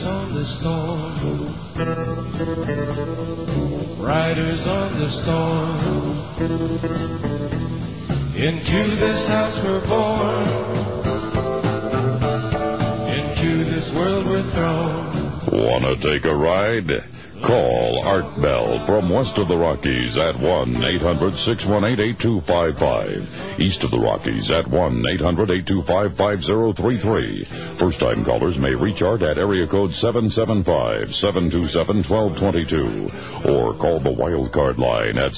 Riders on the storm. Riders on the storm. Into this house we're born. Into this world we're thrown. Wanna take a ride? Call Art Bell from west of the Rockies at 1-800-618-8255. East of the Rockies at 1-800-825-5033. First-time callers may reach Art at area code 775-727-1222 or call the wildcard line at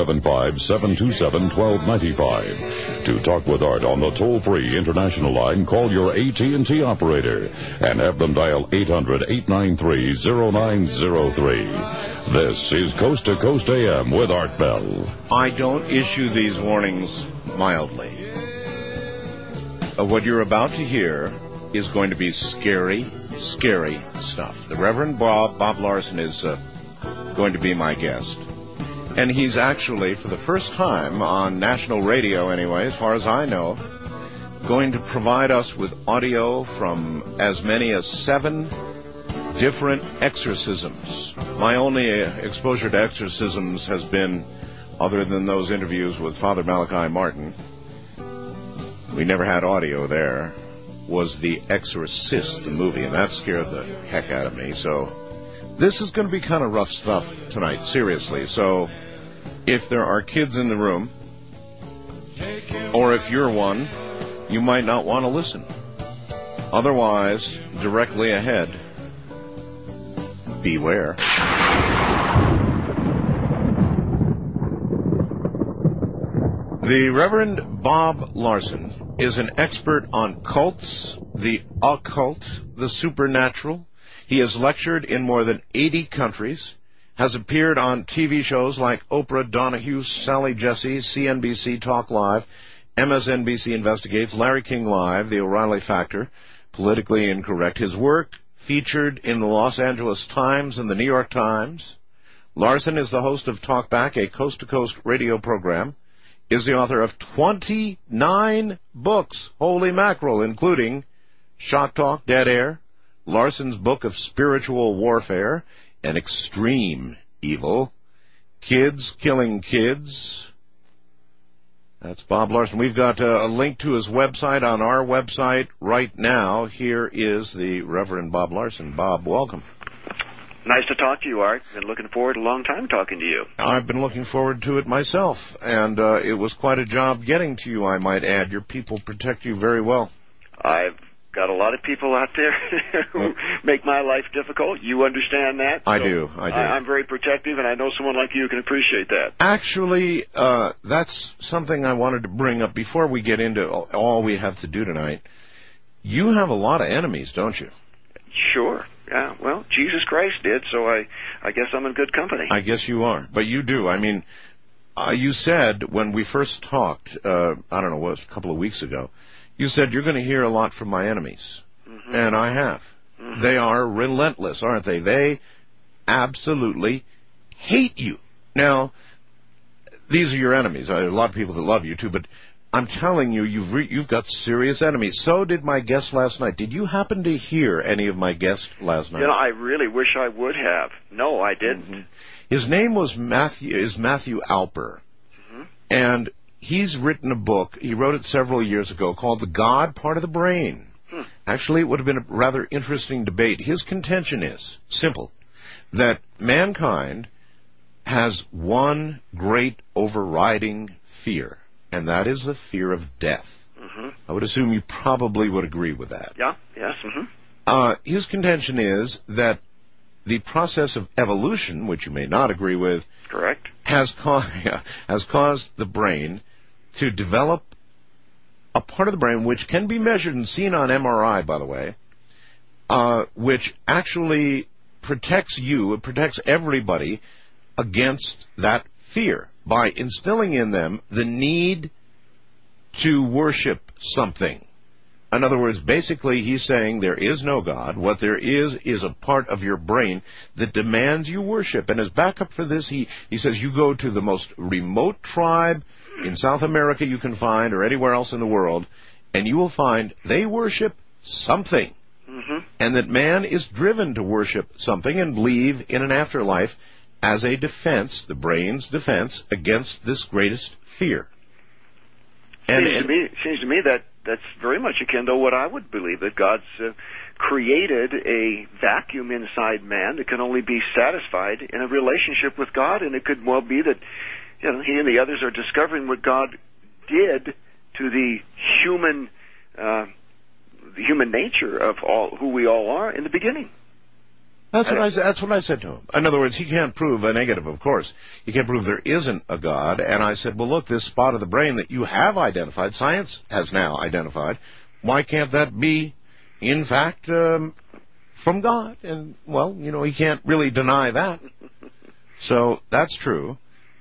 775-727-1295. To talk with Art on the toll-free international line, call your AT&T operator and have them dial 800-893-0903. This is Coast to Coast AM with Art Bell. I don't issue these warnings mildly. What you're about to hear is going to be scary, scary stuff. The Reverend Bob Larson is going to be my guest. And he's actually, for the first time on national radio anyway, as far as I know, going to provide us with audio from as many as 7 different exorcisms. My only exposure to exorcisms has been, other than those interviews with Father Malachi Martin, we never had audio there, was The Exorcist, the movie, and that scared the heck out of me. So this is going to be kind of rough stuff tonight, seriously. So if there are kids in the room, or if you're one, you might not want to listen. Otherwise, directly ahead, beware. The Reverend Bob Larson is an expert on cults, the occult, the supernatural. He has lectured in more than 80 countries, has appeared on TV shows like Oprah, Donahue, Sally Jesse, CNBC Talk Live, MSNBC Investigates, Larry King Live, The O'Reilly Factor, Politically Incorrect. His work featured in the Los Angeles Times and the New York Times. Larson is the host of Talkback, a coast-to-coast radio program, is the author of 29 books, holy mackerel, including Shock Talk, Dead Air, Larson's Book of Spiritual Warfare, and Extreme Evil, Kids Killing Kids. That's Bob Larson. We've got a link to his website on our website right now. Here is the Reverend Bob Larson. Bob, welcome. Nice to talk to you, Art. Been looking forward to a long time talking to you. I've been looking forward to it myself, and it was quite a job getting to you, I might add. Your people protect you very well. I've got a lot of people out there who make my life difficult. You understand that? I do. I'm very protective, and I know someone like you can appreciate that. Actually, that's something I wanted to bring up before we get into all we have to do tonight. You have a lot of enemies, don't you? Sure. Yeah, well, Jesus Christ did, so I guess I'm in good company. I guess you are, but you do. I mean, you said when we first talked, I don't know, what was a couple of weeks ago, you said you're going to hear a lot from my enemies, and I have. They are relentless, aren't they? They absolutely hate you. Now, these are your enemies. There are a lot of people that love you, too, but I'm telling you, you've got serious enemies. So did my guest last night. Did you happen to hear any of my guests last night? You know, I really wish I would have. No, I didn't. His name was Matthew Alper, and he's written a book. He wrote it several years ago called The God Part of the Brain. Actually, it would have been a rather interesting debate. His contention is simple, that mankind has one great overriding fear, and that is the fear of death. I would assume you probably would agree with that. Yeah, yes. His contention is that the process of evolution, which you may not agree with, correct, has caused the brain to develop a part of the brain which can be measured and seen on MRI, by the way, which actually protects you, it protects everybody against that fear by instilling in them the need to worship something. In other words, basically he's saying there is no God. What there is a part of your brain that demands you worship. And as backup for this, he says you go to the most remote tribe in South America you can find, or anywhere else in the world, and you will find they worship something. and that man is driven to worship something and believe in an afterlife as a defense, the brain's defense, against this greatest fear. And it seems to me that that's very much akin to what I would believe, that God's created a vacuum inside man that can only be satisfied in a relationship with God, and it could well be that he and the others are discovering what God did to the human nature of all who we all are in the beginning. That's what I said to him. In other words, he can't prove a negative, of course. He can't prove there isn't a God. And I said, well, look, this spot of the brain that you have identified, science has now identified, why can't that be, in fact, from God? And, well, he can't really deny that. So that's true.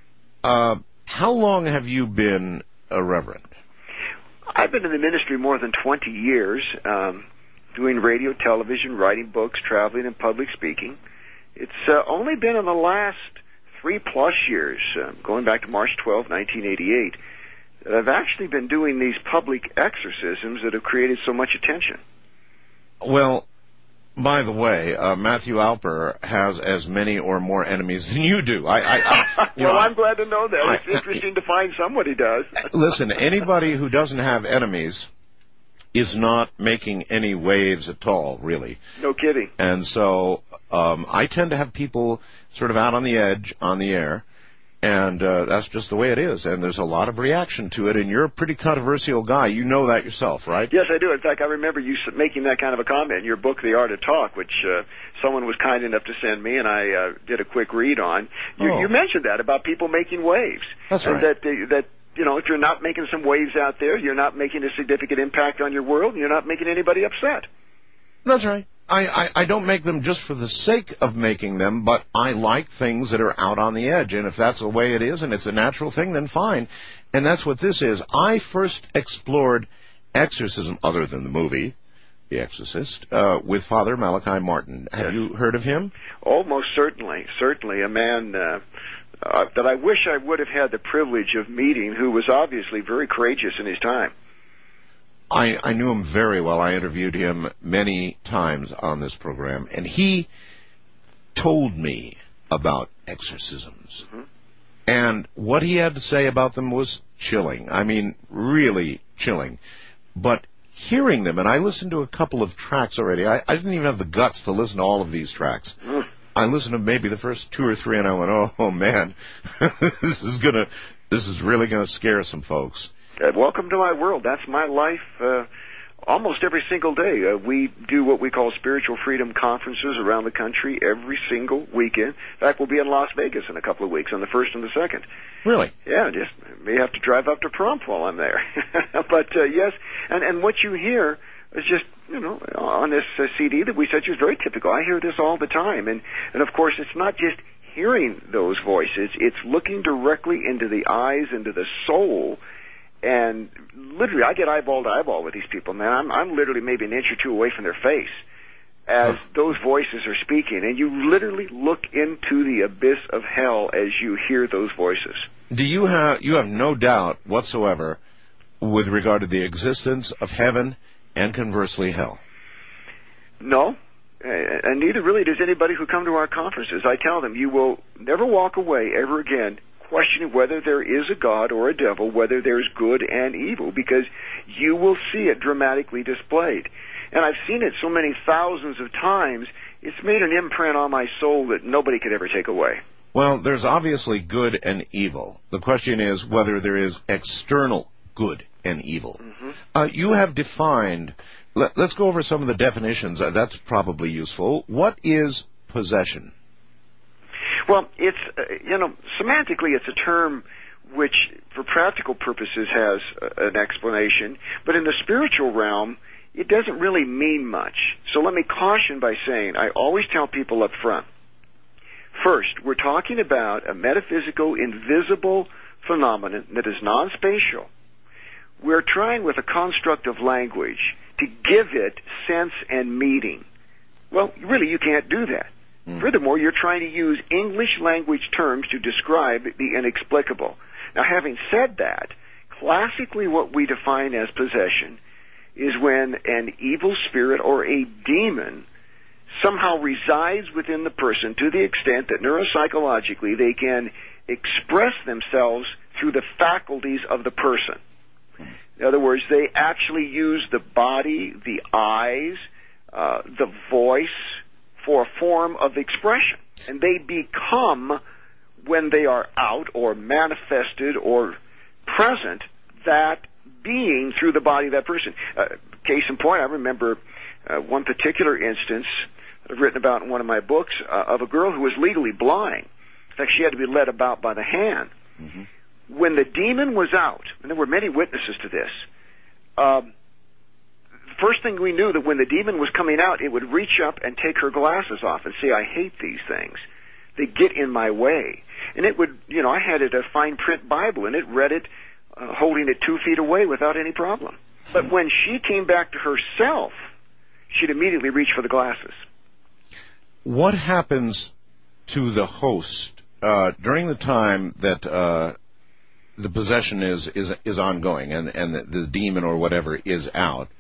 How long have you been a reverend? I've been in the ministry more than 20 years, doing radio, television, writing books, traveling, and public speaking. It's only been in the last 3+ years, going back to March 12, 1988, that I've actually been doing these public exorcisms that have created so much attention. Well, by the way, Matthew Alper has as many or more enemies than you do. I'm glad to know that. It's interesting to find somebody does. Listen, anybody who doesn't have enemies is not making any waves at all, really. No kidding. And so I tend to have people sort of out on the edge, on the air, and that's just the way it is. And there's a lot of reaction to it, and you're a pretty controversial guy. You know that yourself, right? Yes, I do. In fact, I remember you making that kind of a comment in your book, The Art of Talk, which someone was kind enough to send me, and I did a quick read on. You mentioned that about people making waves. That's right. And that if you're not making some waves out there, you're not making a significant impact on your world, and you're not making anybody upset. That's right. I don't make them just for the sake of making them, but I like things that are out on the edge. And if that's the way it is and it's a natural thing, then fine. And that's what this is. I first explored exorcism, other than the movie, The Exorcist, with Father Malachi Martin. Have you heard of him? Oh, most certainly. Certainly. A man that I wish I would have had the privilege of meeting, who was obviously very courageous in his time. I knew him very well. I interviewed him many times on this program, and he told me about exorcisms. Mm-hmm. And what he had to say about them was chilling. I mean, really chilling. But hearing them, and I listened to a couple of tracks already. I didn't even have the guts to listen to all of these tracks. Mm. I listened to maybe the first 2 or 3, and I went, oh man, this is really gonna scare some folks. Welcome to my world. That's my life almost every single day. We do what we call spiritual freedom conferences around the country every single weekend. In fact, we'll be in Las Vegas in a couple of weeks on the 1st and the 2nd. Really? Yeah, just may have to drive up to Pahrump while I'm there. But yes, and what you hear is just, on this CD that we sent you is very typical. I hear this all the time. And of course, it's not just hearing those voices. It's looking directly into the eyes, into the soul. And literally, I get eyeball to eyeball with these people, man. I'm literally maybe an inch or two away from their face as those voices are speaking. And you literally look into the abyss of hell as you hear those voices. Do you have no doubt whatsoever with regard to the existence of heaven and conversely hell? No. And neither really does anybody who come to our conferences. I tell them, you will never walk away ever again questioning whether there is a God or a devil, whether there's good and evil, because you will see it dramatically displayed. And I've seen it so many thousands of times, it's made an imprint on my soul that nobody could ever take away. Well, there's obviously good and evil. The question is whether there is external good and evil. Mm-hmm. You have defined, let's go over some of the definitions. That's probably useful. What is possession? Well, it's, semantically it's a term which, for practical purposes, has an explanation, but in the spiritual realm, it doesn't really mean much. So let me caution by saying, I always tell people up front, first, we're talking about a metaphysical, invisible phenomenon that is non-spatial. We're trying with a construct of language to give it sense and meaning. Well, really, you can't do that. Furthermore, you're trying to use English language terms to describe the inexplicable. Now, having said that, classically what we define as possession is when an evil spirit or a demon somehow resides within the person to the extent that neuropsychologically they can express themselves through the faculties of the person. In other words, they actually use the body, the eyes, the voice for a form of expression. And they become, when they are out or manifested or present, that being through the body of that person. Case in point, I remember one particular instance I've written about in one of my books of a girl who was legally blind. In fact, she had to be led about by the hand. Mm-hmm. When the demon was out, and there were many witnesses to this, first thing we knew that when the demon was coming out, it would reach up and take her glasses off and say, I hate these things. They get in my way. And it would, I had it a fine print Bible, and it read it holding it 2 feet away without any problem. But when she came back to herself, she'd immediately reach for the glasses. What happens to the host during the time that the possession is ongoing and the demon or whatever is out?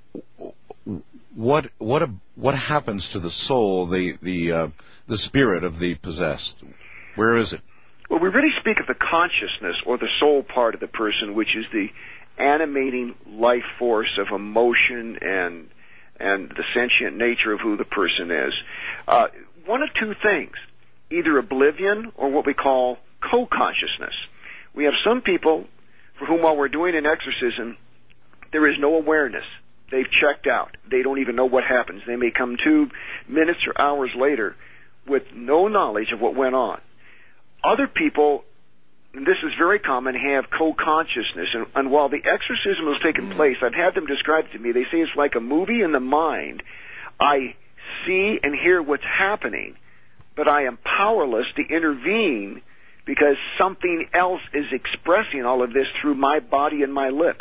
What happens to the soul, the spirit of the possessed? Where is it? Well, we really speak of the consciousness or the soul part of the person, which is the animating life force of emotion and the sentient nature of who the person is. One of two things, either oblivion or what we call co-consciousness. We have some people for whom, while we're doing an exorcism, there is no awareness. They've checked out. They don't even know what happens. They may come 2 minutes or hours later with no knowledge of what went on. Other people, and this is very common, have co-consciousness. And while the exorcism was taking place, I've had them describe it to me. They say it's like a movie in the mind. I see and hear what's happening, but I am powerless to intervene because something else is expressing all of this through my body and my lips.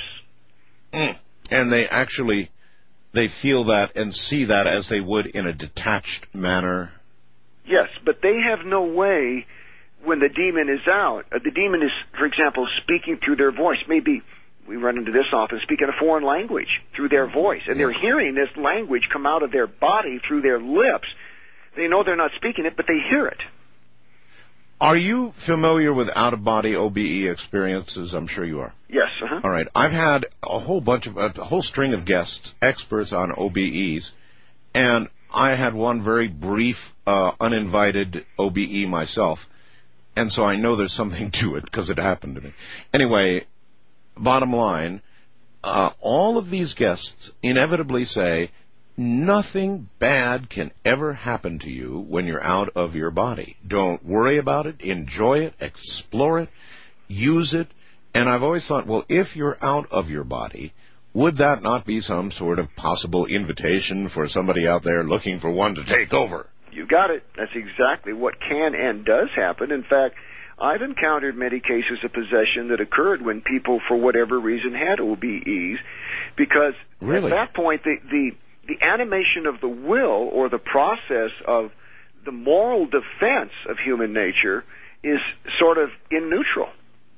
And they feel that and see that as they would in a detached manner? Yes, but they have no way when the demon is out. The demon is, for example, speaking through their voice. Maybe we run into this often, speaking a foreign language through their voice. And they're hearing this language come out of their body through their lips. They know they're not speaking it, but they hear it. Are you familiar with out-of-body OBE experiences? I'm sure you are. Yes. Uh-huh. All right. I've had a whole string of guests, experts on OBEs, and I had one very brief, uninvited OBE myself, and so I know there's something to it because it happened to me. Anyway, bottom line, all of these guests inevitably say, nothing bad can ever happen to you when you're out of your body. Don't worry about it. Enjoy it. Explore it. Use it. And I've always thought, well, if you're out of your body, would that not be some sort of possible invitation for somebody out there looking for one to take over? You got it. That's exactly what can and does happen. In fact, I've encountered many cases of possession that occurred when people, for whatever reason, had OBEs, because Really? At that point, the animation of the will or the process of the moral defense of human nature is sort of in neutral.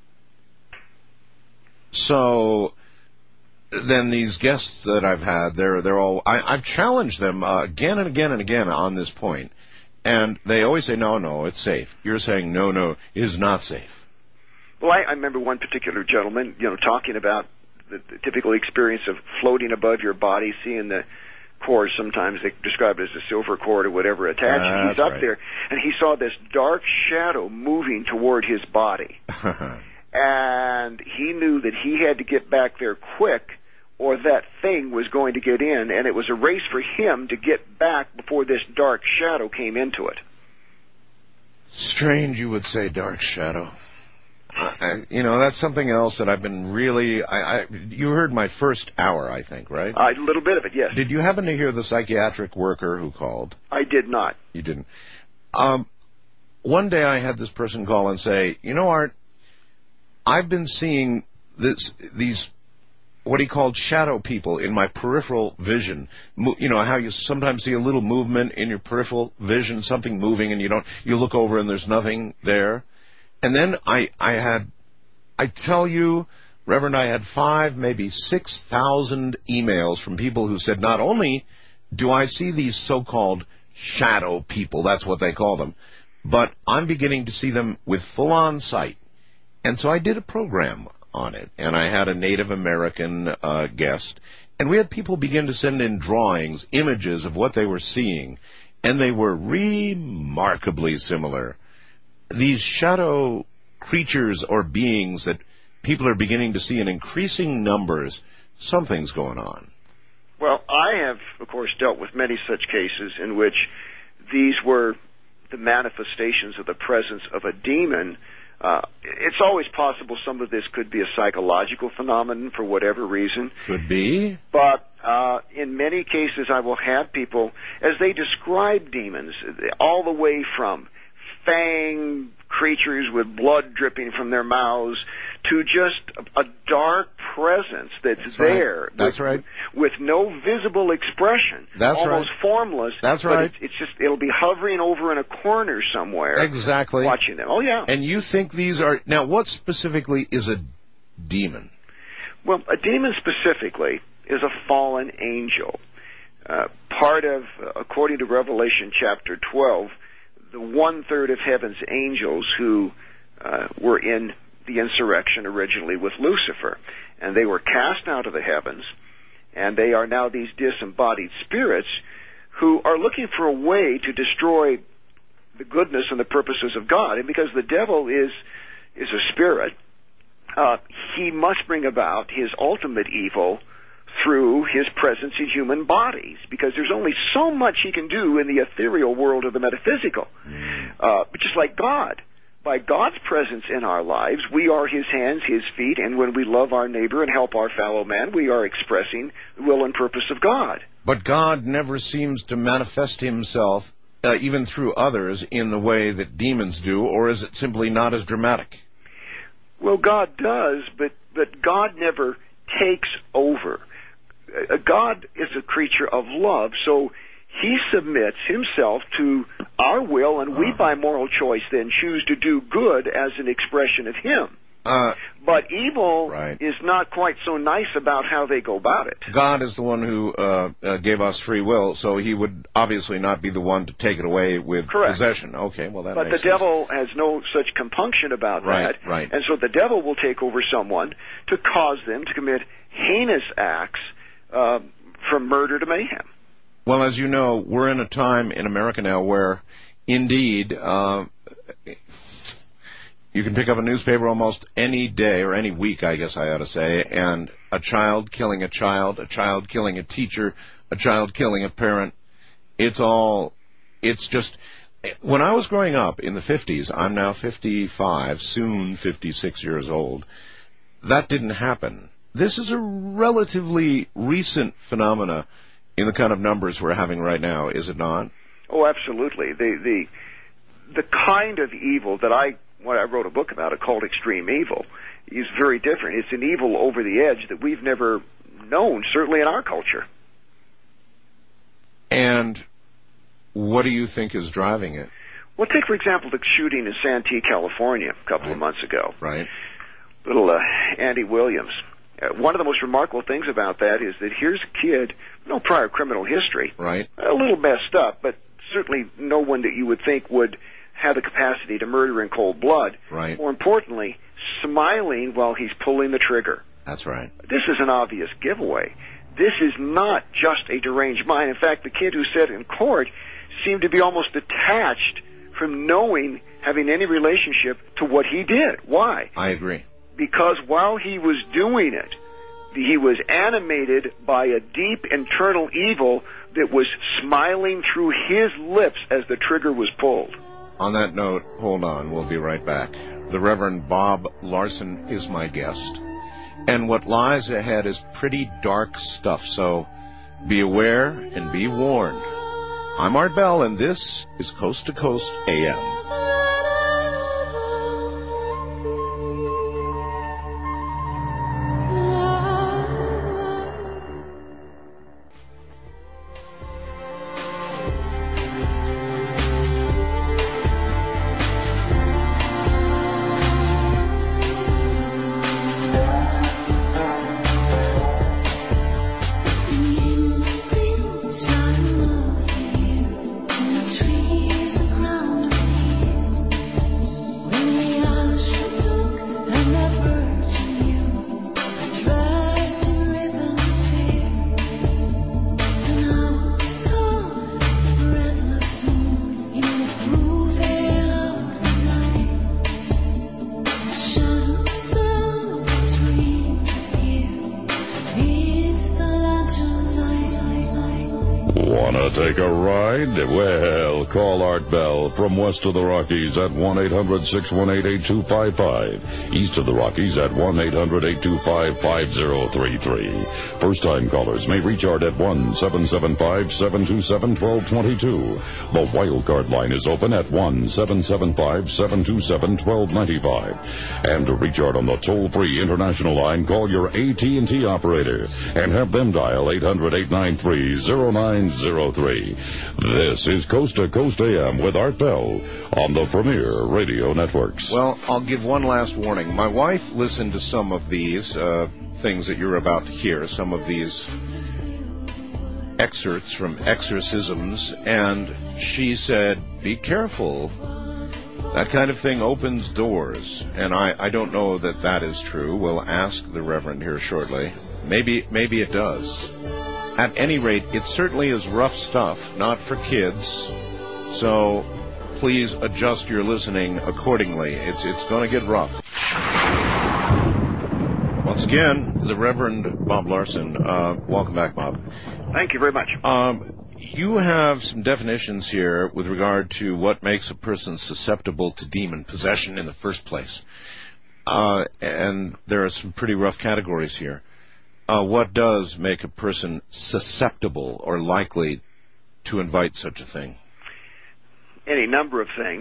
So then these guests that I've had, they're all, I've challenged them again and again and again on this point, and they always say, no, it's safe. You're saying, no, it is not safe. Well, I remember one particular gentleman, talking about the typical experience of floating above your body, seeing the cord, sometimes they describe it as a silver cord or whatever attached. He's up there, and he saw this dark shadow moving toward his body. And he knew that he had to get back there quick, or that thing was going to get in, and it was a race for him to get back before this dark shadow came into it. Strange you would say dark shadow. That's something else that I've been really... you heard my first hour, I think, right? A little bit of it, yes. Did you happen to hear the psychiatric worker who called? I did not. You didn't. One day I had this person call and say, Art, I've been seeing these what he called shadow people in my peripheral vision. How you sometimes see a little movement in your peripheral vision, something moving, and you look over and there's nothing there. And then I tell you, Reverend, I had 5,000, maybe 6,000 emails from people who said, not only do I see these so-called shadow people, that's what they call them, but I'm beginning to see them with full-on sight. And so I did a program on it, and I had a Native American guest, and we had people begin to send in drawings, images of what they were seeing, and they were remarkably similar. These shadow creatures or beings that people are beginning to see in increasing numbers, something's going on. Well, I have, of course, dealt with many such cases in which these were the manifestations of the presence of a demon. It's always possible some of this could be a psychological phenomenon for whatever reason. Could be. But in many cases I will have people, as they describe demons, all the way from fang creatures with blood dripping from their mouths to just a dark presence that's there. That's right. With no visible expression. That's almost right. Formless. That's but right. It's just, it'll be hovering over in a corner somewhere. Exactly. Watching them. Oh, yeah. And you think these are... Now, what specifically is a demon? Well, a demon specifically is a fallen angel. Part of, according to Revelation chapter 12, the 1/3 of heaven's angels who were in the insurrection originally with Lucifer, and they were cast out of the heavens, and they are now these disembodied spirits who are looking for a way to destroy the goodness and the purposes of God. And because the devil is a spirit, he must bring about his ultimate evil through his presence in human bodies, because there's only so much he can do in the ethereal world of the metaphysical. But just like God, by God's presence in our lives, we are his hands, his feet, and when we love our neighbor and help our fellow man, we are expressing the will and purpose of God. But God never seems to manifest himself, even through others, in the way that demons do, or is it simply not as dramatic? Well, God does, but God never takes over. God is a creature of love, so he submits himself to our will, and we, by moral choice, then choose to do good as an expression of him. But evil is not quite so nice about how they go about it. God is the one who gave us free will, so he would obviously not be the one to take it away with possession. Okay, well, that makes sense. But the devil has no such compunction about that. Right. And so the devil will take over someone to cause them to commit heinous acts from murder to mayhem. Well, as you know, we're in a time in America now where, indeed, you can pick up a newspaper almost any day, or any week, I guess I ought to say, and a child killing a child killing a teacher, a child killing a parent. It's just, when I was growing up in the 50s, I'm now 55, soon 56 years old, that didn't happen. This is a relatively recent phenomena in the kind of numbers we're having right now, is it not? Oh, absolutely. The kind of evil that I wrote a book about it called Extreme Evil is very different. It's an evil over the edge that we've never known, certainly in our culture. And what do you think is driving it? Well, take, for example, the shooting in Santee, California a couple of months ago. Right. Little Andy Williams. One of the most remarkable things about that is that here's a kid, no prior criminal history. Right. A little messed up, but certainly no one that you would think would have the capacity to murder in cold blood. Right. More importantly, smiling while he's pulling the trigger. That's right. This is an obvious giveaway. This is not just a deranged mind. In fact, the kid who said in court seemed to be almost detached from knowing, having any relationship to what he did. Why? I agree. Because while he was doing it, he was animated by a deep internal evil that was smiling through his lips as the trigger was pulled. On that note, hold on, we'll be right back. The Reverend Bob Larson is my guest. And what lies ahead is pretty dark stuff, so be aware and be warned. I'm Art Bell, and this is Coast to Coast AM. Wanna take a ride? Well, call Art Bell from west of the Rockies at 1-800-618-8255. East of the Rockies at 1-800-825-5033. First-time callers may reach Art at 1-775-727-1222. The wildcard line is open at 1-775-727-1295. And to reach Art on the toll-free international line, call your AT&T operator and have them dial 800-893-0903. This is Coast to Coast AM with Art Bell on the Premier Radio Networks. Well, I'll give one last warning. My wife listened to some of these things that you're about to hear, some of these excerpts from exorcisms, and she said, be careful. That kind of thing opens doors, and I don't know that that is true. We'll ask the Reverend here shortly. Maybe it does. At any rate, it certainly is rough stuff, not for kids. So please adjust your listening accordingly. It's going to get rough. Once again, the Reverend Bob Larson. Welcome back, Bob. Thank you very much. You have some definitions here with regard to what makes a person susceptible to demon possession in the first place. And there are some pretty rough categories here. What does make a person susceptible or likely to invite such a thing? Any number of things.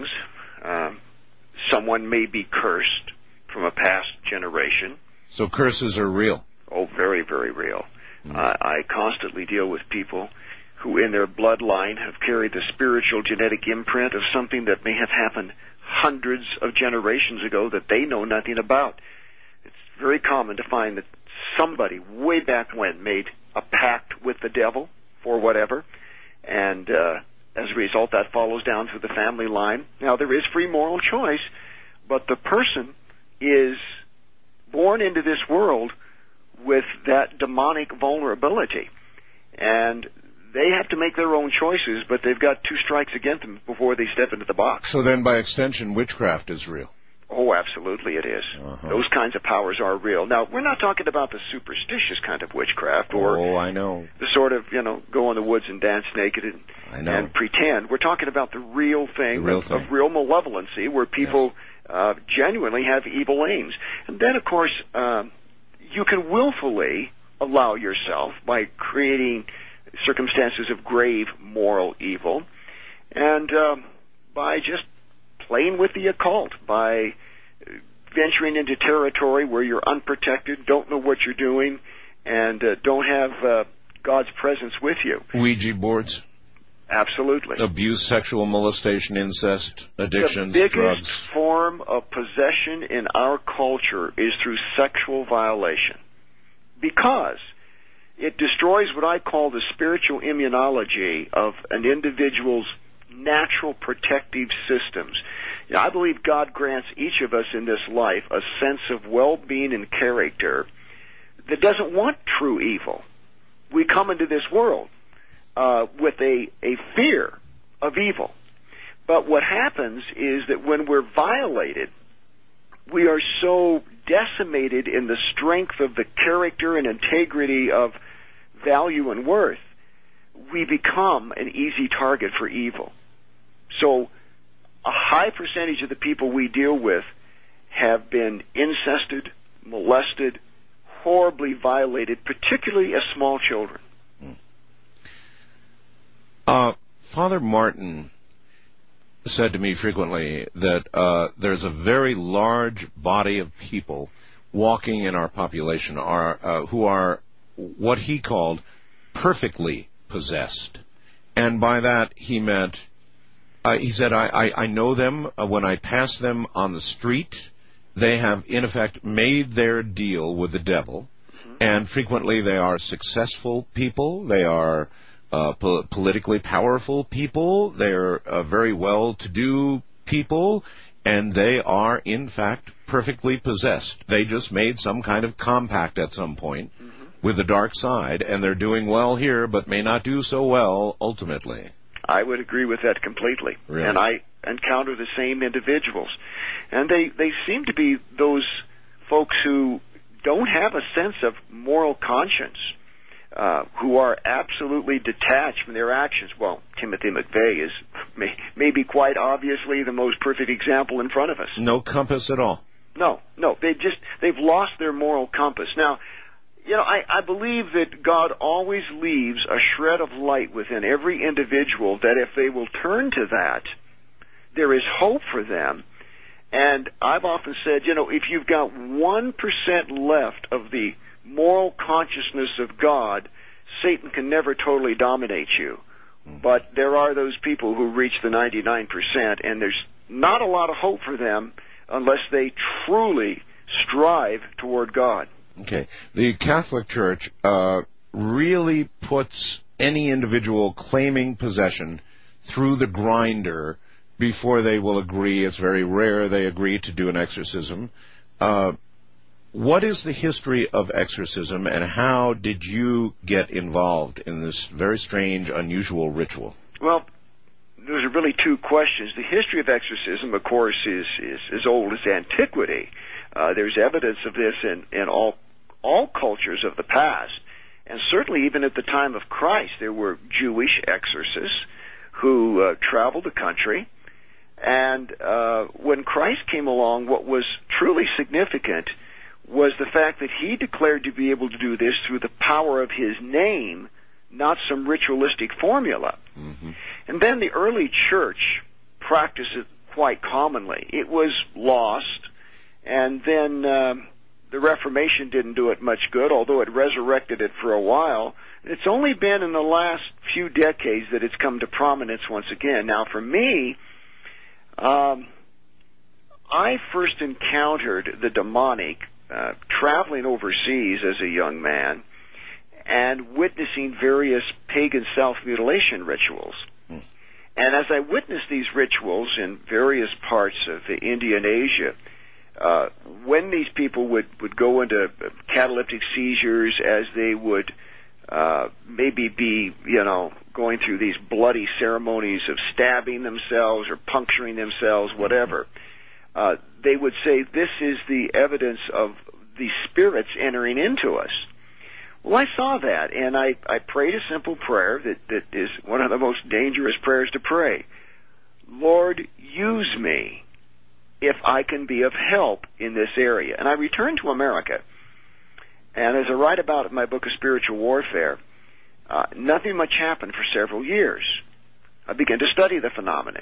Someone may be cursed from a past generation. So curses are real? Oh, very, very real. I constantly deal with people who in their bloodline have carried the spiritual genetic imprint of something that may have happened hundreds of generations ago that they know nothing about. It's very common to find that somebody way back when made a pact with the devil for whatever, and as a result that follows down through the family line. Now, there is free moral choice, but the person is born into this world with that demonic vulnerability, and they have to make their own choices, but they've got two strikes against them before they step into the box. So then, by extension, witchcraft is real? Oh, absolutely it is. Those kinds of powers are real. Now, we're not talking about the superstitious kind of witchcraft or I know. The sort of, go in the woods and dance naked and pretend. We're talking about the real thing, of real malevolency where people genuinely have evil aims. And then, of course, you can willfully allow yourself by creating circumstances of grave moral evil and by just playing with the occult, by venturing into territory where you're unprotected, don't know what you're doing, and don't have God's presence with you. Ouija boards? Absolutely. Abuse, sexual molestation, incest, addiction, drugs. The drugs. biggest form of possession in our culture is through sexual violation, because it destroys what I call the spiritual immunology of an individual's natural protective systems. I believe God grants each of us in this life a sense of well-being and character that doesn't want true evil. We come into this world with a fear of evil. But what happens is that when we're violated, we are so decimated in the strength of the character and integrity of value and worth, we become an easy target for evil. So a high percentage of the people we deal with have been incested, molested, horribly violated, particularly as small children. Father Martin said to me frequently that there's a very large body of people walking in our population who are what he called perfectly possessed. And by that he meant, he said, I know them when I pass them on the street. They have, in effect, made their deal with the devil. And frequently they are successful people. They are politically powerful people. They're very well-to-do people. And they are, in fact, perfectly possessed. They just made some kind of compact at some point with the dark side. And they're doing well here, but may not do so well ultimately. I would agree with that completely. Really? And I encounter the same individuals. And they seem to be those folks who don't have a sense of moral conscience. who are absolutely detached from their actions. Well, Timothy McVeigh is maybe quite obviously the most perfect example in front of us. No compass at all. No, they've lost their moral compass. Now, I believe that God always leaves a shred of light within every individual that if they will turn to that, there is hope for them. And I've often said, if you've got 1% left of the moral consciousness of God, Satan can never totally dominate you. But there are those people who reach the 99%, and there's not a lot of hope for them unless they truly strive toward God. Okay. The Catholic Church really puts any individual claiming possession through the grinder before they will agree. It's very rare they agree to do an exorcism. What is the history of exorcism, and how did you get involved in this very strange, unusual ritual? Well, those are really two questions. The history of exorcism, of course, is as old as antiquity. There's evidence of this in all cultures of the past. And certainly even at the time of Christ, there were Jewish exorcists who traveled the country. And when Christ came along, what was truly significant was the fact that he declared to be able to do this through the power of his name, not some ritualistic formula. Mm-hmm. And then the early church practiced it quite commonly. It was lost, and then the Reformation didn't do it much good, although it resurrected it for a while. It's only been in the last few decades that it's come to prominence once again. Now, for me, I first encountered the demonic traveling overseas as a young man and witnessing various pagan self-mutilation rituals. And as I witnessed these rituals in various parts of India and Asia, when these people would go into cataleptic seizures, as they would maybe be, going through these bloody ceremonies of stabbing themselves or puncturing themselves, whatever, they would say, this is the evidence of the spirits entering into us. Well, I saw that, and I prayed a simple prayer that is one of the most dangerous prayers to pray. Lord, use me if I can be of help in this area. And I returned to America, and as I write about in my book of Spiritual Warfare, nothing much happened for several years. I began to study the phenomenon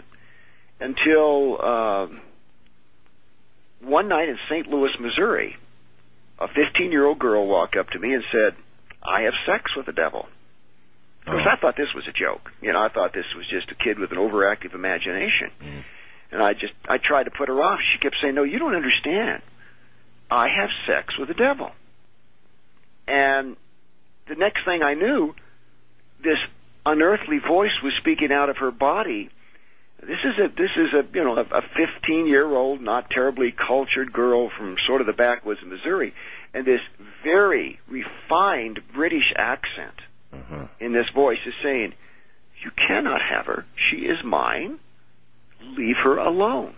until one night in St. Louis, Missouri, a 15-year-old girl walked up to me and said, I have sex with the devil. Of course, I thought this was a joke. I thought this was just a kid with an overactive imagination. Mm. And I tried to put her off. She kept saying, no, you don't understand. I have sex with the devil. And the next thing I knew, this unearthly voice was speaking out of her body. This is a 15-year-old, not terribly cultured girl from sort of the backwoods of Missouri, and this very refined British accent in this voice is saying, you cannot have her. She is mine. Leave her alone.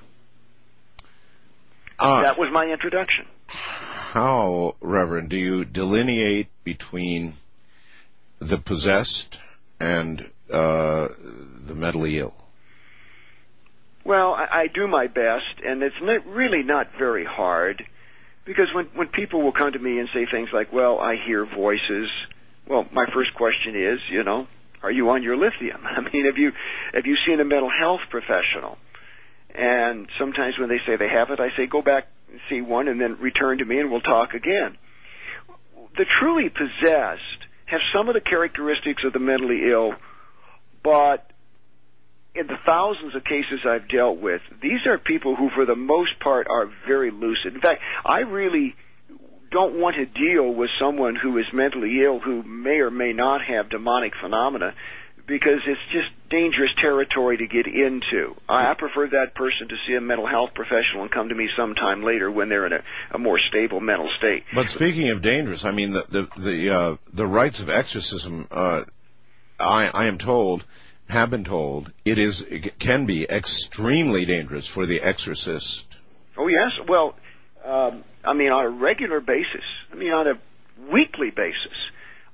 That was my introduction. How, Reverend, do you delineate between the possessed and the mentally ill? Well, I do my best, and it's really not very hard, because when people will come to me and say things like, well, I hear voices, well, my first question is, are you on your lithium? I mean, have you seen a mental health professional? And sometimes when they say they have it, I say, go back and see one and then return to me and we'll talk again. The truly possessed have some of the characteristics of the mentally ill, but in the thousands of cases I've dealt with, these are people who, for the most part, are very lucid. In fact, I really don't want to deal with someone who is mentally ill who may or may not have demonic phenomena, because it's just dangerous territory to get into. I prefer that person to see a mental health professional and come to me sometime later when they're in a more stable mental state. But speaking of dangerous, I mean, the rites of exorcism, I am told, have been told, it can be extremely dangerous for the exorcist. Oh, yes. Well, on a regular basis, on a weekly basis,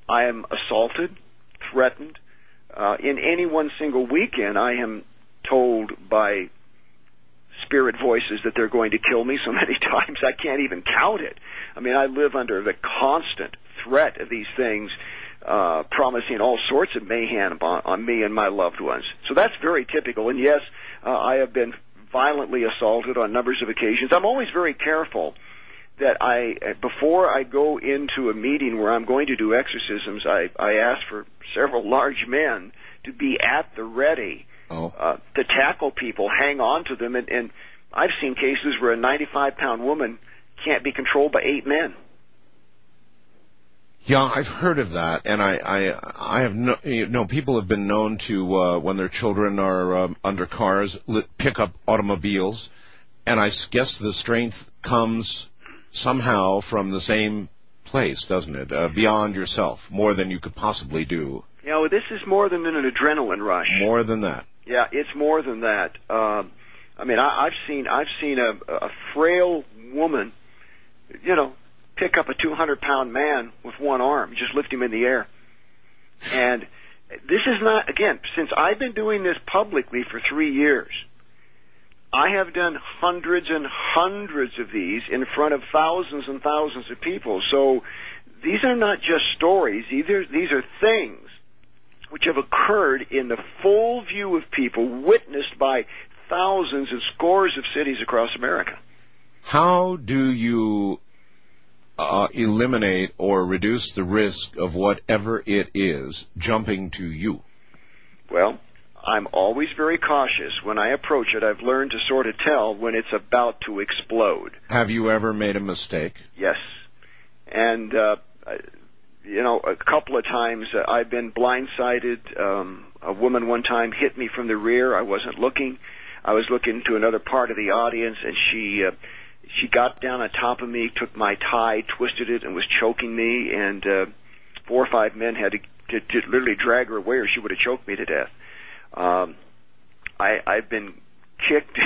I am assaulted, threatened. In any one single weekend, I am told by spirit voices that they're going to kill me so many times I can't even count it. I mean, I live under the constant threat of these things, promising all sorts of mayhem on me and my loved ones. So that's very typical. And yes, I have been violently assaulted on numbers of occasions. I'm always very careful that before I go into a meeting where I'm going to do exorcisms, I ask for several large men to be at the ready to tackle people, hang on to them. And I've seen cases where a 95-pound woman can't be controlled by 8 men. Yeah, I've heard of that, and I have people have been known to when their children are under cars pick up automobiles, and I guess the strength comes somehow from the same place, doesn't it? Beyond yourself, more than you could possibly do. You know, this is more than an adrenaline rush. More than that. Yeah, it's more than that. I mean, I've seen a frail woman, pick up a 200-pound man with one arm, just lift him in the air. And this is not, again, since I've been doing this publicly for 3 years, I have done hundreds and hundreds of these in front of thousands and thousands of people. So these are not just stories. These are things which have occurred in the full view of people, witnessed by thousands and scores of cities across America. How do you eliminate or reduce the risk of whatever it is jumping to you? Well, I'm always very cautious. When I approach it, I've learned to sort of tell when it's about to explode. Have you ever made a mistake? Yes. And, a couple of times I've been blindsided. A woman one time hit me from the rear. I wasn't looking. I was looking to another part of the audience, and she got down on top of me, took my tie, twisted it, and was choking me, and 4 or 5 men had to literally drag her away or she would have choked me to death. I've been kicked,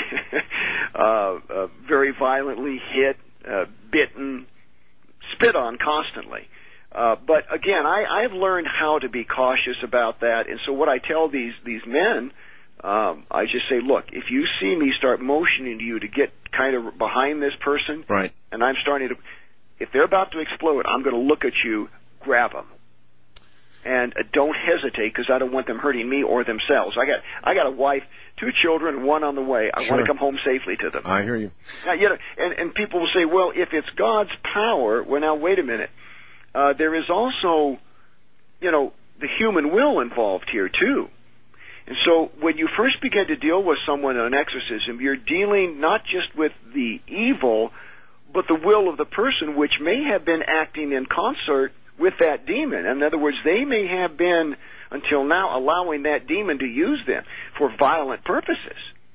very violently hit, bitten, spit on constantly. But again, I've learned how to be cautious about that, and so what I tell these men, I just say, look, if you see me start motioning to you to get kind of behind this person, right, and I'm starting to, if they're about to explode, I'm going to look at you, grab them. And don't hesitate, because I don't want them hurting me or themselves. I got a wife, 2 children, and 1 on the way. I want to come home safely to them. I hear you. Now, and people will say, well, if it's God's power, well, now wait a minute. There is also, the human will involved here too. And so when you first begin to deal with someone in an exorcism, you're dealing not just with the evil, but the will of the person, which may have been acting in concert with that demon. In other words, they may have been, until now, allowing that demon to use them for violent purposes.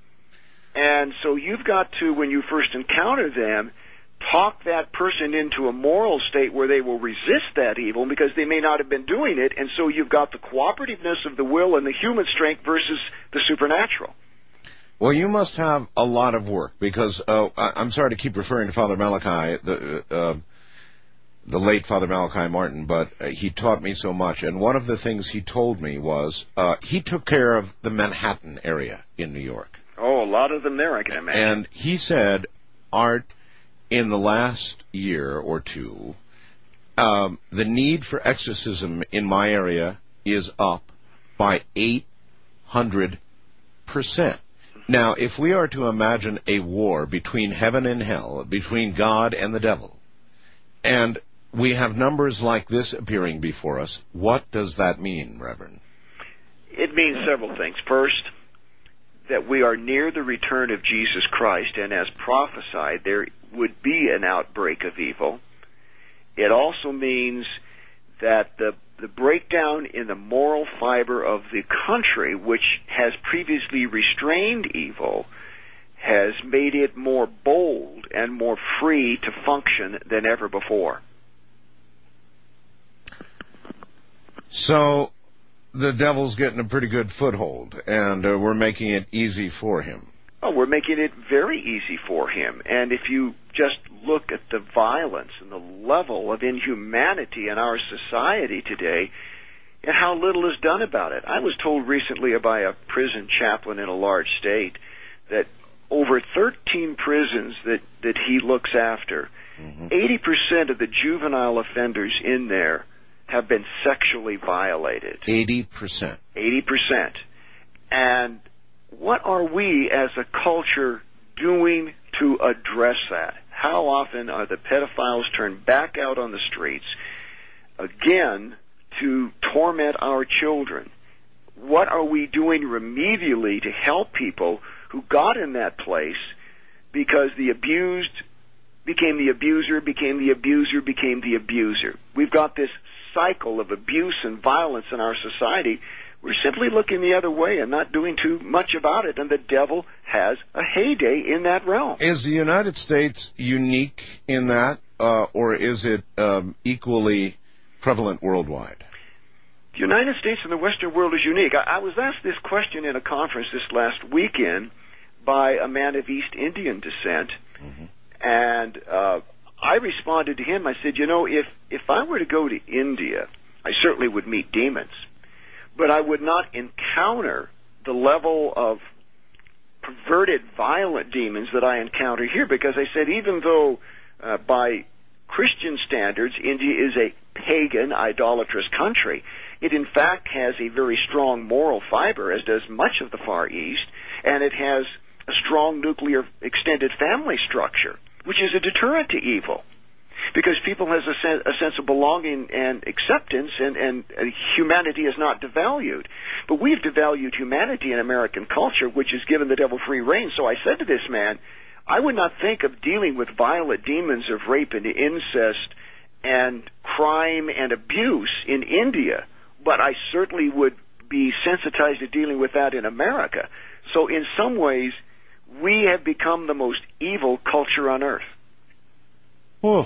And so you've got to, when you first encounter them, talk that person into a moral state where they will resist that evil, because they may not have been doing it, and so you've got the cooperativeness of the will and the human strength versus the supernatural. Well, you must have a lot of work, because I'm sorry to keep referring to Father Malachi, the late Father Malachi Martin, but he taught me so much, and one of the things he told me was he took care of the Manhattan area in New York. Oh, a lot of them there, I can imagine. And he said, Art, in the last year or two, the need for exorcism in my area is up by 800%. Now, if we are to imagine a war between heaven and hell, between God and the devil, and we have numbers like this appearing before us, what does that mean, Reverend? It means several things. First, that we are near the return of Jesus Christ, and as prophesied, there would be an outbreak of evil. It also means that the breakdown in the moral fiber of the country, which has previously restrained evil, has made it more bold and more free to function than ever before. So the devil's getting a pretty good foothold, and we're making it easy for him. Oh, we're making it very easy for him. And if you just look at the violence and the level of inhumanity in our society today and how little is done about it. I was told recently by a prison chaplain in a large state that over 13 prisons that he looks after, 80% of the juvenile offenders in there have been sexually violated. 80%. 80%. And what are we as a culture doing to address that? How often are the pedophiles turned back out on the streets again to torment our children? What are we doing remedially to help people who got in that place because the abused became the abuser, became the abuser, became the abuser? We've got this cycle of abuse and violence in our society. We're simply looking the other way and not doing too much about it, and the devil has a heyday in that realm. Is the United States unique in that, or is it equally prevalent worldwide? The United States and the Western world is unique. I was asked this question in a conference this last weekend by a man of East Indian descent, and I responded to him. I said, you know, if I were to go to India, I certainly would meet demons, but I would not encounter the level of perverted, violent demons that I encounter here, because I said even though by Christian standards India is a pagan, idolatrous country, it in fact has a very strong moral fiber, as does much of the Far East, and it has a strong nuclear extended family structure, which is a deterrent to evil, because people has a sense of belonging and acceptance, and humanity is not devalued. But we've devalued humanity in American culture, which has given the devil free rein. So I said to this man, I would not think of dealing with violent demons of rape and incest and crime and abuse in India, but I certainly would be sensitized to dealing with that in America. So in some ways, we have become the most evil culture on earth. Oh,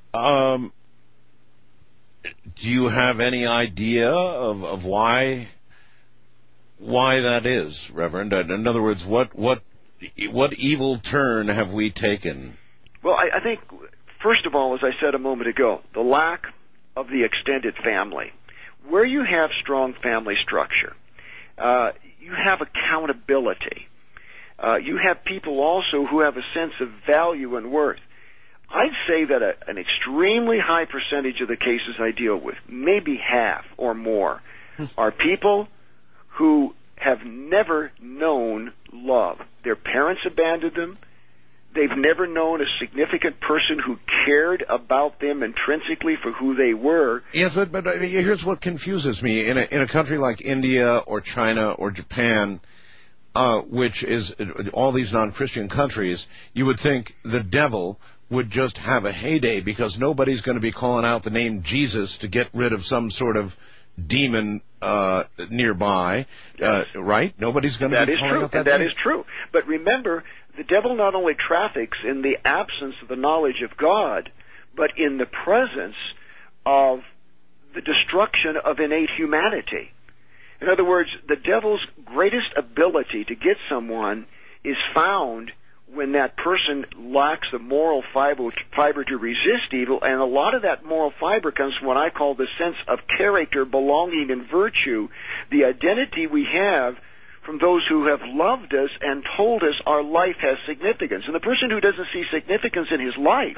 do you have any idea of why that is, Reverend? In other words, what evil turn have we taken? Well, I think, first of all, as I said a moment ago, the lack of the extended family. Where you have strong family structure, you have accountability. You have people also who have a sense of value and worth. I'd say that an extremely high percentage of the cases I deal with, maybe half or more, are people who have never known love. Their parents abandoned them. They've never known a significant person who cared about them intrinsically for who they were. Yes, but here's what confuses me. In a country like India or China or Japan, which is all these non-Christian countries, you would think the devil would just have a heyday because nobody's going to be calling out the name Jesus to get rid of some sort of demon nearby, right? Nobody's going to be calling out that name. That is true. But remember, the devil not only traffics in the absence of the knowledge of God, but in the presence of the destruction of innate humanity. In other words, the devil's greatest ability to get someone is found when that person lacks the moral fiber to resist evil, and a lot of that moral fiber comes from what I call the sense of character, belonging, and virtue, the identity we have from those who have loved us and told us our life has significance. And the person who doesn't see significance in his life,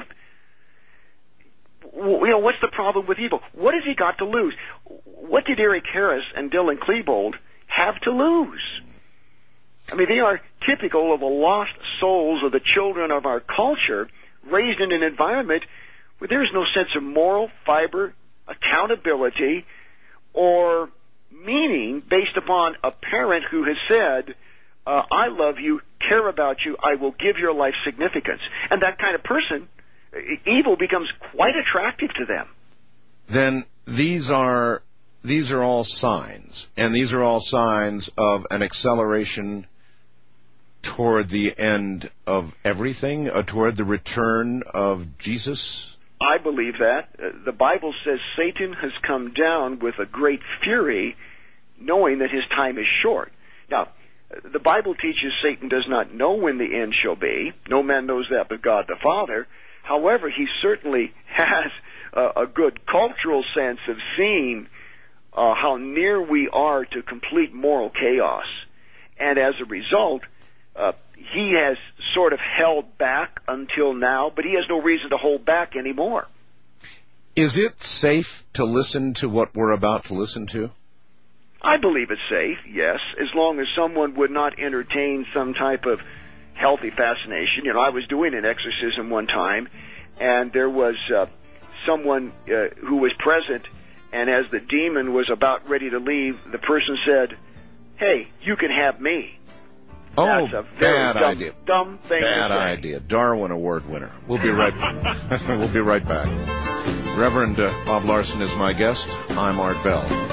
you know, what's the problem with evil? What has he got to lose? What did Eric Harris and Dylan Klebold have to lose? I mean, they are typical of the lost souls of the children of our culture, raised in an environment where there is no sense of moral fiber, accountability, or meaning based upon a parent who has said, I love you, care about you, I will give your life significance. And that kind of person, evil becomes quite attractive to them. Then these are all signs, and these are all signs of an acceleration toward the end of everything, toward the return of Jesus? I believe that. The Bible says Satan has come down with a great fury, knowing that his time is short. Now, the Bible teaches Satan does not know when the end shall be. No man knows that but God the Father. However, he certainly has a good cultural sense of seeing how near we are to complete moral chaos. And as a result, he has sort of held back until now, but he has no reason to hold back anymore. Is it safe to listen to what we're about to listen to? I believe it's safe, yes, as long as someone would not entertain some type of healthy fascination. You know, I was doing an exorcism one time, and there was someone who was present, and as the demon was about ready to leave, the person said, "Hey, you can have me." Oh, that's a very dumb thing to say. Bad idea. Darwin Award winner. We'll be right we'll be right back. Reverend Bob Larson is my guest. I'm Art Bell.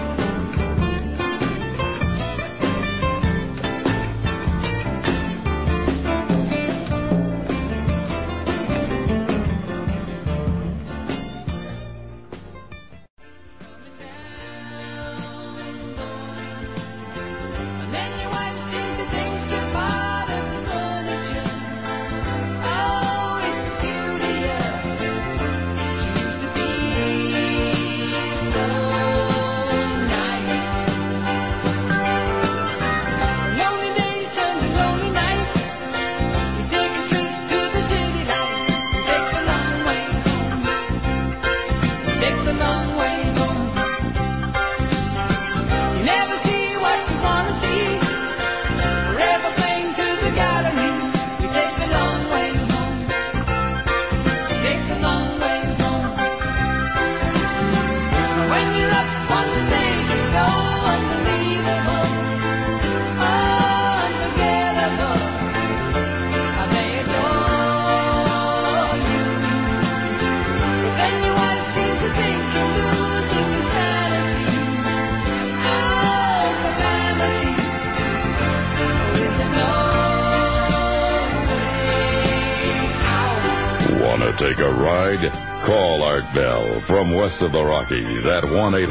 Take a ride? Call Art Bell from west of the Rockies at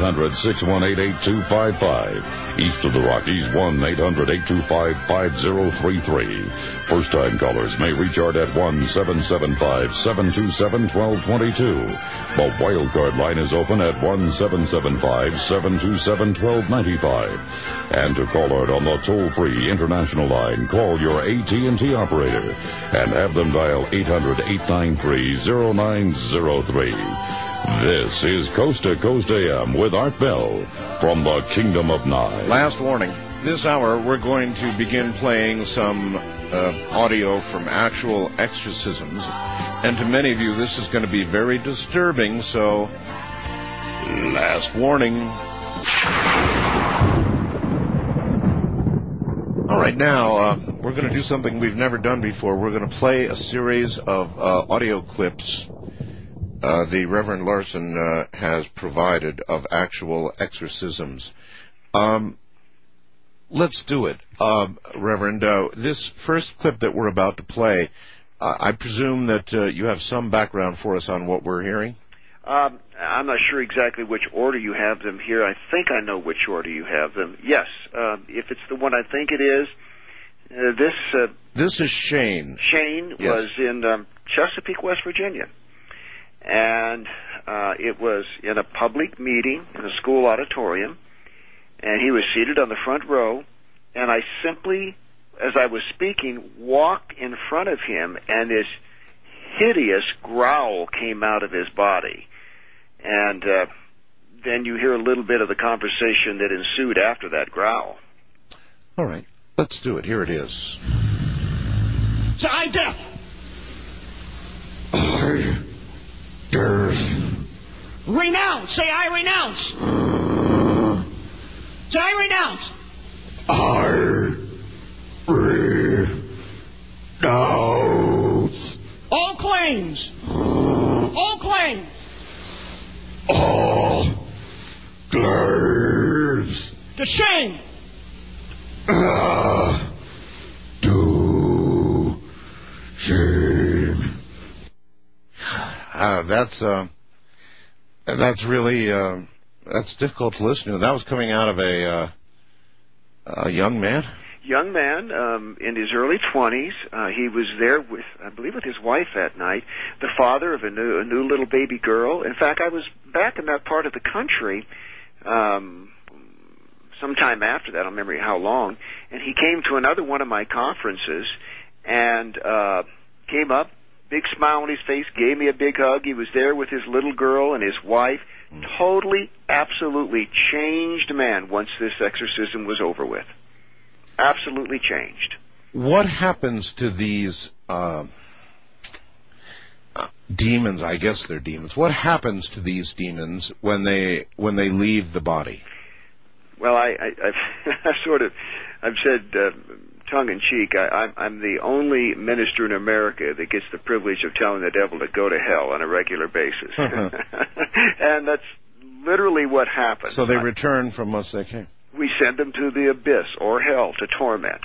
1-800-618-8255. East of the Rockies, 1-800-825-5033. First-time callers may reach Art at 1-775-727-1222. The wildcard line is open at 1-775-727-1295. And to call Art on the toll-free international line, call your AT&T operator and have them dial 800-893-0903. This is Coast to Coast AM with Art Bell from the Kingdom of Nye. Last warning. This hour, we're going to begin playing some audio from actual exorcisms. And to many of you, this is going to be very disturbing, so last warning. All right, now, we're going to do something we've never done before. We're going to play a series of audio clips the Reverend Larson has provided of actual exorcisms. Let's do it, Reverend. This first clip that we're about to play, I presume that you have some background for us on what we're hearing? I'm not sure exactly which order you have them here. I think I know which order you have them. Yes, if it's the one I think it is, this is Shane. Shane was in Chesapeake, West Virginia. And it was in a public meeting in a school auditorium, and he was seated on the front row, and I simply, as I was speaking, walked in front of him, and this hideous growl came out of his body. And then you hear a little bit of the conversation that ensued after that growl. All right, let's do it. Here it is. I death. Renounce. Say, I renounce. Say, I renounce. I renounce. All claims. All claims. All claims. To shame. To shame. That's really that's difficult to listen to. That was coming out of a young man. young man in his early 20s. He was there with, I believe, with his wife that night, the father of a new little baby girl. In fact, I was back in that part of the country sometime after that. I don't remember how long. And he came to another one of my conferences and came up, big smile on his face, gave me a big hug. He was there with his little girl and his wife. Totally, absolutely changed man once this exorcism was over with. Absolutely changed. What happens to these demons? I guess they're demons. What happens to these demons when they leave the body? Well, I've said tongue in cheek, I'm the only minister in America that gets the privilege of telling the devil to go to hell on a regular basis. And that's literally what happens. So they return from whence they came. We send them to the abyss or hell to torment.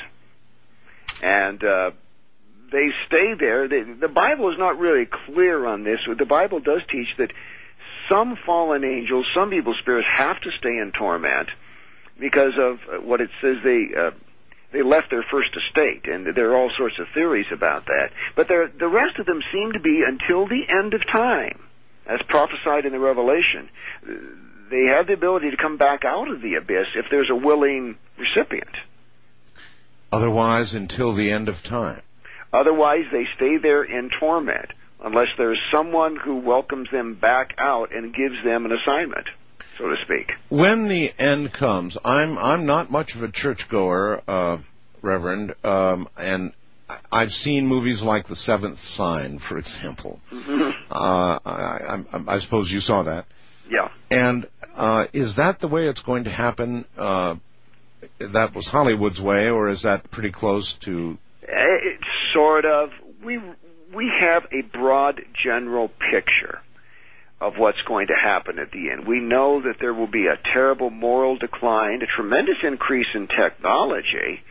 And they stay there. The Bible is not really clear on this. The Bible does teach that some fallen angels, some evil spirits have to stay in torment because of what it says they left their first estate, and there are all sorts of theories about that. But the rest of them seem to be until the end of time, as prophesied in the Revelation. They have the ability to come back out of the abyss if there's a willing recipient. Otherwise, until the end of time. Otherwise, they stay there in torment, unless there's someone who welcomes them back out and gives them an assignment, so to speak. When the end comes, I'm not much of a churchgoer, Reverend, and I've seen movies like The Seventh Sign, for example. Mm-hmm. I suppose you saw that. Yeah. And is that the way it's going to happen? That was Hollywood's way, or is that pretty close to? It's sort of. We have a broad general picture of what's going to happen at the end. We know that there will be a terrible moral decline, a tremendous increase in technology.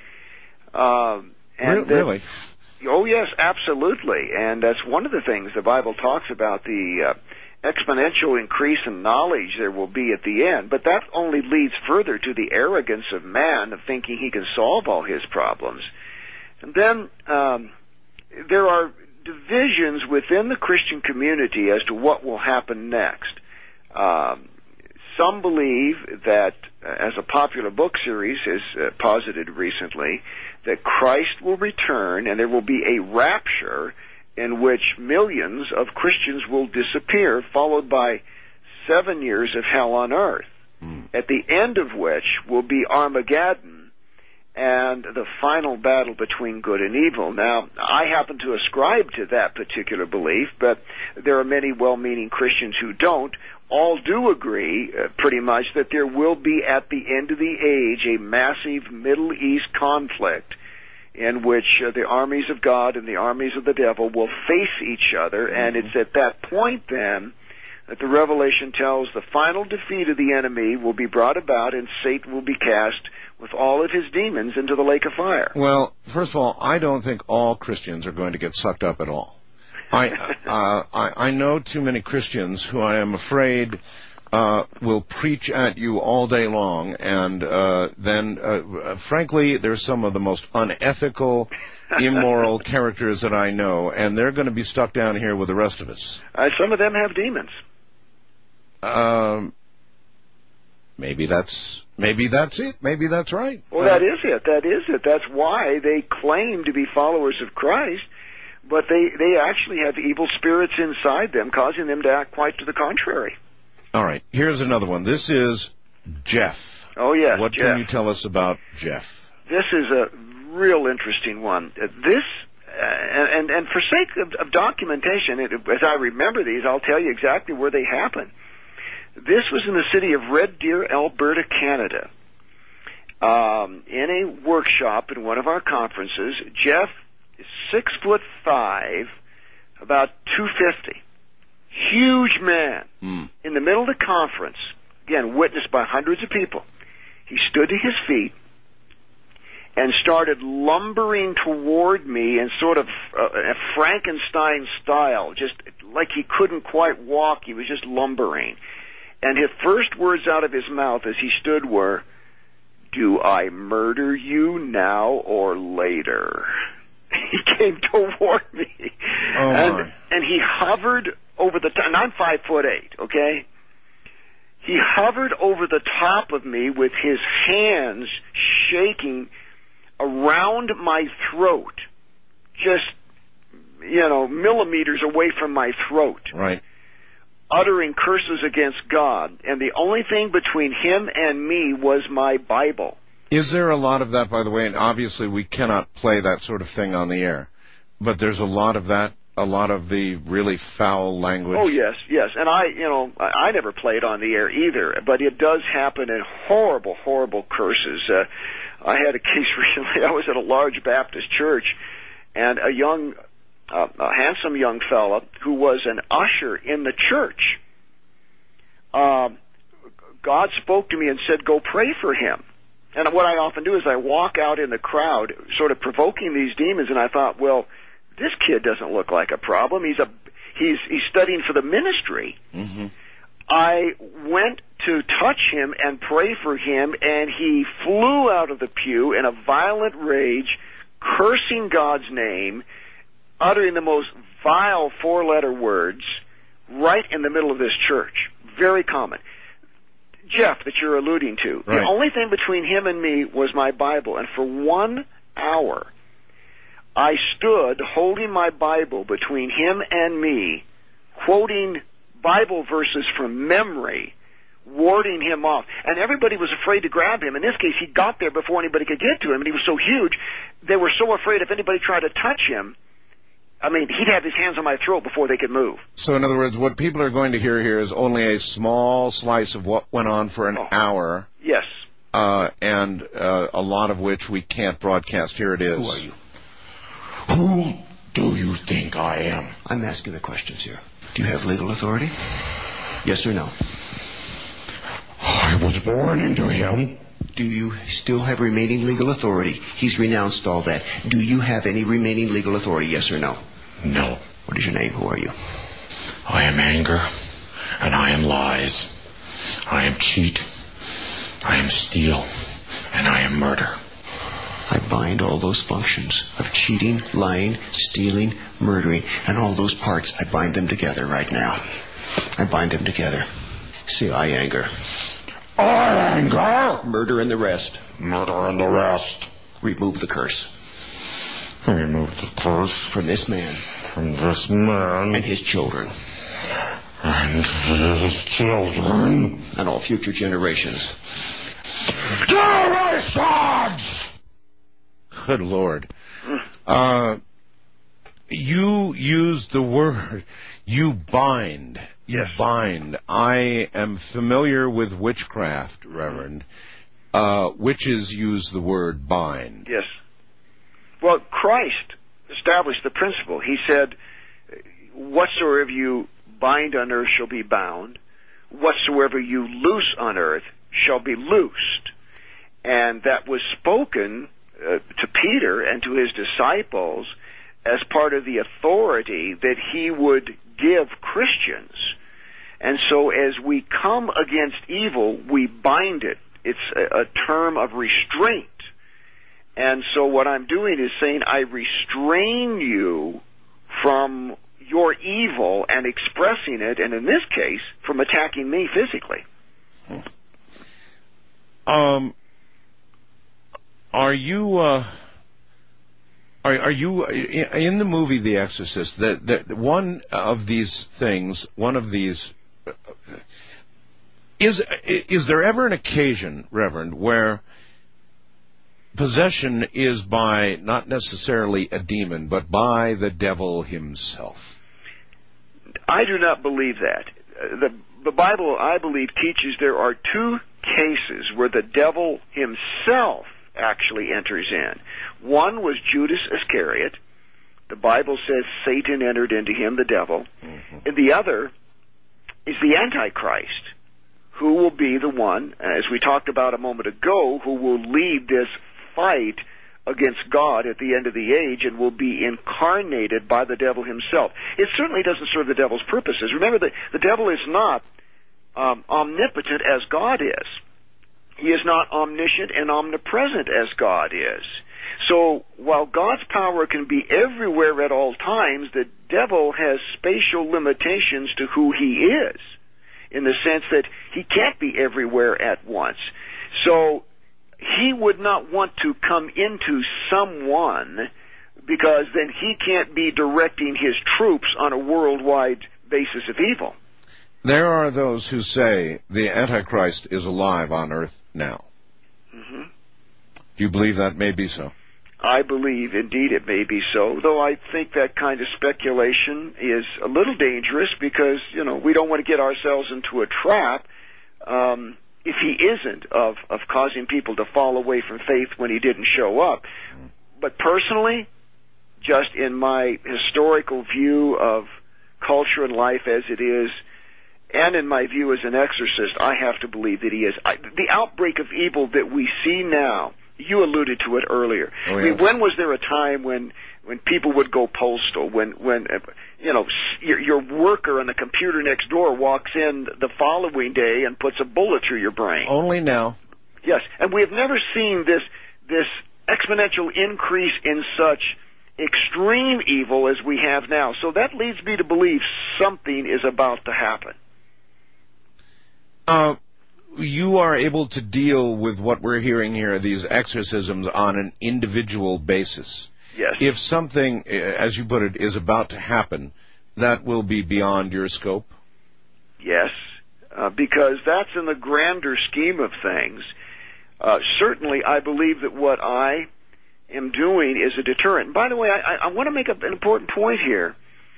Really? Oh, yes, absolutely. And that's one of the things the Bible talks about, the exponential increase in knowledge there will be at the end. But that only leads further to the arrogance of man of thinking he can solve all his problems. And then there are divisions within the Christian community as to what will happen next. Some believe that, as a popular book series has posited recently, that Christ will return and there will be a rapture in which millions of Christians will disappear, followed by 7 years of hell on earth, at the end of which will be Armageddon and the final battle between good and evil. Now, I happen to ascribe to that particular belief, but there are many well-meaning Christians who don't. All do agree, pretty much, that there will be, at the end of the age, a massive Middle East conflict in which the armies of God and the armies of the devil will face each other, and it's at that point, then, that the Revelation tells the final defeat of the enemy will be brought about, and Satan will be cast with all of his demons into the lake of fire. Well, first of all, I don't think all Christians are going to get sucked up at all. I know too many Christians who I am afraid will preach at you all day long, and then, frankly, they're some of the most unethical, immoral characters that I know, and they're going to be stuck down here with the rest of us. Some of them have demons. Maybe that's it. Maybe that's right. Well, that is it. That's why they claim to be followers of Christ, but they actually have evil spirits inside them, causing them to act quite to the contrary. All right. Here's another one. This is Jeff. Oh, yes, What Jeff. can you tell us about Jeff? This is a real interesting one. And for sake of documentation, as I remember these, I'll tell you exactly where they happened. This was in the city of Red Deer, Alberta, Canada. In a workshop in one of our conferences, Jeff is 6'5", about 250. Huge man. In the middle of the conference, again, witnessed by hundreds of people, he stood to his feet and started lumbering toward me in sort of a Frankenstein style, just like he couldn't quite walk. He was just lumbering. And his first words out of his mouth as he stood were, do I murder you now or later? He came toward me. Oh, my. And he hovered over the top, and I'm 5'8", okay? He hovered over the top of me with his hands shaking around my throat, just, millimeters away from my throat. Right. Uttering curses against God. And the only thing between him and me was my Bible. Is there a lot of that, by the way? And obviously we cannot play that sort of thing on the air. But there's a lot of that, a lot of the really foul language. Oh, yes. And I never played on the air either, but it does happen in horrible, horrible curses. I had a case recently. I was at a large Baptist church, and a handsome young fella who was an usher in the church. God spoke to me and said, "Go pray for him." And what I often do is I walk out in the crowd, sort of provoking these demons, and I thought, well, this kid doesn't look like a problem. He's studying for the ministry. Mm-hmm. I went to touch him and pray for him, and he flew out of the pew in a violent rage, cursing God's name, uttering the most vile 4-letter words right in the middle of this church. Very common. Jeff, that you're alluding to, right. The only thing between him and me was my Bible, and for 1 hour I stood holding my Bible between him and me, quoting Bible verses from memory, warding him off. And everybody was afraid to grab him. In this case, he got there before anybody could get to him, and he was so huge, they were so afraid if anybody tried to touch him, he'd have his hands on my throat before they could move. So, in other words, what people are going to hear here is only a small slice of what went on for an hour. Yes. And a lot of which we can't broadcast. Here it is. Who are you? Who do you think I am? I'm asking the questions here. Do you have legal authority? Yes or no? I was born into him. Do you still have remaining legal authority? He's renounced all that. Do you have any remaining legal authority, yes or no? No. What is your name? Who are you? I am anger, and I am lies. I am cheat. I am steal, and I am murder. I bind all those functions of cheating, lying, stealing, murdering, and all those parts. I bind them together right now. I bind them together. Say, I anger. I anger. Murder and the rest. Murder and the rest. Remove the curse. Remove the curse. From this man. From this man. And his children. And his children. And all future generations. Generations! Good Lord. You used the word, you bind. You yes. bind. I am familiar with witchcraft, Reverend. Witches use the word bind. Yes. Well, Christ established the principle. He said, whatsoever you bind on earth shall be bound. Whatsoever you loose on earth shall be loosed. And that was spoken to Peter and to his disciples as part of the authority that he would give Christians. And so as we come against evil, we bind it. It's a term of restraint. And so what I'm doing is saying, I restrain you from your evil and expressing it, and in this case, from attacking me physically. Are you in the movie The Exorcist? That one of these things, is there ever an occasion, Reverend, where possession is by not necessarily a demon, but by the devil himself? I do not believe that. The Bible, I believe, teaches there are two cases where the devil himself actually enters in. One was Judas Iscariot. The Bible says Satan entered into him, the devil. Mm-hmm. And the other is the Antichrist, who will be the one, as we talked about a moment ago, who will lead this fight against God at the end of the age and will be incarnated by the devil himself. It certainly doesn't serve the devil's purposes. Remember that the devil is not omnipotent as God is. He is not omniscient and omnipresent as God is. So while God's power can be everywhere at all times, the devil has spatial limitations to who he is, in the sense that he can't be everywhere at once. So he would not want to come into someone, because then he can't be directing his troops on a worldwide basis of evil. There are those who say the Antichrist is alive on earth now. Mm-hmm. Do you believe that may be so? I believe, indeed, it may be so, though I think that kind of speculation is a little dangerous because, we don't want to get ourselves into a trap if he isn't, of causing people to fall away from faith when he didn't show up. But personally, just in my historical view of culture and life as it is, and in my view as an exorcist, I have to believe that he is. The outbreak of evil that we see now, you alluded to it earlier. Oh, yeah. I mean, when was there a time when people would go postal, when your worker on the computer next door walks in the following day and puts a bullet through your brain? Only now. Yes, and we have never seen this exponential increase in such extreme evil as we have now. So that leads me to believe something is about to happen. You are able to deal with what we're hearing here, these exorcisms, on an individual basis. Yes. If something, as you put it, is about to happen, that will be beyond your scope? Yes, because that's in the grander scheme of things. Certainly, I believe that what I am doing is a deterrent. And by the way, I want to make an important point here.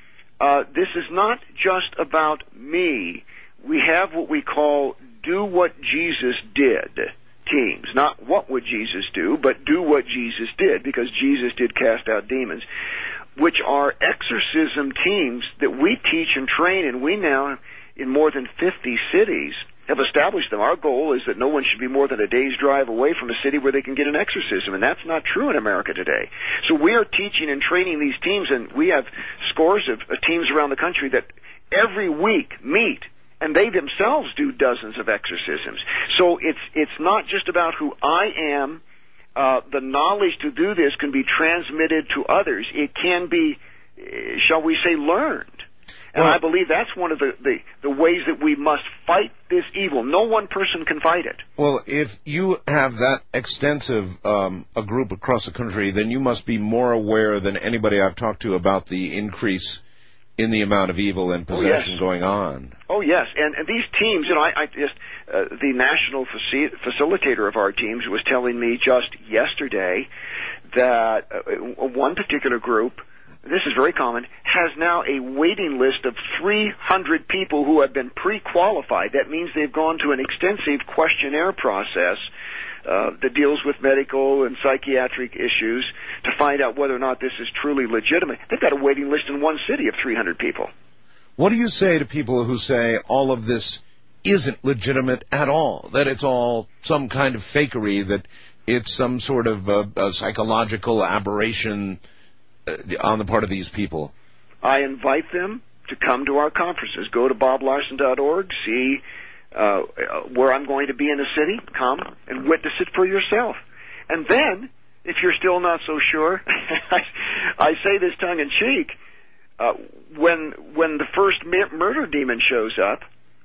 This is not just about me. We have what we call do what Jesus did teams. Not what would Jesus do, but do what Jesus did, because Jesus did cast out demons, which are exorcism teams that we teach and train, and we now, in more than 50 cities, have established them. Our goal is that no one should be more than a day's drive away from a city where they can get an exorcism, and that's not true in America today. So we are teaching and training these teams, and we have scores of teams around the country that every week meet, and they themselves do dozens of exorcisms. So it's not just about who I am. The knowledge to do this can be transmitted to others. It can be, shall we say, learned. And I believe that's one of the ways that we must fight this evil. No one person can fight it. Well, if you have that extensive a group across the country, then you must be more aware than anybody I've talked to about the increase in the amount of evil and possession going on. Oh, yes. And these teams, I just, the national facilitator of our teams was telling me just yesterday that one particular group, this is very common, has now a waiting list of 300 people who have been pre-qualified. That means they've gone to an extensive questionnaire process that deals with medical and psychiatric issues to find out whether or not this is truly legitimate. They've got a waiting list in one city of 300 people. What do you say to people who say all of this isn't legitimate at all, that it's all some kind of fakery, that it's some sort of a psychological aberration on the part of these people? I invite them to come to our conferences. Go to boblarson.org, see where I'm going to be in the city. Come and witness it for yourself. And then, if you're still not so sure, I say this tongue-in-cheek, when the first murder demon shows up,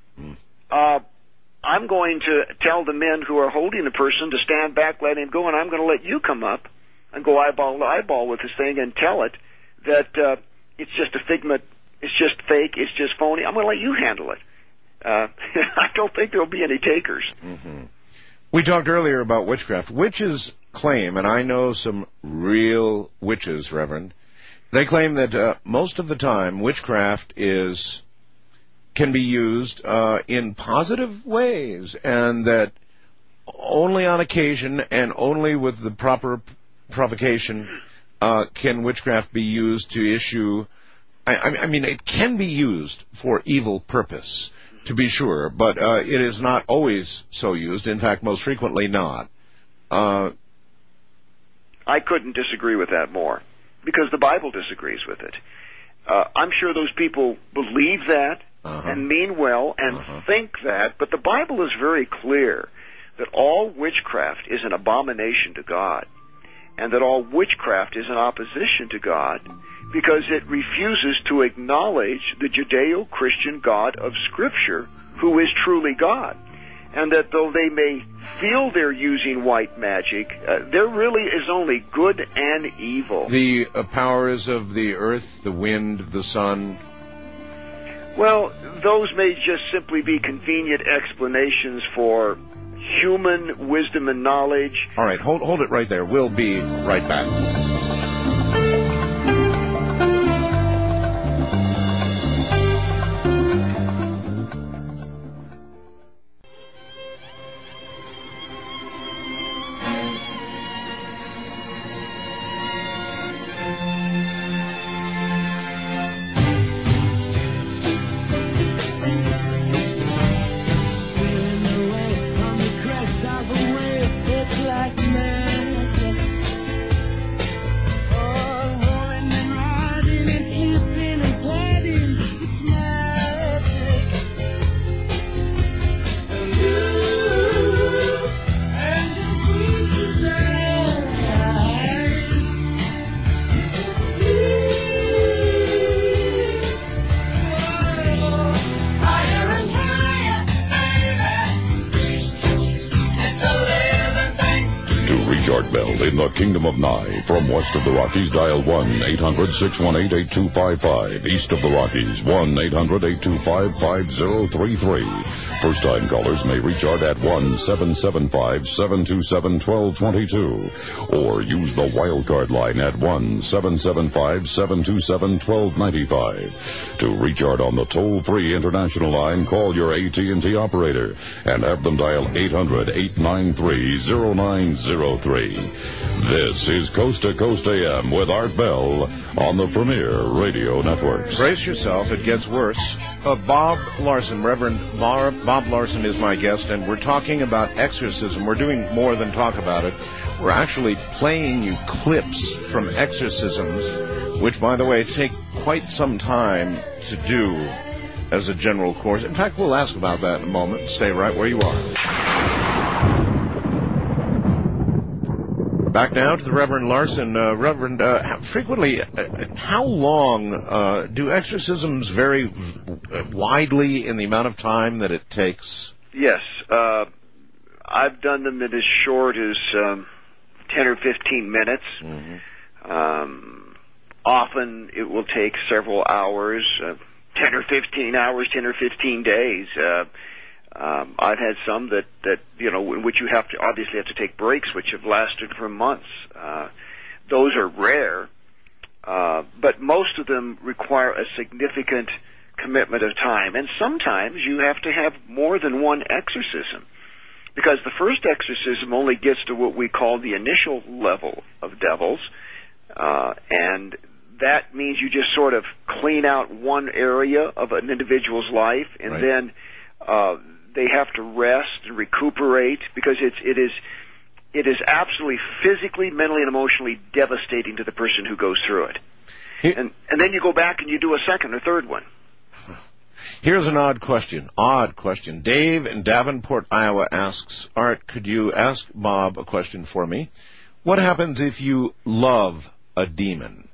I'm going to tell the men who are holding the person to stand back, let him go, and I'm going to let you come up and go eyeball to eyeball with this thing and tell it that it's just a figment, it's just fake, it's just phony. I'm going to let you handle it. I don't think there'll be any takers. Mm-hmm. We talked earlier about witchcraft. Witches claim, and I know some real witches, Reverend, they claim that most of the time witchcraft can be used in positive ways, and that only on occasion and only with the proper provocation can witchcraft be used to issue. I mean, it can be used for evil purpose, to be sure, but it is not always so used. In fact, most frequently not. I couldn't disagree with that more, because the Bible disagrees with it. I'm sure those people believe that and mean well and think that, but the Bible is very clear that all witchcraft is an abomination to God, and that all witchcraft is an opposition to God, because it refuses to acknowledge the Judeo-Christian God of Scripture, who is truly God. And that though they may feel they're using white magic, there really is only good and evil. The powers of the earth, the wind, the sun. Well, those may just simply be convenient explanations for human wisdom and knowledge. All right, hold it right there. We'll be right back. Art Bell in the Kingdom of Nye. From west of the Rockies, dial 1-800-618-8255. East of the Rockies, 1-800-825-5033. First-time callers may reach Art at 1-775-727-1222. Or use the wildcard line at 1-775-727-1295. To reach Art on the toll-free international line, call your AT&T operator and have them dial 800-893-0903. This is Coast to Coast AM with Art Bell on the Premier Radio Network. Brace yourself, it gets worse. Bob Larson, Reverend Bob Larson is my guest, and we're talking about exorcism. We're doing more than talk about it. We're actually playing you clips from exorcisms, which, by the way, take quite some time to do as a general course. In fact, we'll ask about that in a moment. Stay right where you are. Back now to the Reverend Larson. Reverend, frequently, how long do exorcisms vary widely in the amount of time that it takes? Yes. I've done them in as short as 10 or 15 minutes. Mm-hmm. Often it will take several hours, 10 or 15 hours, 10 or 15 days. I've had some that in which you obviously have to take breaks, which have lasted for months. Those are rare, but most of them require a significant commitment of time. And sometimes you have to have more than one exorcism, because the first exorcism only gets to what we call the initial level of devils, and that means you just sort of clean out one area of an individual's life, and right. Then they have to rest and recuperate, because it is absolutely physically, mentally, and emotionally devastating to the person who goes through it. And then you go back and you do a second or third one. Here's an odd question. Dave in Davenport, Iowa asks, Art, could you ask Bob a question for me? What happens if you love a demon?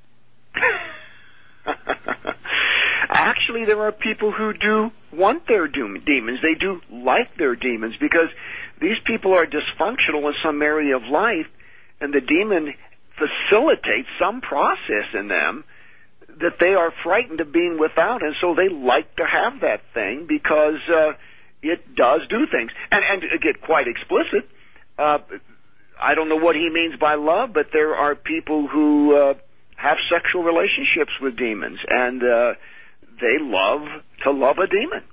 Actually, there are people who do want their demons. They do like their demons, because these people are dysfunctional in some area of life, and the demon facilitates some process in them that they are frightened of being without, and so they like to have that thing because it does do things. And to get quite explicit, I don't know what he means by love, but there are people who have sexual relationships with demons, and they love to love a demon.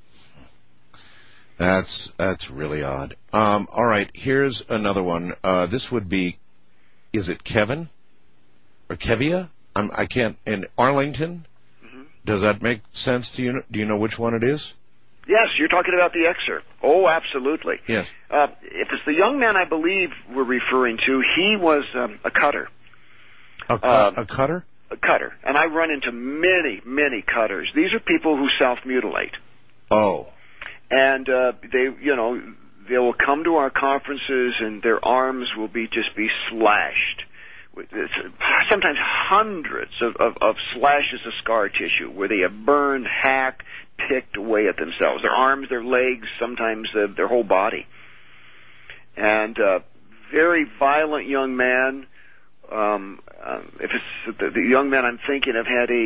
That's really odd. All right, here's another one. This would be, is it Kevin or Kevia? I can't. In Arlington. Mm-hmm. Does that make sense to you? Do you know which one it is? Yes, you're talking about the excerpt. Oh, absolutely. Yes. If it's the young man I believe we're referring to, he was a cutter. A cutter? A cutter. And I run into many, many cutters. These are people who self-mutilate. Oh. And they will come to our conferences and their arms will just be slashed. Sometimes hundreds of slashes of scar tissue where they have burned, hacked, picked away at themselves. Their arms, their legs, sometimes their whole body. And very violent young man. If it's the young man I'm thinking of had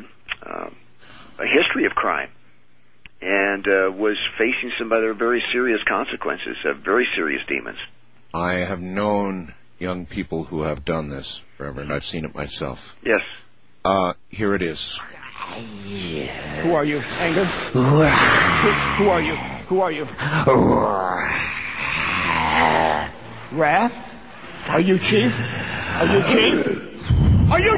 a history of crime and was facing some other very serious consequences, very serious demons. I have known young people who have done this, Reverend. I've seen it myself. Yes. Here it is. Who are you, Anger? Who are you? Who are you? Wrath? Are you Chief? Are you Chief? Are you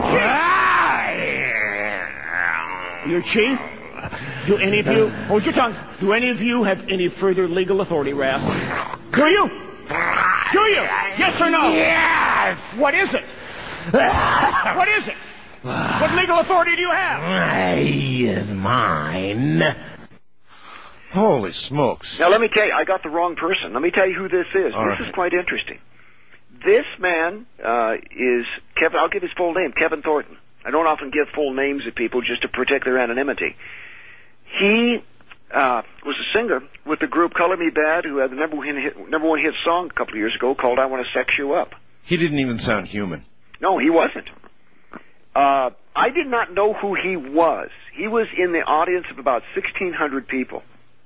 Chief? You're Chief? Do any of you... Hold your tongue. Do any of you have any further legal authority, Wrath? Do you? Do you? Yes or no? Yes! What is it? What is it? What legal authority do you have? Is mine. Holy smokes. Now, let me tell you, I got the wrong person. Let me tell you who this is. All this right. is quite interesting. This man is Kevin. I'll give his full name, Kevin Thornton. I don't often give full names of people just to protect their anonymity. He was a singer with the group Color Me Bad, who had the number one hit song a couple of years ago called I Want to Sex You Up. He didn't even sound human. No, he wasn't. I did not know who he was. He was in the audience of about 1,600 people.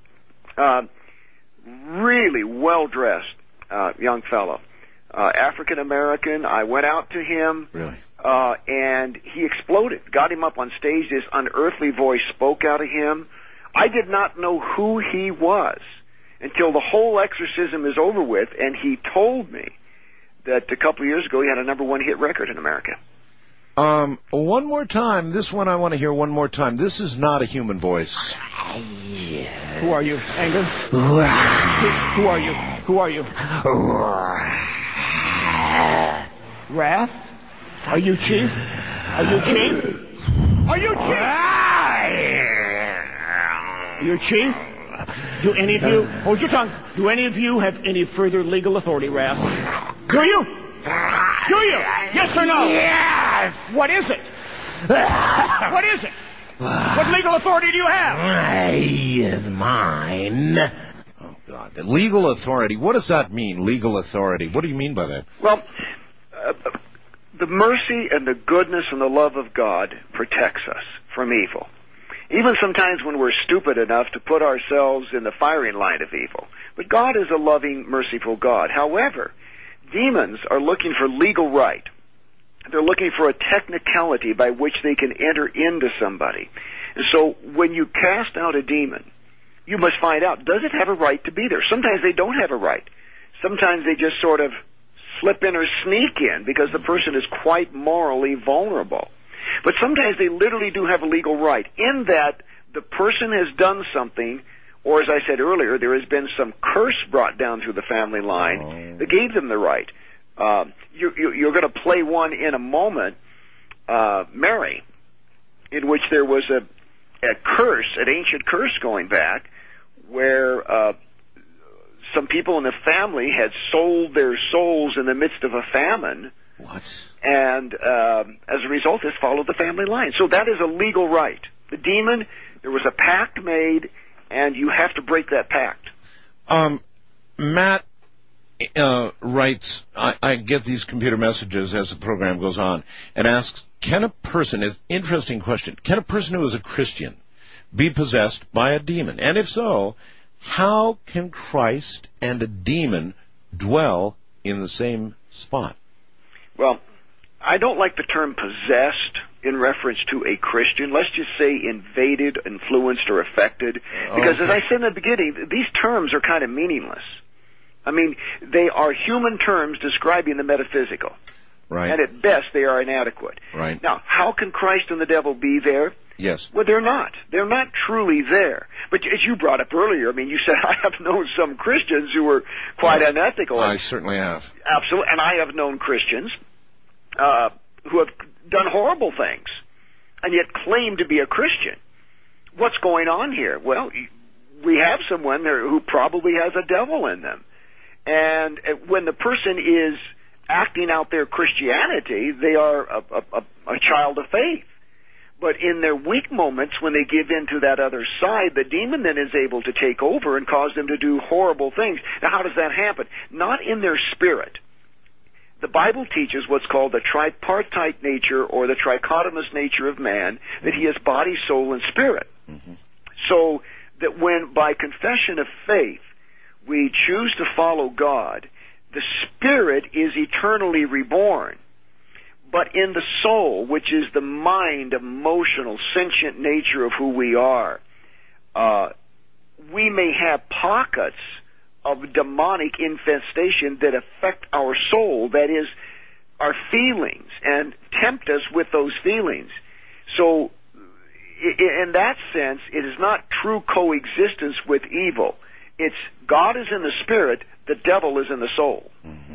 Really well-dressed young fellow. African American. I went out to him. Really? And he exploded. Got him up on stage. This unearthly voice spoke out of him. I did not know who he was until the whole exorcism is over with, and he told me that a couple of years ago he had a number one hit record in America. One more time. This one I want to hear one more time. This is not a human voice. Who are you, Anger? Who are you? Who are you? Wrath? Are you Chief? Are you Chief? Are you Chief? You're Chief? Do any of you... Hold your tongue. Do any of you have any further legal authority, Wrath? Do you? Do you? Yes or no? Yes! What is it? What is it? What legal authority do you have? Is mine. Oh, God. Legal authority. What does that mean, legal authority? What do you mean by that? Well, the mercy and the goodness and the love of God protects us from evil. Even sometimes when we're stupid enough to put ourselves in the firing line of evil. But God is a loving, merciful God. However, demons are looking for legal right. They're looking for a technicality by which they can enter into somebody. And so when you cast out a demon, you must find out, does it have a right to be there? Sometimes they don't have a right. Sometimes they just sort of slip in or sneak in because the person is quite morally vulnerable. But sometimes they literally do have a legal right in that the person has done something, or as I said earlier, there has been some curse brought down through the family line that gave them the right. You're going to play one in a moment, Mary, in which there was a curse, an ancient curse going back, where some people in the family had sold their souls in the midst of a famine. What? And as a result, this followed the family line. So that is a legal right. The demon, there was a pact made, and you have to break that pact. Matt writes, I get these computer messages as the program goes on, and asks, can a person, interesting question, can a person who is a Christian be possessed by a demon? And if so, how can Christ and a demon dwell in the same spot? Well, I don't like the term possessed in reference to a Christian. Let's just say invaded, influenced, or affected. Because as I said in the beginning, these terms are kind of meaningless. I mean, they are human terms describing the metaphysical. Right. And at best, they are inadequate. Right. Now, how can Christ and the devil be there? Yes. Well, they're not. They're not truly there. But as you brought up earlier, I mean, you said, I have known some Christians who were quite unethical. I certainly have. Absolutely. And I have known Christians who have done horrible things and yet claim to be a Christian. What's going on here? Well, we have someone there who probably has a devil in them. And when the person is acting out their Christianity, they are a child of faith. But in their weak moments, when they give in to that other side, the demon then is able to take over and cause them to do horrible things. Now, how does that happen? Not in their spirit. The Bible teaches what's called the tripartite nature or the trichotomous nature of man, that he has body, soul, and spirit. Mm-hmm. So that when, by confession of faith, we choose to follow God, the spirit is eternally reborn. But in the soul, which is the mind, emotional, sentient nature of who we are, we may have pockets of demonic infestation that affect our soul, that is, our feelings, and tempt us with those feelings. So, in that sense, it is not true coexistence with evil. It's God is in the spirit, the devil is in the soul.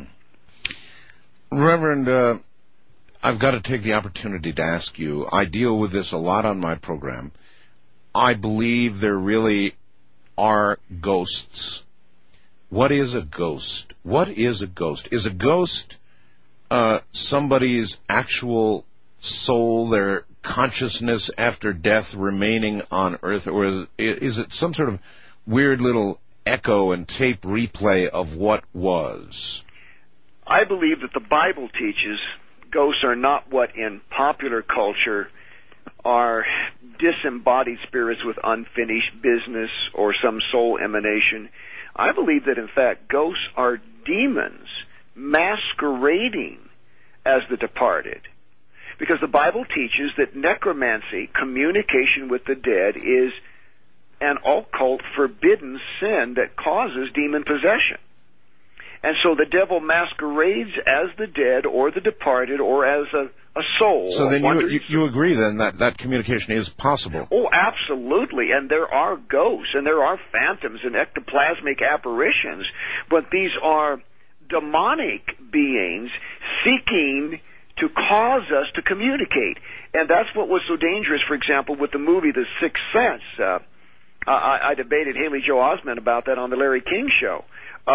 Mm-hmm. Reverend, I've got to take the opportunity to ask you, I deal with this a lot on my program. I believe there really are ghosts. What is a ghost? What is a ghost? Is a ghost somebody's actual soul, their consciousness after death remaining on earth, or is it some sort of weird little echo and tape replay of what was? I believe that the Bible teaches ghosts are not what in popular culture are disembodied spirits with unfinished business or some soul emanation. I believe that, in fact, ghosts are demons masquerading as the departed. Because the Bible teaches that necromancy, communication with the dead, is an occult forbidden sin that causes demon possession. And so the devil masquerades as the dead or the departed or as a soul. So then you agree then that communication is possible? Oh, absolutely. And there are ghosts and there are phantoms and ectoplasmic apparitions, but these are demonic beings seeking to cause us to communicate. And that's what was so dangerous, for example, with the movie The Sixth Sense. I debated Haley Joel Osment about that on the Larry King Show.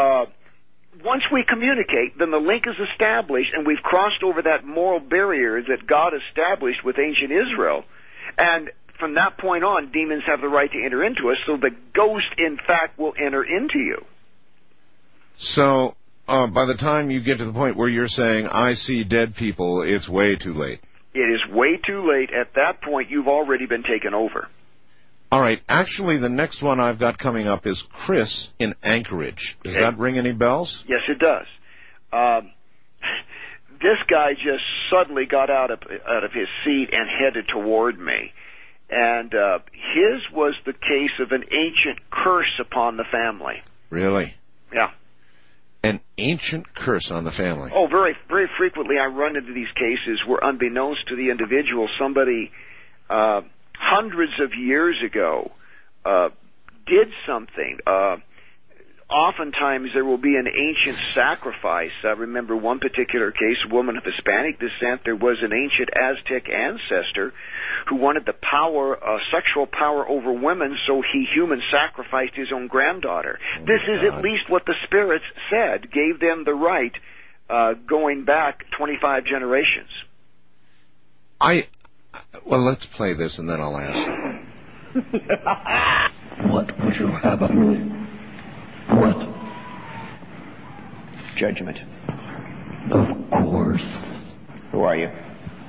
Once we communicate, then the link is established, and we've crossed over that moral barrier that God established with ancient Israel. And from that point on, demons have the right to enter into us, so the ghost, in fact, will enter into you. So, by the time you get to the point where you're saying, I see dead people, it's way too late. It is way too late. At that point, you've already been taken over. All right. Actually, the next one I've got coming up is Chris in Anchorage. Does that ring any bells? Yes, it does. This guy just suddenly got out of his seat and headed toward me. And his was the case of an ancient curse upon the family. Really? Yeah. An ancient curse on the family. Oh, very, very frequently I run into these cases where, unbeknownst to the individual, somebody hundreds of years ago did something. Oftentimes there will be an ancient sacrifice. I remember one particular case, a woman of Hispanic descent. There was an ancient Aztec ancestor who wanted the power, sexual power over women, so he human sacrificed his own granddaughter. This is at least what the spirits said, gave them the right, going back 25 generations. Well, let's play this and then I'll ask. What would you have of me? What? Judgment. Of course. Who are you?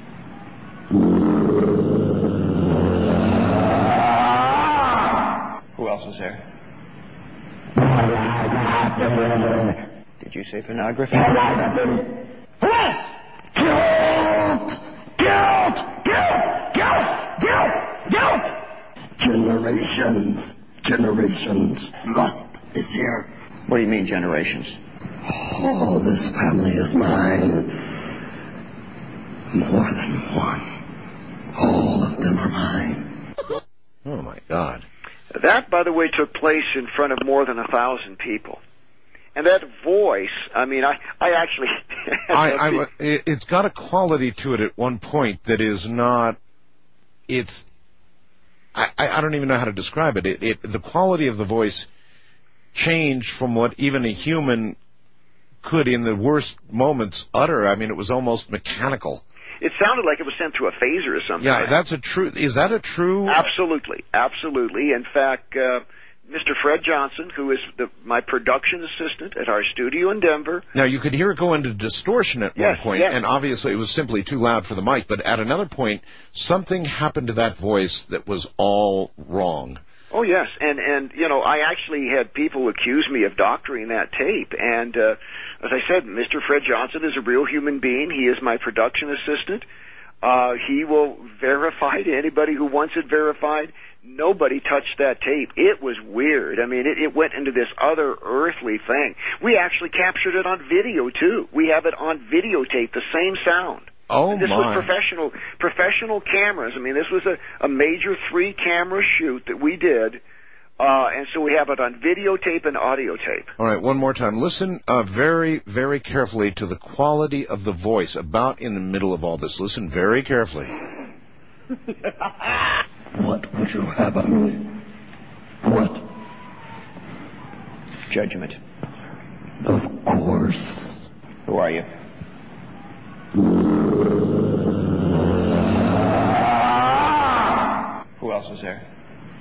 Who else is there? Did you say pornography? Who else? Guilt! Guilt! Guilt! Guilt! Guilt! Guilt! Generations. Lust is here. What do you mean, generations? Oh, this family is mine. More than one. All of them are mine. Oh, my God. That, by the way, took place in front of more than 1,000 people. And that voice, I mean, I actually... it's got a quality to it at one point that is not... It's... I don't even know how to describe it. The quality of the voice changed from what even a human could, in the worst moments, utter. I mean, it was almost mechanical. It sounded like it was sent through a phaser or something. Yeah, that's a true. Is that a true? Absolutely, absolutely. In fact, Mr. Fred Johnson, who is my production assistant at our studio in Denver. Now, you could hear it go into distortion at one point, and obviously it was simply too loud for the mic, but at another point, something happened to that voice that was all wrong. Oh, yes, and you know, I actually had people accuse me of doctoring that tape, and as I said, Mr. Fred Johnson is a real human being. He is my production assistant. He will verify to anybody who wants it verified. Nobody touched that tape. It was weird. I mean, it went into this other earthly thing. We actually captured it on video, too. We have it on videotape, the same sound. Oh, this my. was professional cameras. I mean, this was a major 3-camera shoot that we did, and so we have it on videotape and audio tape. All right, one more time. Listen very, very carefully to the quality of the voice about in the middle of all this. Listen very carefully. What would you have on me? What? Judgment. Of course. Who are you? Who else was there?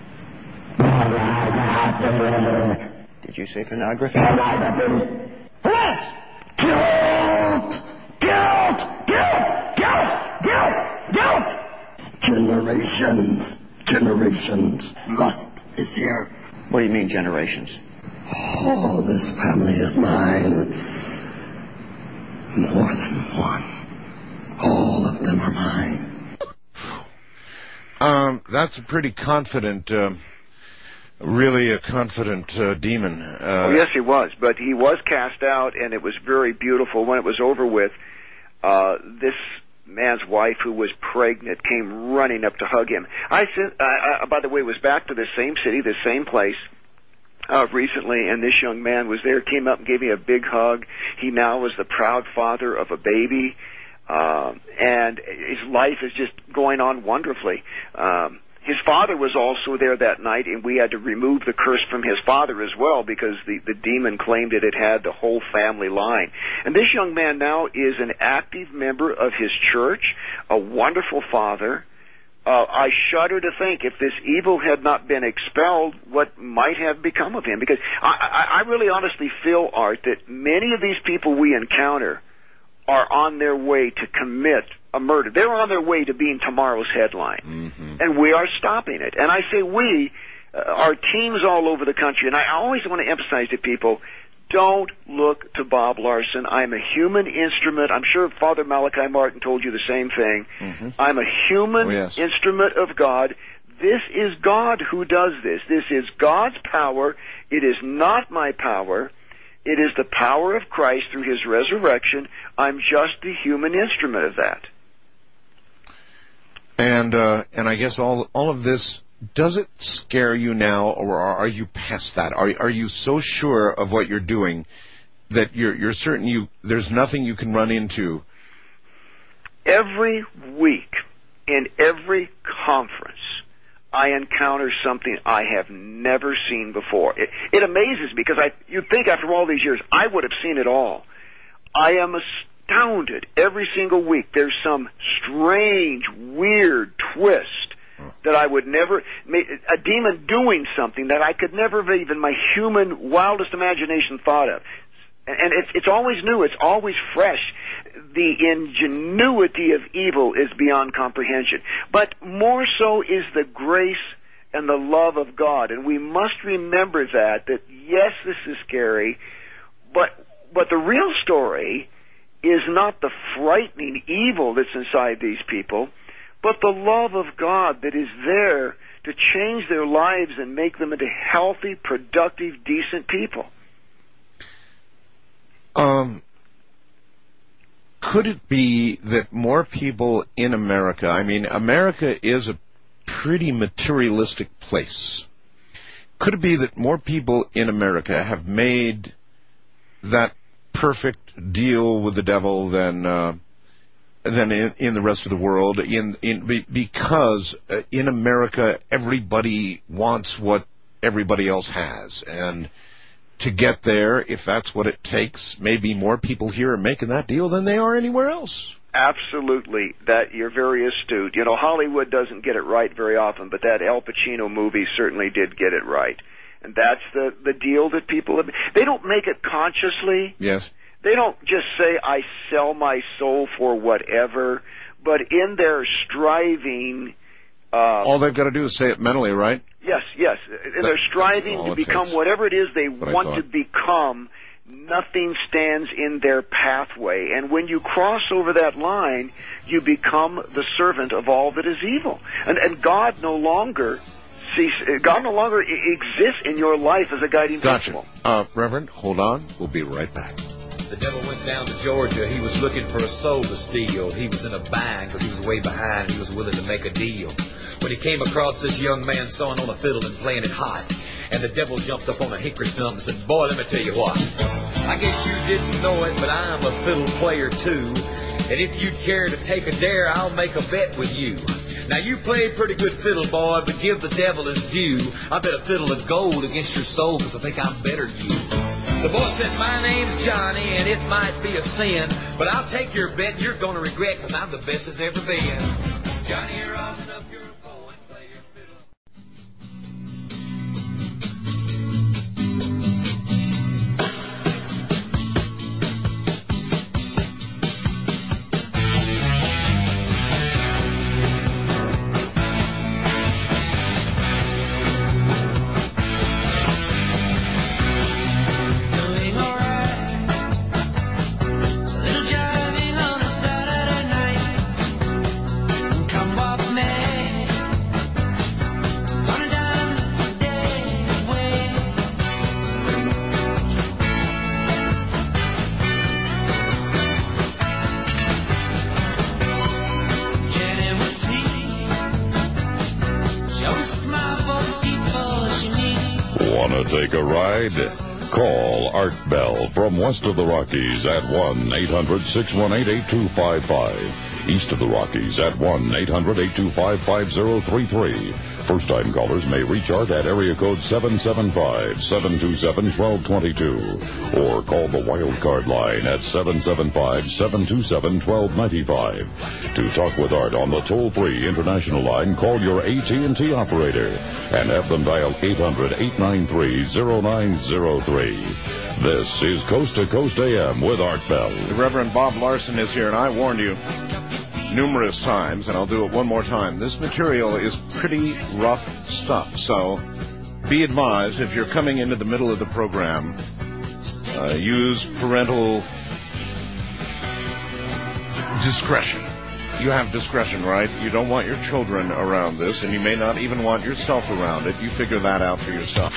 Did you say pornography? Yes! Guilt! Guilt! Guilt! Guilt! Guilt! Guilt! Generations. Lust is here. What do you mean, generations? Oh, this family is mine. More than one. All of them are mine. That's a pretty confident, really a confident demon. Oh, yes, he was. But he was cast out, and it was very beautiful. When it was over with, this man's wife, who was pregnant, came running up to hug him. I by the way, was back to the same city, the same place, recently, and this young man was there, came up and gave me a big hug. He now is the proud father of a baby, and his life is just going on wonderfully. His father was also there that night, and we had to remove the curse from his father as well, because the demon claimed it had the whole family line. And this young man now is an active member of his church, a wonderful father. I shudder to think, if this evil had not been expelled, what might have become of him. Because I really honestly feel, Art, that many of these people we encounter are on their way to commit a murder. They're on their way to being tomorrow's headline. Mm-hmm. And we are stopping it. And I say we, our teams all over the country, and I always want to emphasize to people, don't look to Bob Larson. I'm a human instrument. I'm sure Father Malachi Martin told you the same thing. Mm-hmm. I'm a human instrument of God. This is God who does this. This is God's power. It is not my power. It is the power of Christ through his resurrection. I'm just the human instrument of that. And I guess all of this, does it scare you now, or are you past that? Are you so sure of what you're doing that you're certain there's nothing you can run into? Every week, in every conference, I encounter something I have never seen before. It amazes me, because you'd think after all these years I would have seen it all. I am astounded every single week. There's some strange, weird twist that I would never, a demon doing something that I could never have even my human wildest imagination thought of. And it's always new, it's always fresh. The ingenuity of evil is beyond comprehension. But more so is the grace and the love of God. And we must remember that yes, this is scary, but the real story is not the frightening evil that's inside these people, but the love of God that is there to change their lives and make them into healthy, productive, decent people. Could it be that more people in America, I mean, America is a pretty materialistic place. Could it be that more people in America have made that perfect deal with the devil than in the rest of the world? Because in America, everybody wants what everybody else has, and to get there, if that's what it takes. Maybe more people here are making that deal than they are anywhere else. Absolutely. That you're very astute. You know, Hollywood doesn't get it right very often, but that Al Pacino movie certainly did get it right. And that's the deal that people have. They don't make it consciously. Yes. They don't just say, I sell my soul for whatever, but in their striving... all they've got to do is say it mentally, right? Yes. And they're striving to become whatever it is they want to become. Nothing stands in their pathway. And when you cross over that line, you become the servant of all that is evil. And God no longer exists in your life as a guiding principle. Reverend, hold on. We'll be right back. The devil went down to Georgia. He was looking for a soul to steal. He was in a bind because he was way behind. He was willing to make a deal. When he came across this young man sawing on a fiddle and playing it hot, and the devil jumped up on a hickory stump and said, boy, let me tell you what. I guess you didn't know it, but I'm a fiddle player too. And if you'd care to take a dare, I'll make a bet with you. Now, you played pretty good fiddle, boy, but give the devil his due. I bet a fiddle of gold against your soul because I think I'm better than you. The boy said, my name's Johnny, and it might be a sin, but I'll take your bet and you're going to regret because I'm the best there's ever been. Johnny, you're rosin up your bow and play your fiddle. Take a ride? Call Art Bell from west of the Rockies at 1-800-618-8255. East of the Rockies at 1-800-825-5033. First-time callers may reach Art at area code 775-727-1222 or call the wild card line at 775-727-1295. To talk with Art on the toll-free international line, call your AT&T operator and have them dial 800-893-0903. This is Coast to Coast AM with Art Bell. The Reverend Bob Larson is here, and I warned you numerous times, and I'll do it one more time. This material is pretty rough stuff, so be advised if you're coming into the middle of the program, use parental discretion. You have discretion, right? You don't want your children around this, and you may not even want yourself around it. You figure that out for yourself.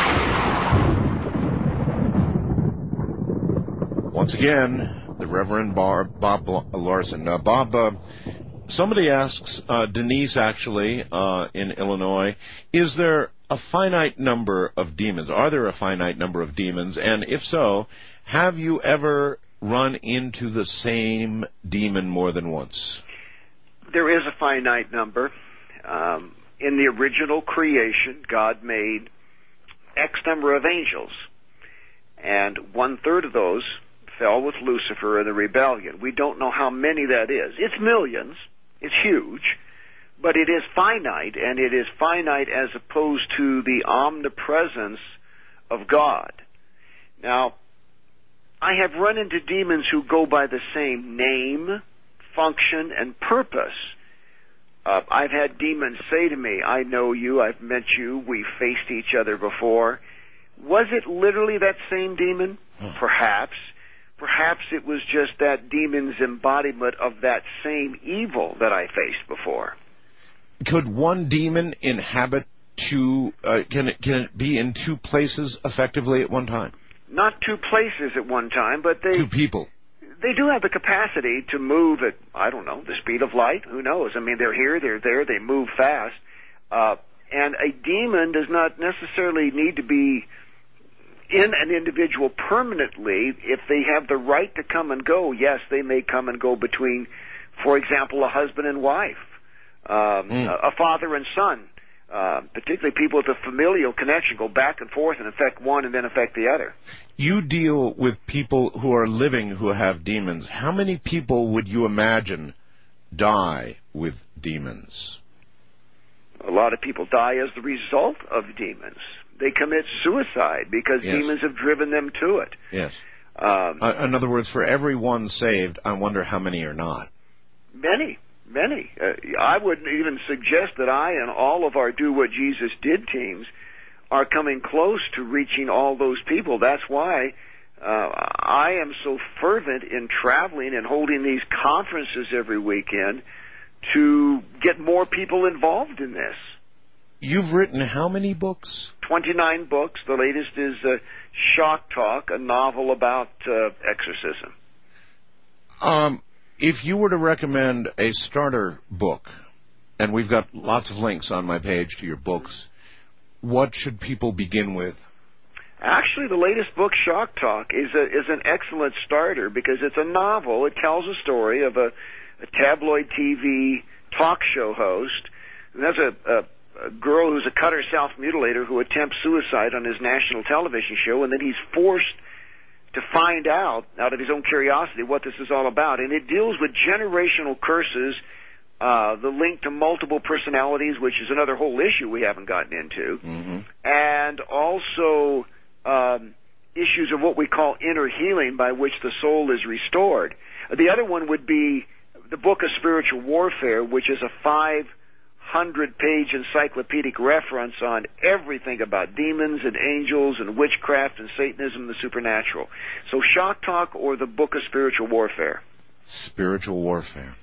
Once again, the Reverend Bob Larson. Bob, somebody asks, Denise actually, in Illinois, is there a finite number of demons? Are there a finite number of demons? And if so, have you ever run into the same demon more than once? There is a finite number. In the original creation, God made X number of angels, and 1/3 of those fell with Lucifer in the rebellion. We don't know how many that is. It's millions. It's huge. But it is finite, and it is finite as opposed to the omnipresence of God. Now, I have run into demons who go by the same name, function, and purpose. I've had demons say to me, I know you, I've met you, we've faced each other before. Was it literally that same demon? Perhaps. Perhaps it was just that demon's embodiment of that same evil that I faced before. Could one demon inhabit two, can it be in two places effectively at one time? Not two places at one time, but two people. They do have the capacity to move at, I don't know, the speed of light. Who knows? I mean, they're here, they're there, they move fast. And a demon does not necessarily need to be in an individual permanently. If they have the right to come and go, yes, they may come and go between, for example, a husband and wife, a father and son, particularly people with a familial connection, go back and forth and affect one and then affect the other. You deal with people who are living who have demons. How many people would you imagine die with demons? A lot of people die as the result of demons. They commit suicide because demons have driven them to it. Yes. In other words, for every one saved, I wonder how many are not. Many. I wouldn't even suggest that I and all of our Do What Jesus Did teams are coming close to reaching all those people. That's why I am so fervent in traveling and holding these conferences every weekend to get more people involved in this. You've written how many books? 29 books. The latest is Shock Talk, a novel about exorcism. If you were to recommend a starter book, and we've got lots of links on my page to your books, what should people begin with? Actually, the latest book, Shock Talk, is an excellent starter because it's a novel. It tells a story of a tabloid TV talk show host. And there's a girl who's a cutter self-mutilator who attempts suicide on his national television show, and then he's forced to find out of his own curiosity what this is all about. And it deals with generational curses, the link to multiple personalities, which is another whole issue we haven't gotten into, and also issues of what we call inner healing, by which the soul is restored. The other one would be the Book of Spiritual Warfare, which is a 500-page encyclopedic reference on everything about demons and angels and witchcraft and Satanism and the supernatural. So Shock Talk or the Book of Spiritual Warfare. Spiritual Warfare.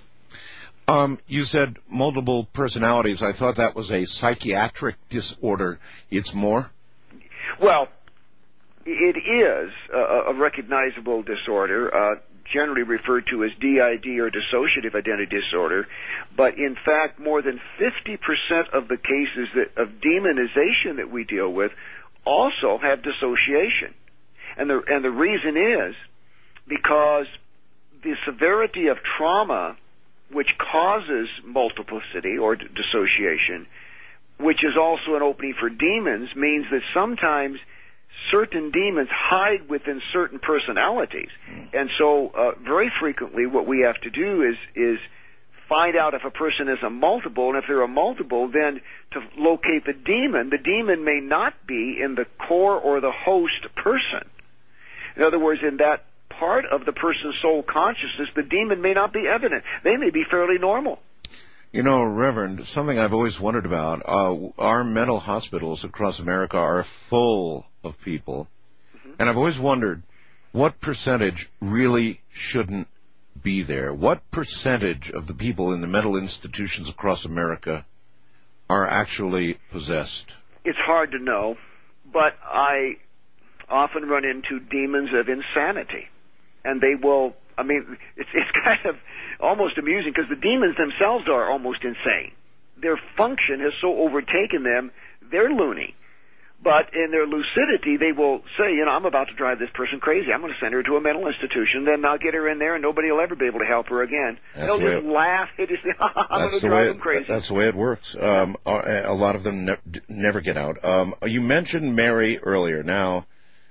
You said multiple personalities. I thought that was a psychiatric disorder. It's more? Well, it is a recognizable disorder, generally referred to as DID or dissociative identity disorder, but in fact more than 50% of the cases of demonization that we deal with also have dissociation. And the reason is because the severity of trauma, which causes multiplicity or dissociation, which is also an opening for demons, means that sometimes certain demons hide within certain personalities. And so very frequently what we have to do is find out if a person is a multiple, and if they're a multiple, then to locate the demon may not be in the core or the host person. In other words, in that part of the person's soul consciousness, the demon may not be evident. They may be fairly normal. You know, Reverend, something I've always wondered about, our mental hospitals across America are full of people, and I've always wondered what percentage really shouldn't be there. What percentage of the people in the mental institutions across America are actually possessed? It's hard to know, but I often run into demons of insanity, and they will, I mean, it's kind of almost amusing because the demons themselves are almost insane. Their function has so overtaken them, they're loony. But in their lucidity, they will say, you know, I'm about to drive this person crazy. I'm going to send her to a mental institution. Then I'll get her in there, and nobody will ever be able to help her again. They'll just laugh. They just say, I'm going to drive them crazy. That's the way it works. A lot of them never get out. You mentioned Mary earlier. Now,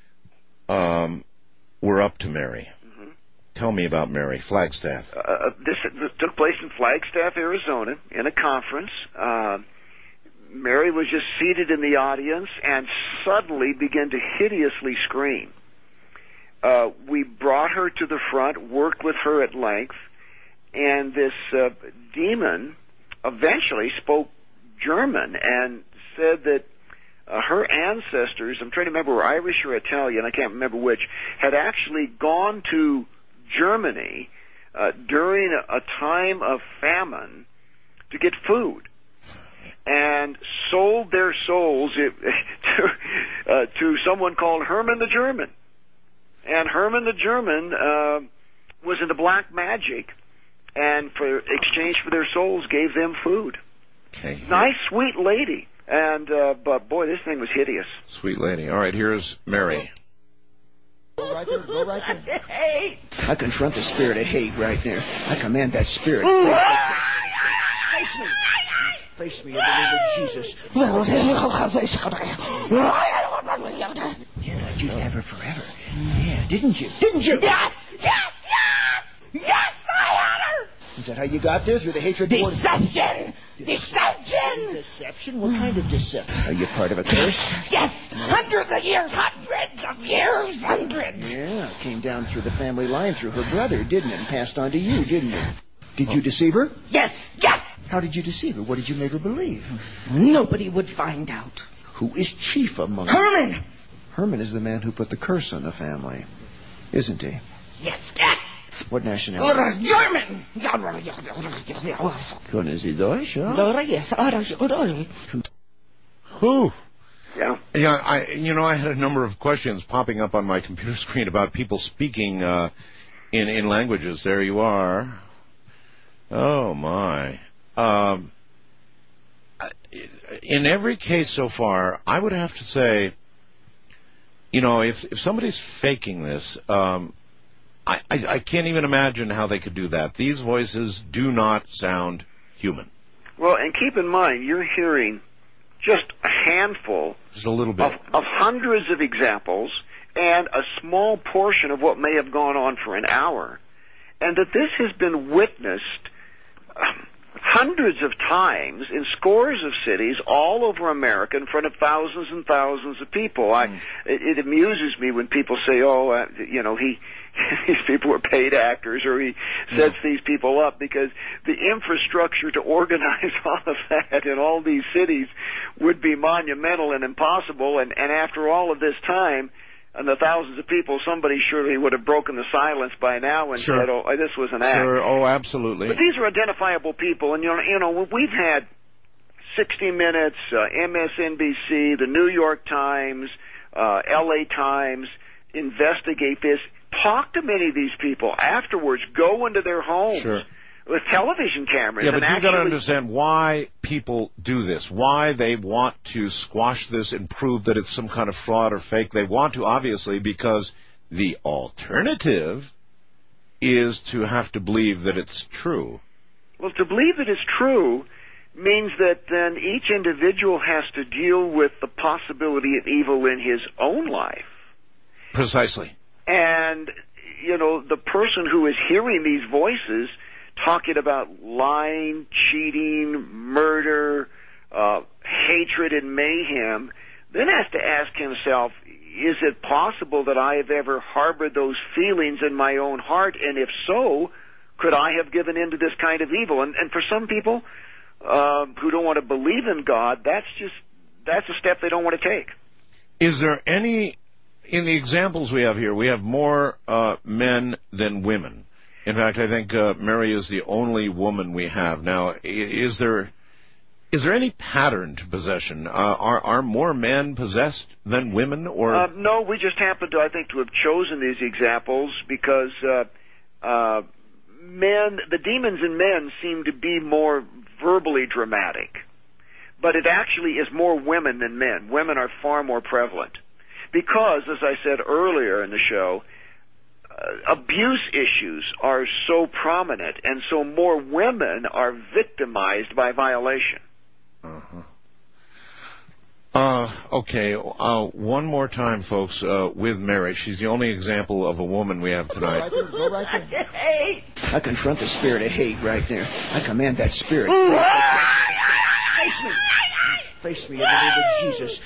we're up to Mary. Tell me about Mary, Flagstaff. This took place in Flagstaff, Arizona, in a conference. Mary was just seated in the audience and suddenly began to hideously scream. We brought her to the front, worked with her at length, and this demon eventually spoke German and said that her ancestors, I'm trying to remember, were Irish or Italian, I can't remember which, had actually gone to Germany during a time of famine to get food, and sold their souls to someone called Herman the German. And Herman the German was into black magic, and for exchange for their souls gave them food. Okay. Nice, sweet lady. And but boy, this thing was hideous. Sweet lady. All right, here's Mary. Go right there. Hate! I confront the spirit of hate right there. I command that spirit. Face me. Face me in the name of Jesus. You thought you'd have her forever. Yeah, didn't you? Didn't you? Yes, I had her. Is that how you got there? Through the hatred? Deception! Deception! Deception? What kind of deception? Are you part of a curse? Yes, hundreds of years, hundreds. Yeah, it came down through the family line through her brother, didn't it? And passed on to you, didn't it? Did you deceive her? Yes. How did you deceive her? What did you make her believe? Nobody would find out. Who is chief among them? Herman! Herman is the man who put the curse on the family, isn't he? Yes. What nationality? German! Können Sie Deutsch, huh? Whew. Yeah. Yeah, I had a number of questions popping up on my computer screen about people speaking in languages. There you are. Oh my. In every case so far, I would have to say, if somebody's faking this, I can't even imagine how they could do that. These voices do not sound human. Well, and keep in mind, you're hearing just a handful, just a little bit, of hundreds of examples, and a small portion of what may have gone on for an hour, and that this has been witnessed hundreds of times in scores of cities all over America in front of thousands and thousands of people. It amuses me when people say, these people were paid actors, or he sets these people up, because the infrastructure to organize all of that in all these cities would be monumental and impossible, and after all of this time, and the thousands of people, somebody surely would have broken the silence by now and said, "Oh, this was an act." Sure. Oh, absolutely. But these are identifiable people, and we've had 60 Minutes, MSNBC, the New York Times, LA Times investigate this. Talk to many of these people afterwards. Go into their homes. Sure. With television cameras. Yeah, but you've got to understand why people do this, why they want to squash this and prove that it's some kind of fraud or fake. They want to, obviously, because the alternative is to have to believe that it's true. Well, to believe that it's true means that then each individual has to deal with the possibility of evil in his own life. Precisely. And, the person who is hearing these voices talking about lying, cheating, murder, hatred, and mayhem, then has to ask himself, is it possible that I have ever harbored those feelings in my own heart? And if so, could I have given in to this kind of evil? And for some people who don't want to believe in God, that's a step they don't want to take. Is there any, in the examples we have here, we have more men than women. In fact, I think Mary is the only woman we have. Now, is there any pattern to possession? Are more men possessed than women, or no? We just happen to, I think, to have chosen these examples because the demons in men seem to be more verbally dramatic, but it actually is more women than men. Women are far more prevalent because, as I said earlier in the show, abuse issues are so prominent, and so more women are victimized by violation. Okay, one more time, folks, with Mary. She's the only example of a woman we have tonight. Go right there. I confront the spirit of hate right there. I command that spirit. Face me. Face me in the name of Jesus.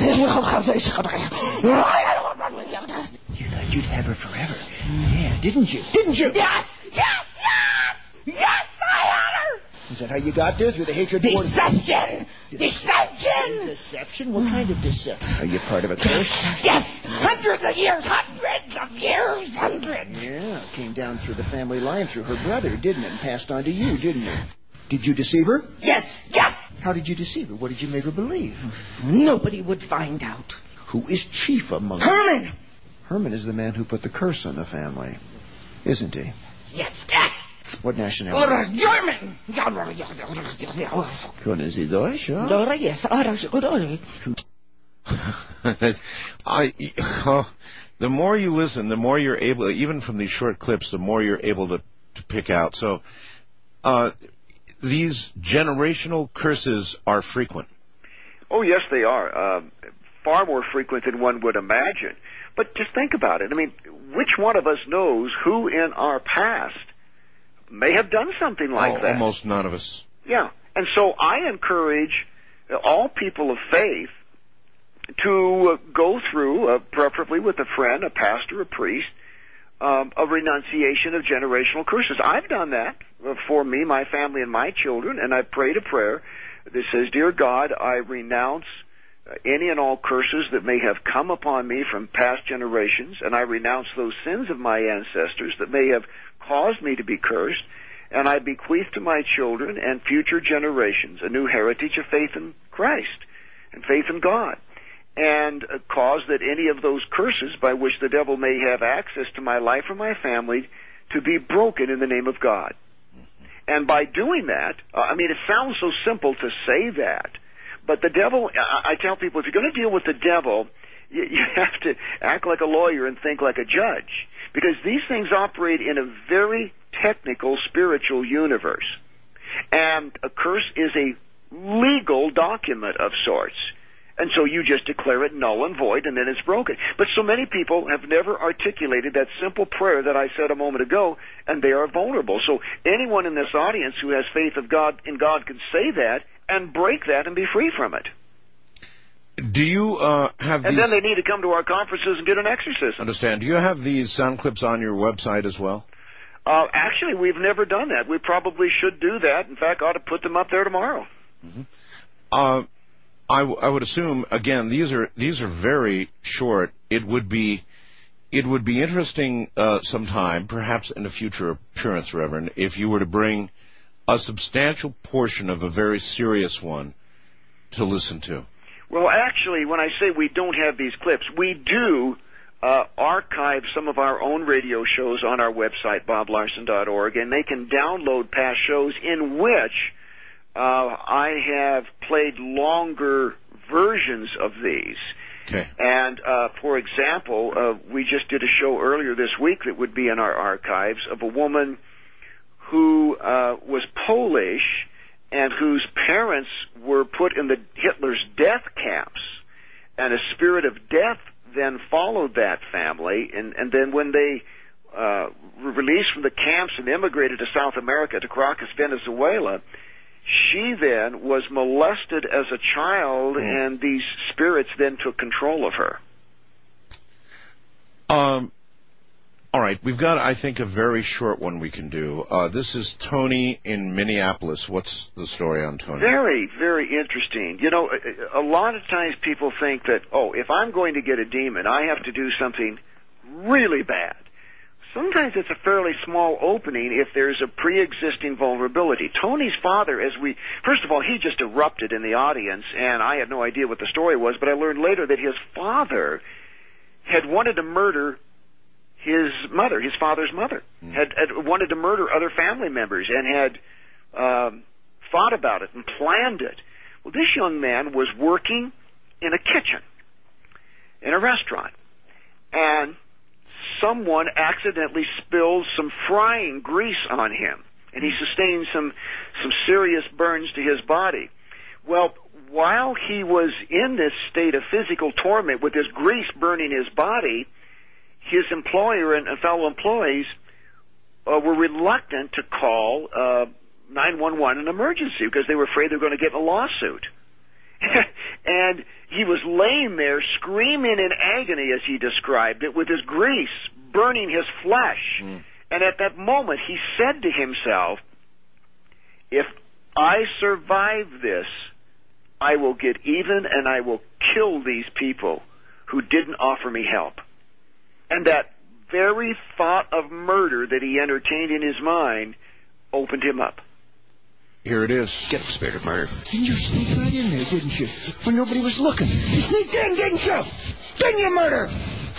You thought you'd have her forever. Yeah, didn't you? Didn't you? Yes, I had her. Is that how you got there? Through the hatred? Deception! Deception! Deception? What kind of deception? Are you part of a curse? Yes! Hundreds of years! Hundreds! Yeah, it came down through the family line through her brother, didn't it? And passed on to you, didn't it? Did you deceive her? Yes! How did you deceive her? What did you make her believe? Nobody would find out. Who is chief among them? Herman! Herman is the man who put the curse on the family, isn't he? Yes. What nationality? German! Können Sie Deutsch, huh? The more you listen, the more you're able, even from these short clips, the more you're able to pick out. So, these generational curses are frequent. Oh, yes, they are. Far more frequent than one would imagine. But just think about it. I mean, which one of us knows who in our past may have done something like that? Almost none of us. Yeah. And so I encourage all people of faith to go through, preferably with a friend, a pastor, a priest, a renunciation of generational curses. I've done that for me, my family, and my children, and I prayed a prayer that says, Dear God, I renounce any and all curses that may have come upon me from past generations, and I renounce those sins of my ancestors that may have caused me to be cursed, and I bequeath to my children and future generations a new heritage of faith in Christ and faith in God, and cause that any of those curses by which the devil may have access to my life or my family to be broken in the name of God. And by doing that, I mean, it sounds so simple to say that, but the devil, I tell people, if you're going to deal with the devil, you have to act like a lawyer and think like a judge, because these things operate in a very technical spiritual universe. And a curse is a legal document of sorts. And so you just declare it null and void, and then it's broken. But so many people have never articulated that simple prayer that I said a moment ago, and they are vulnerable. So anyone in this audience who has faith in God can say that and break that and be free from it. Do you have And these... then they need to come to our conferences and get an exorcism. Understand. Do you have these sound clips on your website as well? Actually, we've never done that. We probably should do that. In fact, ought to put them up there tomorrow. Mm-hmm. I would assume, again, these are very short. It would be interesting sometime, perhaps in a future appearance, Reverend, if you were to bring a substantial portion of a very serious one to listen to. Well, actually, when I say we don't have these clips, we do archive some of our own radio shows on our website, boblarson.org, and they can download past shows in which I have played longer versions of these. Okay. And, for example, we just did a show earlier this week that would be in our archives of a woman who was Polish and whose parents were put in the Hitler's death camps. And a spirit of death then followed that family. And then when they were released from the camps and immigrated to South America, to Caracas, Venezuela, she then was molested as a child, and these spirits then took control of her. All right, we've got, I think, a very short one we can do. This is Tony in Minneapolis. What's the story on Tony? Very, very interesting. You know, a lot of times people think that, if I'm going to get a demon, I have to do something really bad. Sometimes it's a fairly small opening if there's a pre-existing vulnerability. Tony's father, first of all, he just erupted in the audience, and I had no idea what the story was, but I learned later that his father had wanted to murder his father's mother, had wanted to murder other family members, and had thought about it and planned it. Well, this young man was working in a kitchen in a restaurant, and someone accidentally spilled some frying grease on him, and he sustained some serious burns to his body. Well, while he was in this state of physical torment with this grease burning his body, his employer and fellow employees were reluctant to call 911 an emergency because they were afraid they were going to get in a lawsuit. And he was laying there screaming in agony, as he described it, with his grease burning his flesh. And at that moment, he said to himself, if I survive this, I will get even and I will kill these people who didn't offer me help. And that very thought of murder that he entertained in his mind opened him up. Here it is. Get up, spirit of murder. And you sneaked right in there, didn't you? When nobody was looking. You sneaked in, didn't you? Didn't you, murder?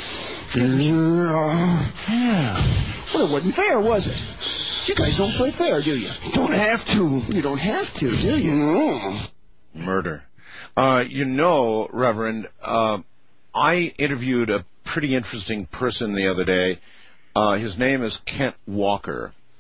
Yeah. Well, it wasn't fair, was it? You guys don't play fair, do you? Don't have to. You don't have to, do you? No. Murder. Reverend, I interviewed a pretty interesting person the other day. His name is Kent Walker.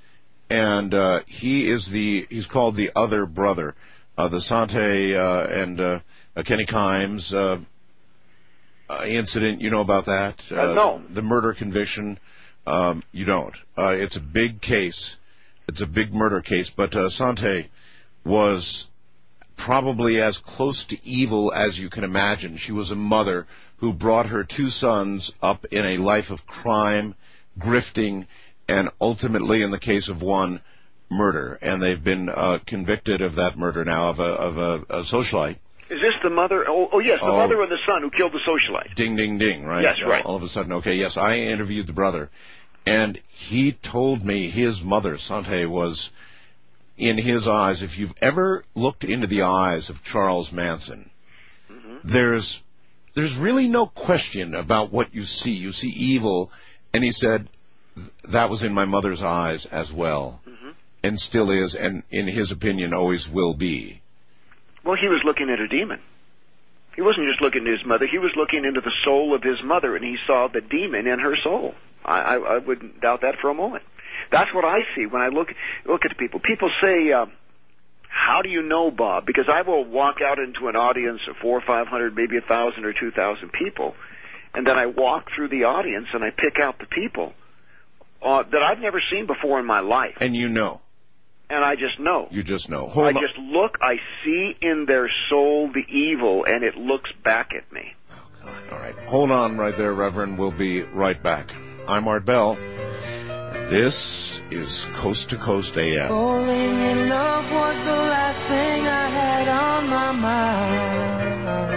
and he's called the other brother. The Sante and Kenny Kimes incident, you know about that? No. The murder conviction, you don't. It's a big case. It's a big murder case, but Sante was probably as close to evil as you can imagine. She was a mother who brought her two sons up in a life of crime, grifting, and ultimately, in the case of one, murder. And they've been convicted of that murder now, of a socialite. Is this the mother? Oh yes, the mother of the son who killed the socialite. Ding, ding, ding, right? Yes, right. All of a sudden, okay, yes, I interviewed the brother. And he told me his mother, Sante, was, in his eyes, if you've ever looked into the eyes of Charles Manson, there's really no question about what you see. You see evil, and he said, that was in my mother's eyes as well, and still is, and in his opinion, always will be. Well, he was looking at a demon. He wasn't just looking at his mother. He was looking into the soul of his mother, and he saw the demon in her soul. I wouldn't doubt that for a moment. That's what I see when I look at people. People say, how do you know, Bob? Because I will walk out into an audience of 400 or 500, maybe 1,000 or 2,000 people, and then I walk through the audience and I pick out the people that I've never seen before in my life. And you know. And I just know. You just know. Just look, I see in their soul the evil, and it looks back at me. Oh, God. All right. Hold on right there, Reverend. We'll be right back. I'm Art Bell. This is Coast to Coast AM. Falling in love was the last thing I had on my mind.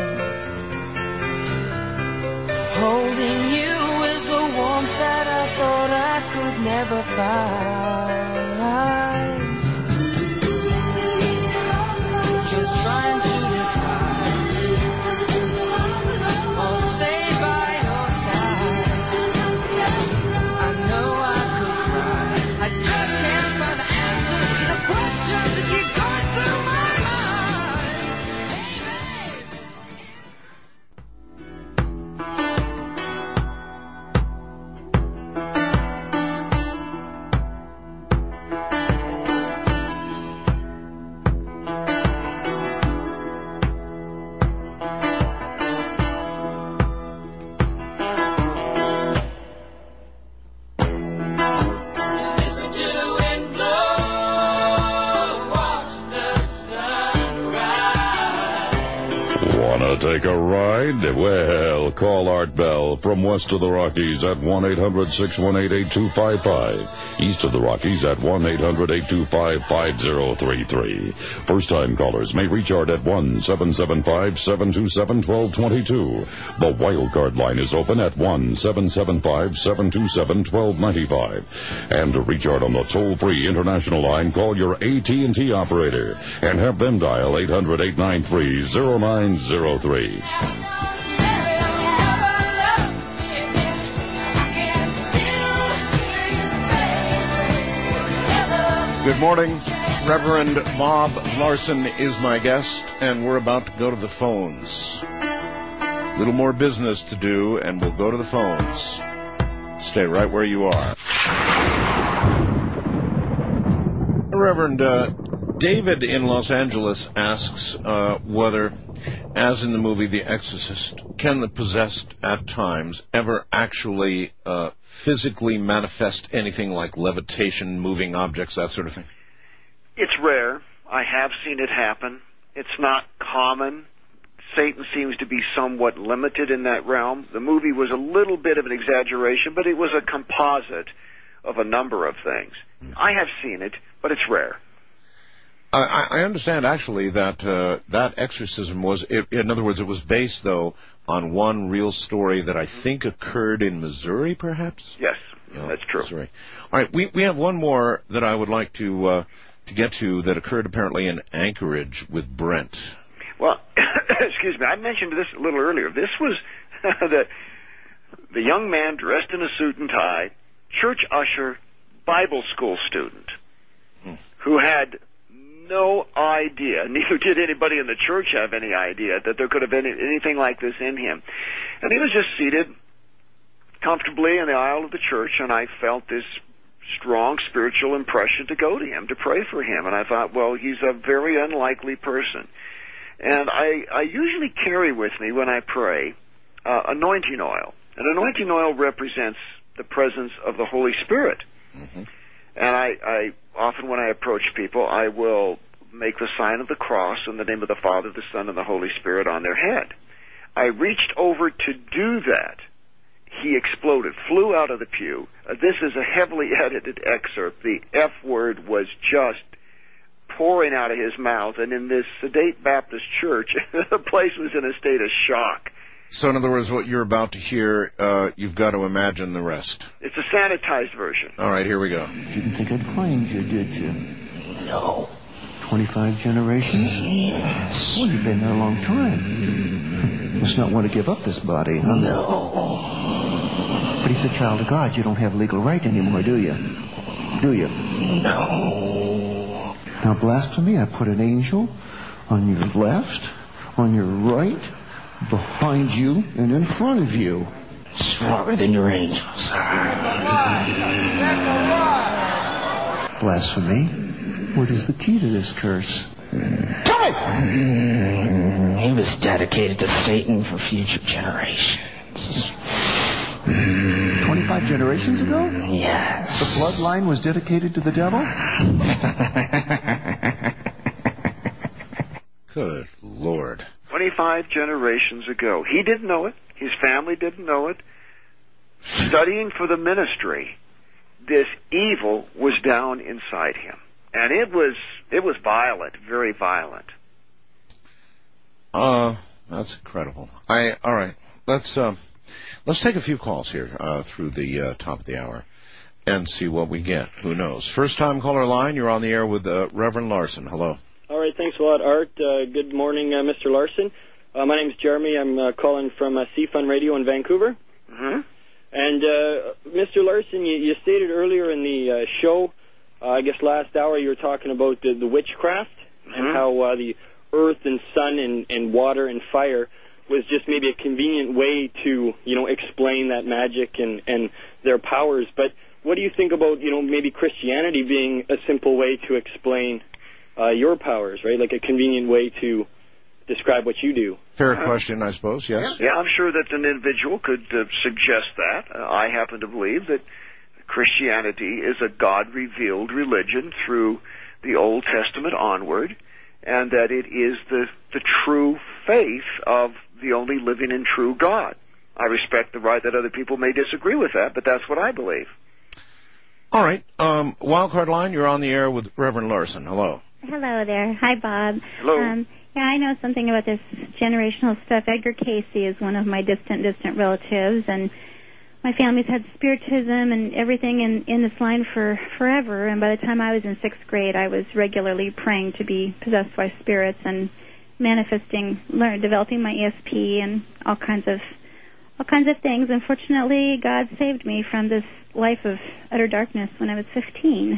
Holding you is a warmth that I thought I could never find. Just trying to decide, I'll stay by your side. I know I could cry, I just can't find the answers to the questions that keep going through my Take a ride? Well, call Art Bell from west of the Rockies at 1-800-618-8255. East of the Rockies at 1-800-825-5033. First-time callers may reach Art at 1-775-727-1222. The wildcard line is open at 1-775-727-1295. And to reach Art on the toll-free international line, call your AT&T operator and have them dial 800-893-0903. Good morning. Reverend Bob Larson is my guest, and we're about to go to the phones. A little more business to do, and we'll go to the phones. Stay right where you are. Reverend David in Los Angeles asks whether, as in the movie The Exorcist, can the possessed at times ever actually physically manifest anything like levitation, moving objects, that sort of thing? It's rare. I have seen it happen. It's not common. Satan seems to be somewhat limited in that realm. The movie was a little bit of an exaggeration, but it was a composite of a number of things. I have seen it, but it's rare. I understand, actually, that that exorcism was, in other words, it was based, though, on one real story that I think occurred in Missouri, perhaps? Yes, that's true. Missouri. All right, we have one more that I would like to get to that occurred apparently in Anchorage with Brent. Well, excuse me, I mentioned this a little earlier. This was the young man dressed in a suit and tie, church usher, Bible school student, who had no idea, neither did anybody in the church have any idea that there could have been anything like this in him. And he was just seated comfortably in the aisle of the church, and I felt this strong spiritual impression to go to him, to pray for him. And I thought, well, he's a very unlikely person. And I usually carry with me when I pray anointing oil. And anointing oil represents the presence of the Holy Spirit. Mm-hmm. And I often, when I approach people, I will make the sign of the cross in the name of the Father, the Son, and the Holy Spirit on their head. I reached over to do that. He exploded, flew out of the pew. This is a heavily edited excerpt. The F word was just pouring out of his mouth, and in this sedate Baptist church, the place was in a state of shock. So in other words, what you're about to hear, you've got to imagine the rest. It's a sanitized version. All right, here we go. Didn't think I'd find you, did you? No. 25 generations? Yes. Well, you've been there a long time. Must not want to give up this body, huh? No. But he's a child of God. You don't have legal right anymore, do you? Do you? No. Now, blasphemy, I put an angel on your left, on your right, behind you, and in front of you. Stronger than your angels. Blasphemy. What is the key to this curse? Tell me! He was dedicated to Satan for future generations. 25 generations ago? Yes. The bloodline was dedicated to the devil? Good Lord. 25 generations ago. He didn't know it. His family didn't know it. Studying for the ministry, this evil was down inside him. And it was violent, very violent. That's incredible. All right. Let's take a few calls here through the top of the hour and see what we get. Who knows? First time caller line, you're on the air with Reverend Larson. Hello. All right, thanks a lot, Art. Good morning, Mr. Larson. My name's Jeremy. I'm calling from CFUN Radio in Vancouver. Mm-hmm. And Mr. Larson, you stated earlier in the show, I guess last hour, you were talking about the witchcraft and how the earth and sun and water and fire was just maybe a convenient way to, explain that magic and their powers. But what do you think about, maybe Christianity being a simple way to explain your powers, right? Like a convenient way to describe what you do. Fair question, I suppose, yes? Yeah, I'm sure that an individual could suggest that. I happen to believe that Christianity is a God-revealed religion through the Old Testament onward, and that it is the true faith of the only living and true God. I respect the right that other people may disagree with that, but that's what I believe. All right. Wildcard line, you're on the air with Reverend Larson. Hello. Hello there. Hi, Bob. Hello. Yeah, I know something about this generational stuff. Edgar Casey is one of my distant relatives, and my family's had spiritism and everything in this line for forever. And by the time I was in 6th grade, I was regularly praying to be possessed by spirits and manifesting, developing my ESP and all kinds of things. Unfortunately, God saved me from this life of utter darkness when I was 15.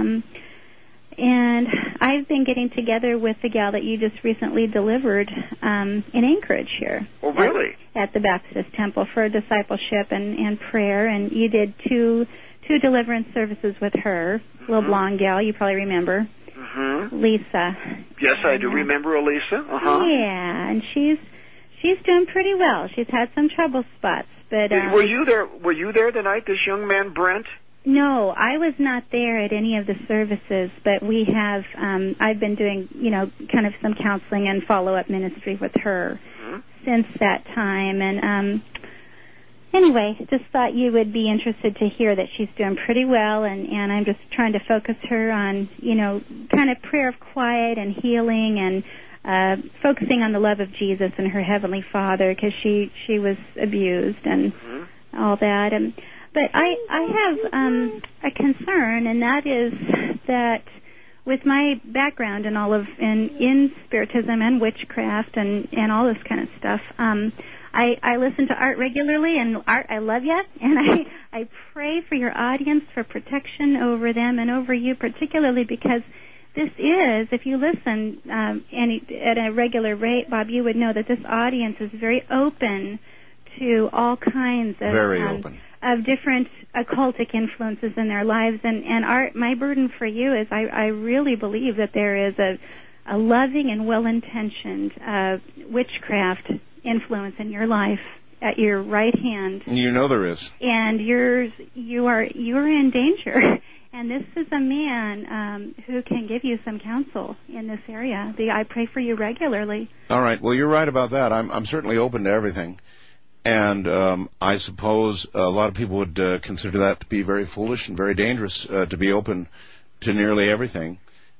And I've been getting together with the gal that you just recently delivered in Anchorage here. Oh, really? At the Baptist Temple for discipleship and prayer. And you did two deliverance services with her, little blonde gal, you probably remember. Mm-hmm. Lisa. Yes, I do remember Elisa. Uh-huh. Yeah, and she's doing pretty well. She's had some trouble spots, but were you there? Were you there the night this young man Brent? No, I was not there at any of the services, but we have, I've been doing, kind of some counseling and follow-up ministry with her since that time. And anyway, just thought you would be interested to hear that she's doing pretty well, and I'm just trying to focus her on, kind of prayer of quiet and healing and focusing on the love of Jesus and her Heavenly Father, because she was abused and all that. But I have a concern, and that is that with my background and all of in spiritism and witchcraft and all this kind of stuff, I listen to Art regularly, and Art, I love you, and I pray for your audience for protection over them and over you particularly, because this is, if you listen at a regular rate, Bob, you would know that this audience is very open to all kinds of of different occultic influences in their lives. And my burden for you is I really believe that there is a loving and well-intentioned witchcraft influence in your life at your right hand. You know there is. And you are in danger. And this is a man who can give you some counsel in this area. I pray for you regularly. All right. Well, you're right about that. I'm certainly open to everything. And I suppose a lot of people would consider that to be very foolish and very dangerous to be open to nearly everything.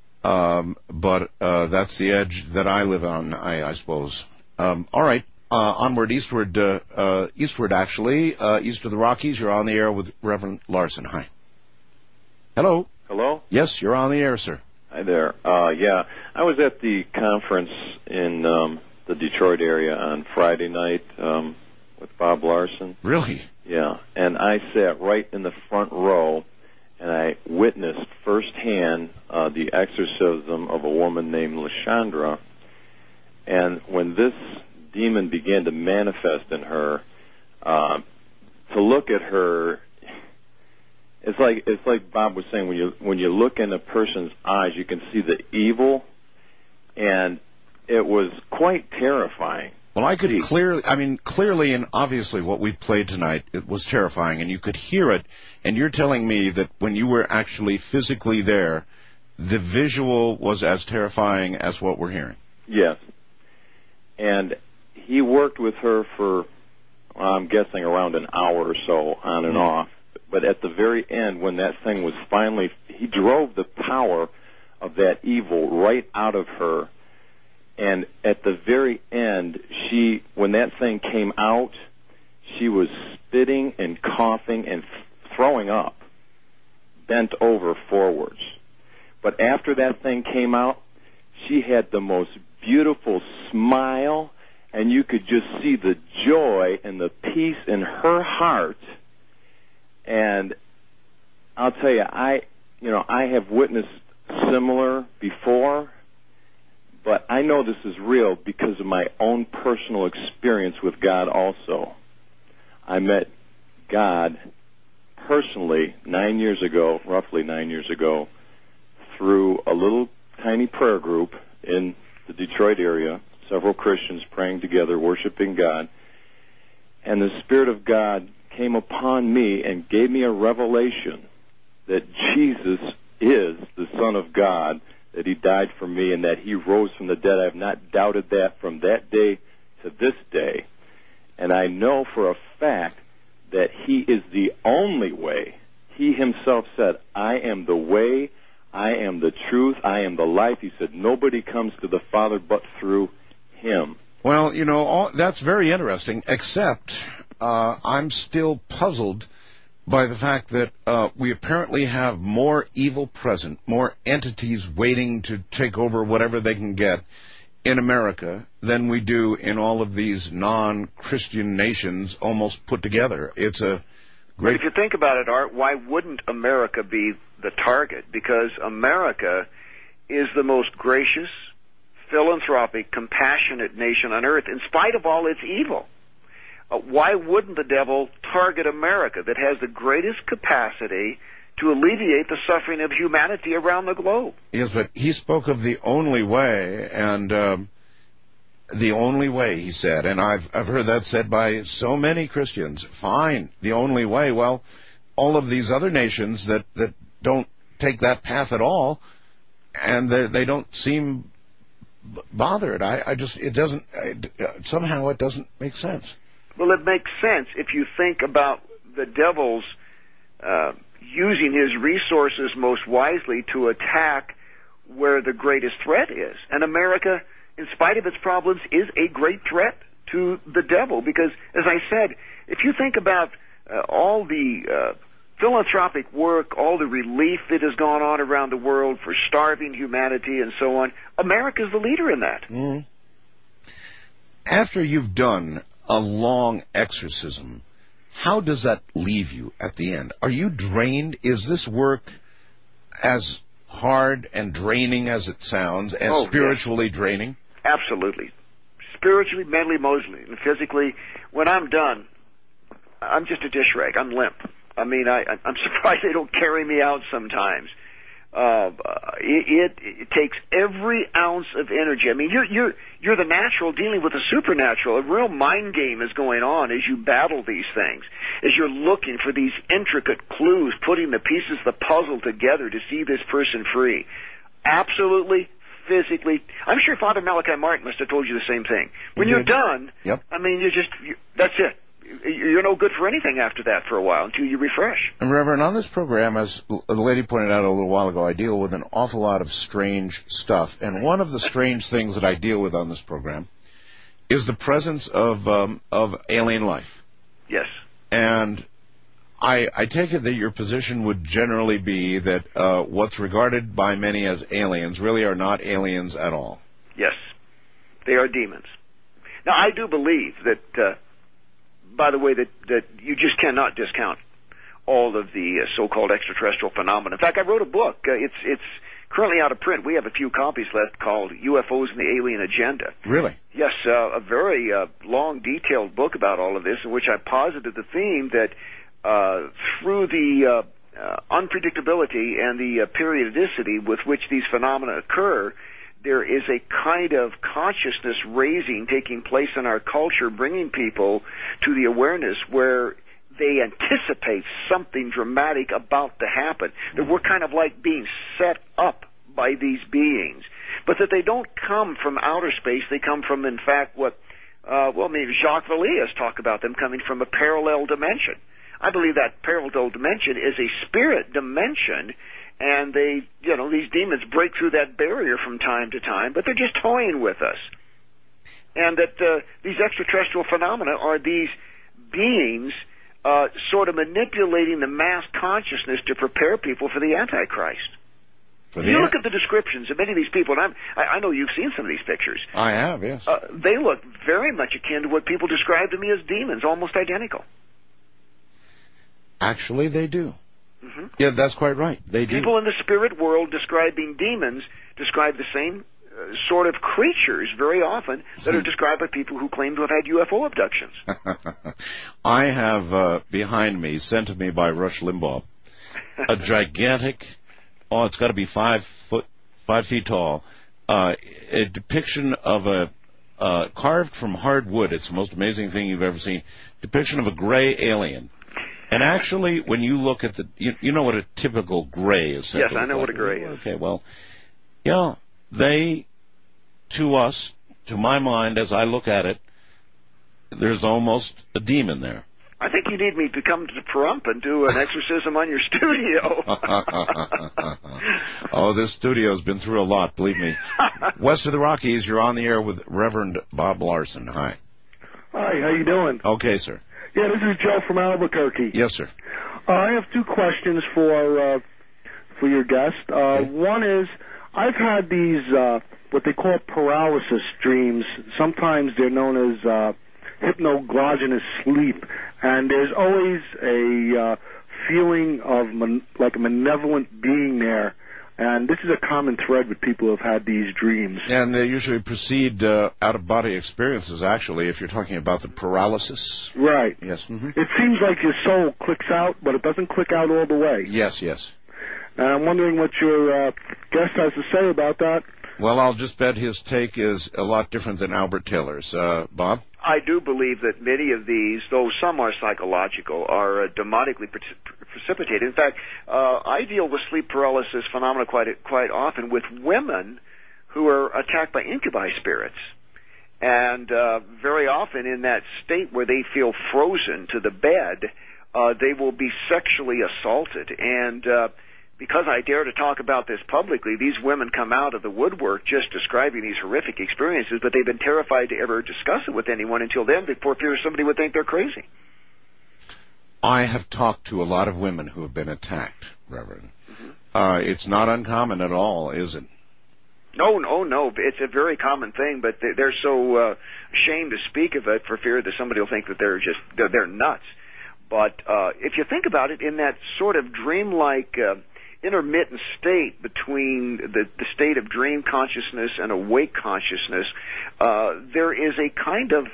But that's the edge that I live on, I suppose. All right. Onward, eastward, actually. East of the Rockies, you're on the air with Reverend Larson. Hi. Hello. Hello? Yes, you're on the air, sir. Hi there. Yeah, I was at the conference in the Detroit area on Friday night with Bob Larson. Really? Yeah, and I sat right in the front row, and I witnessed firsthand the exorcism of a woman named Lashandra. And when this demon began to manifest in her, to look at her, it's like Bob was saying, when you look in a person's eyes, you can see the evil, and it was quite terrifying. Well, I could clearly and obviously what we played tonight, it was terrifying, and you could hear it, and you're telling me that when you were actually physically there, the visual was as terrifying as what we're hearing. Yes. And he worked with her for, I'm guessing, around an hour or so, on and off. But at the very end, when that thing was finally, he drove the power of that evil right out of her. And at the very end, when that thing came out, she was spitting and coughing and throwing up, bent over forwards. But after that thing came out, she had the most beautiful smile, and you could just see the joy and the peace in her heart. And I'll tell you, I have witnessed similar before, but I know this is real because of my own personal experience with God also. I met God personally roughly 9 years ago, through a little tiny prayer group in the Detroit area, several Christians praying together, worshiping God. And the Spirit of God came upon me and gave me a revelation that Jesus is the Son of God, that he died for me, and that he rose from the dead. I have not doubted that from that day to this day. And I know for a fact that he is the only way. He himself said, I am the way, I am the truth, I am the life. He said, nobody comes to the Father but through him. Well, that's very interesting, except I'm still puzzled by the fact that we apparently have more evil present, more entities waiting to take over whatever they can get in America than we do in all of these non-Christian nations almost put together. It's a great... But if you think about it, Art, why wouldn't America be the target? Because America is the most gracious, philanthropic, compassionate nation on earth, in spite of all its evil. Why wouldn't the devil target America, that has the greatest capacity to alleviate the suffering of humanity around the globe? Yes, but he spoke of the only way, and the only way, he said, and I've heard that said by so many Christians. Fine, the only way. Well, all of these other nations that don't take that path at all, and they don't seem bothered. Somehow it doesn't make sense. Well, it makes sense if you think about the devil's using his resources most wisely to attack where the greatest threat is. And America, in spite of its problems, is a great threat to the devil because, as I said, if you think about all the philanthropic work, all the relief that has gone on around the world for starving humanity and so on, America's the leader in that. Mm. After you've done a long exorcism, how does that leave you at the end? Are you drained? Is this work as hard and draining as it sounds, as spiritually draining? Absolutely. Spiritually, mentally, emotionally, and physically. When I'm done, I'm just a dish rag. I'm limp. I mean, I'm surprised they don't carry me out sometimes. It takes every ounce of energy. I mean, you're the natural dealing with the supernatural. A real mind game is going on as you battle these things, as you're looking for these intricate clues, putting the pieces of the puzzle together to see this person free. Absolutely, physically. I'm sure Father Malachi Martin must have told you the same thing. When you're done, I mean, that's it. You're no good for anything after that for a while until you refresh. And Reverend, on this program, as the lady pointed out a little while ago, I deal with an awful lot of strange stuff. And one of the strange things that I deal with on this program is the presence of alien life. Yes. And I take it that your position would generally be that what's regarded by many as aliens really are not aliens at all. Yes. They are demons. Now, I do believe that... by the way, that you just cannot discount all of the so-called extraterrestrial phenomena. In fact, I wrote a book. It's currently out of print. We have a few copies left called UFOs and the Alien Agenda. Really? Yes, a very long, detailed book about all of this, in which I posited the theme that through the unpredictability and the periodicity with which these phenomena occur, there is a kind of consciousness raising taking place in our culture, bringing people to the awareness where they anticipate something dramatic about to happen, that we're kind of like being set up by these beings, but that they don't come from outer space. They come from, in fact, what, maybe Jacques Vallée has talked about them coming from a parallel dimension. I believe that parallel dimension is a spirit dimension, and these demons break through that barrier from time to time, but they're just toying with us. And that these extraterrestrial phenomena are these beings sort of manipulating the mass consciousness to prepare people for the Antichrist. You look at the descriptions of many of these people, and I know you've seen some of these pictures. I have, yes. They look very much akin to what people describe to me as demons, almost identical. Actually, they do. Mm-hmm. Yeah, that's quite right. They do. People in the spirit world describing demons describe the same sort of creatures very often that are described by people who claim to have had UFO abductions. I have behind me, sent to me by Rush Limbaugh, a gigantic, it's got to be 5 feet tall, a depiction of a carved from hard wood. It's the most amazing thing you've ever seen. Depiction of a gray alien. And actually, when you look at you know what a typical gray is. Yes, I know what a gray is. Okay, well, yeah, they, to us, to my mind, as I look at it, there's almost a demon there. I think you need me to come to Pahrump and do an exorcism on your studio. Oh, this studio's been through a lot, believe me. West of the Rockies, you're on the air with Reverend Bob Larson. Hi. Hi, how you doing? Okay, sir. Yeah, this is Joe from Albuquerque. Yes, sir. I have 2 questions for your guest. One is, I've had these what they call paralysis dreams. Sometimes they're known as hypnagogic sleep, and there's always a feeling of like a malevolent being there. And this is a common thread with people who have had these dreams. And they usually precede out-of-body experiences, actually, if you're talking about the paralysis. Right. Yes. Mm-hmm. It seems like your soul clicks out, but it doesn't click out all the way. Yes, yes. And I'm wondering what your guest has to say about that. Well, I'll just bet his take is a lot different than Albert Taylor's. Bob? I do believe that many of these, though some are psychological, are demonically precipitated. In fact, I deal with sleep paralysis phenomena quite often with women who are attacked by incubi spirits. And very often in that state where they feel frozen to the bed, they will be sexually assaulted. And because I dare to talk about this publicly, these women come out of the woodwork just describing these horrific experiences, but they've been terrified to ever discuss it with anyone until then, before fear somebody would think they're crazy. I have talked to a lot of women who have been attacked, Reverend. Mm-hmm. It's not uncommon at all, is it? No. It's a very common thing, but they're so ashamed to speak of it for fear that somebody will think that they're nuts. But if you think about it, in that sort of dreamlike intermittent state between the state of dream consciousness and awake consciousness, there is a kind of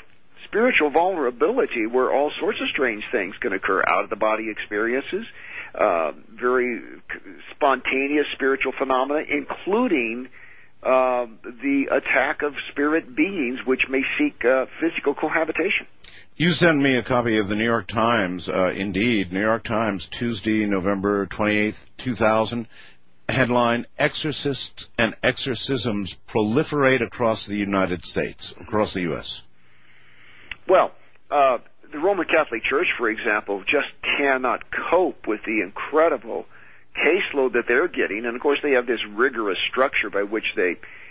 spiritual vulnerability where all sorts of strange things can occur, out-of-the-body experiences, very spontaneous spiritual phenomena, including the attack of spirit beings which may seek physical cohabitation. You sent me a copy of the New York Times, indeed, New York Times, Tuesday, November 28th, 2000, headline, Exorcists and Exorcisms Proliferate Across the United States, across the U.S. Well, the Roman Catholic Church, for example, just cannot cope with the incredible caseload that they're getting, and of course they have this rigorous structure by which they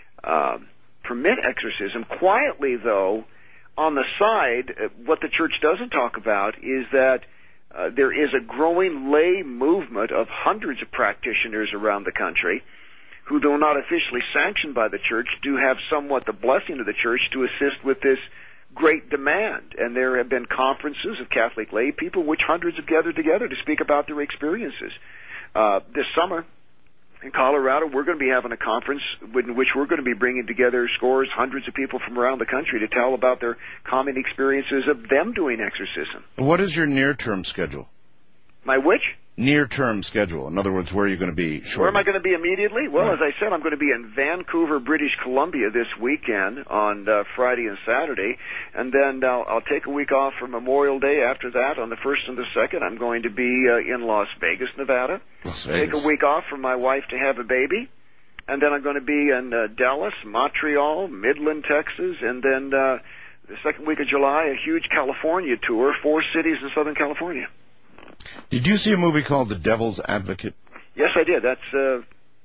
permit exorcism. Quietly, though, on the side, what the church doesn't talk about is that there is a growing lay movement of hundreds of practitioners around the country who, though not officially sanctioned by the church, do have somewhat the blessing of the church to assist with this great demand. And there have been conferences of Catholic lay people which hundreds have gathered together to speak about their experiences. This summer in Colorado, we're going to be having a conference in which we're going to be bringing together scores, hundreds of people from around the country to tell about their common experiences of them doing exorcism. What is your near-term schedule? My which? Near-term schedule. In other words, where are you going to be shortly? Where am I going to be immediately? Well, as I said, I'm going to be in Vancouver, British Columbia this weekend on Friday and Saturday, and then I'll take a week off for Memorial Day after that. On the 1st and the 2nd, I'm going to be in Las Vegas, Nevada. Las Vegas. Take a week off for my wife to have a baby, and then I'm going to be in Dallas, Montreal, Midland, Texas, and then the second week of July, a huge California tour, 4 cities in Southern California. Did you see a movie called The Devil's Advocate? Yes, I did. That's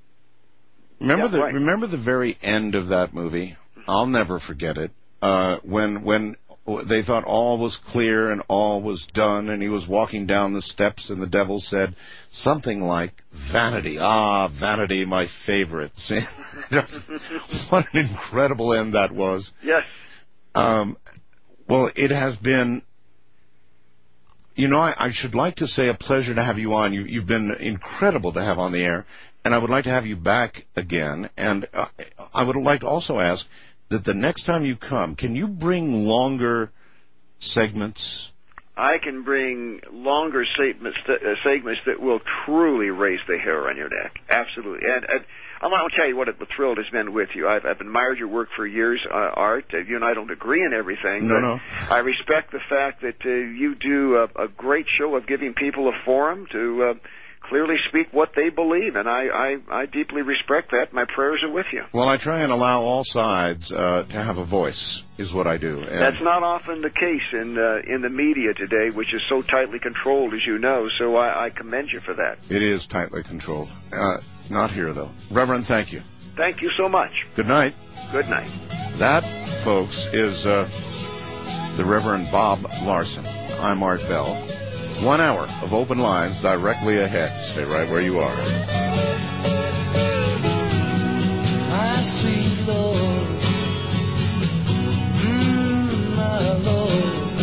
remember the very end of that movie? I'll never forget it. When they thought all was clear and all was done, and he was walking down the steps, and the devil said something like, "Vanity, vanity, my favorite." What an incredible end that was. Yes. Well, it has been. You know, I should like to say a pleasure to have you on. You've been incredible to have on the air, and I would like to have you back again. And I would like to also ask that the next time you come, can you bring longer segments? I can bring longer segments that will truly raise the hair on your neck. Absolutely. And I want to tell you what a thrill it has been with you. I've admired your work for years, Art. You and I don't agree in everything. No. I respect the fact that you do a great show of giving people a forum to clearly speak what they believe, and I deeply respect that. My prayers are with you. Well, I try and allow all sides to have a voice, is what I do. And that's not often the case in the media today, which is so tightly controlled, as you know, so I commend you for that. It is tightly controlled. Not here, though. Reverend, thank you. Thank you so much. Good night. Good night. That, folks, is the Reverend Bob Larson. I'm Art Bell. 1 hour of open lines directly ahead. Stay right where you are. My sweet Lord, my Lord,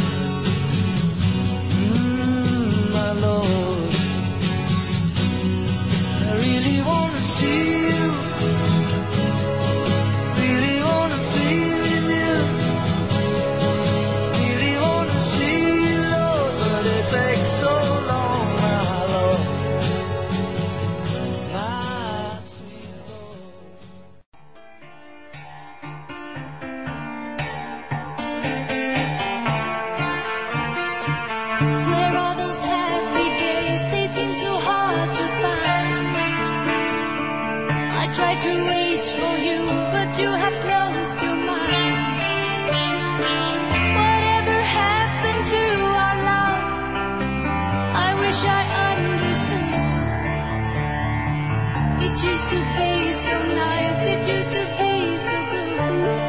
my Lord, I really want to see you, really want to be with you, really want to see you, Lord, but it takes so long, my Lord, my sweet Lord. Where are those happy days? They seem so hard to find. I try to reach for you, but you have closed your mind. Whatever happened to our love? I wish I understood. It used to be so nice, it used to be so good.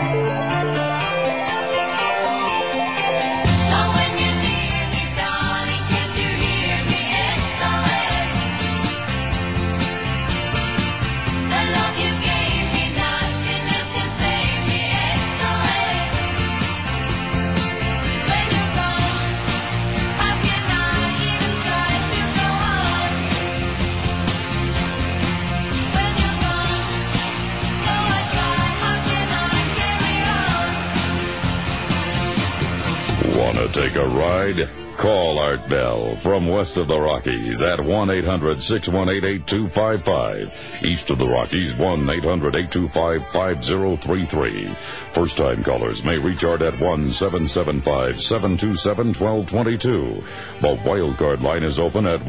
Try take a ride? Call Art Bell from west of the Rockies at 1-800-618-8255. East of the Rockies, 1-800-825-5033. First-time callers may reach Art at 1-775-727-1222. The wildcard line is open at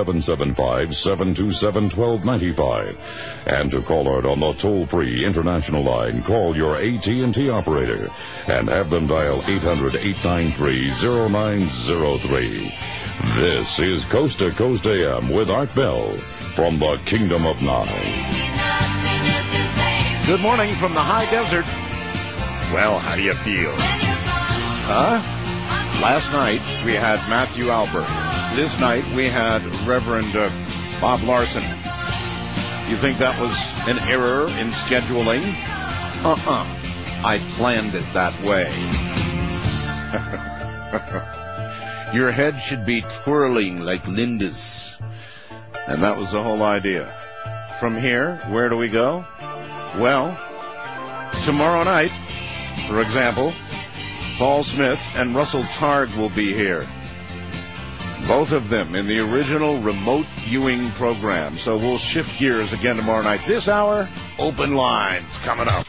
1-775-727-1295. And to call Art on the toll-free international line, call your AT&T operator and have them dial 800-893-0903. This is Coast to Coast AM with Art Bell from the Kingdom of Nye. Good morning from the high desert. Well, how do you feel? Last night we had Matthew Alper. This night we had Reverend Bob Larson. You think that was an error in scheduling? I planned it that way. Your head should be twirling like Linda's. And that was the whole idea. From here, where do we go? Well, tomorrow night, for example, Paul Smith and Russell Targ will be here. Both of them in the original remote viewing program. So we'll shift gears again tomorrow night. This hour, open lines coming up.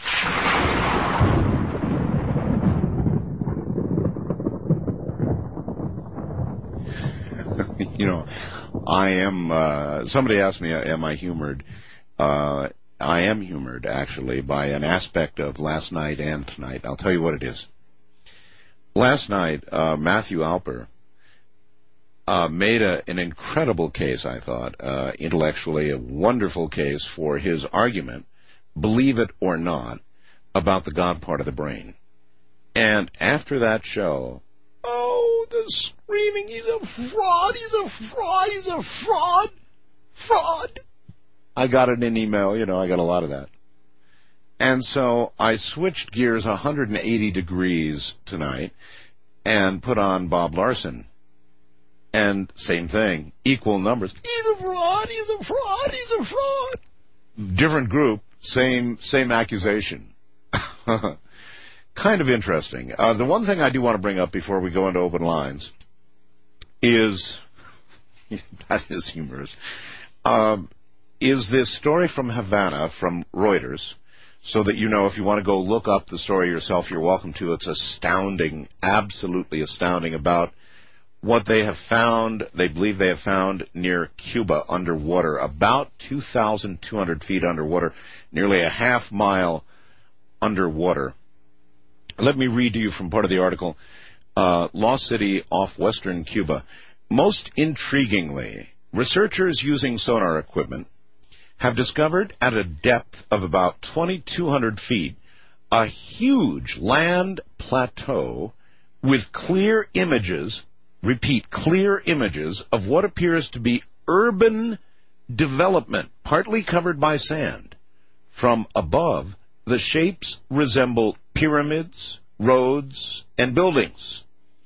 You know, I am, somebody asked me, am I humored? I am humored, actually, by an aspect of last night and tonight. I'll tell you what it is. Last night, Matthew Alper made an incredible case, I thought, intellectually, a wonderful case for his argument, believe it or not, about the God part of the brain. And after that show, the screaming, he's a fraud, he's a fraud, he's a fraud, fraud. I got it in email, I got a lot of that. And so I switched gears 180 degrees tonight and put on Bob Larson. And same thing, equal numbers. He's a fraud, he's a fraud, he's a fraud. Different group, same accusation. Kind of interesting. The one thing I do want to bring up before we go into open lines is, that is humorous, is this story from Havana from Reuters, so that if you want to go look up the story yourself, you're welcome to. It's astounding, absolutely astounding, about what they have found, they believe they have found near Cuba underwater, about 2,200 feet underwater, nearly a half mile underwater. Let me read to you from part of the article. Lost City off western Cuba. Most intriguingly, researchers using sonar equipment have discovered at a depth of about 2,200 feet a huge land plateau with clear images, repeat, clear images of what appears to be urban development, partly covered by sand. From above, the shapes resemble pyramids, roads, and buildings.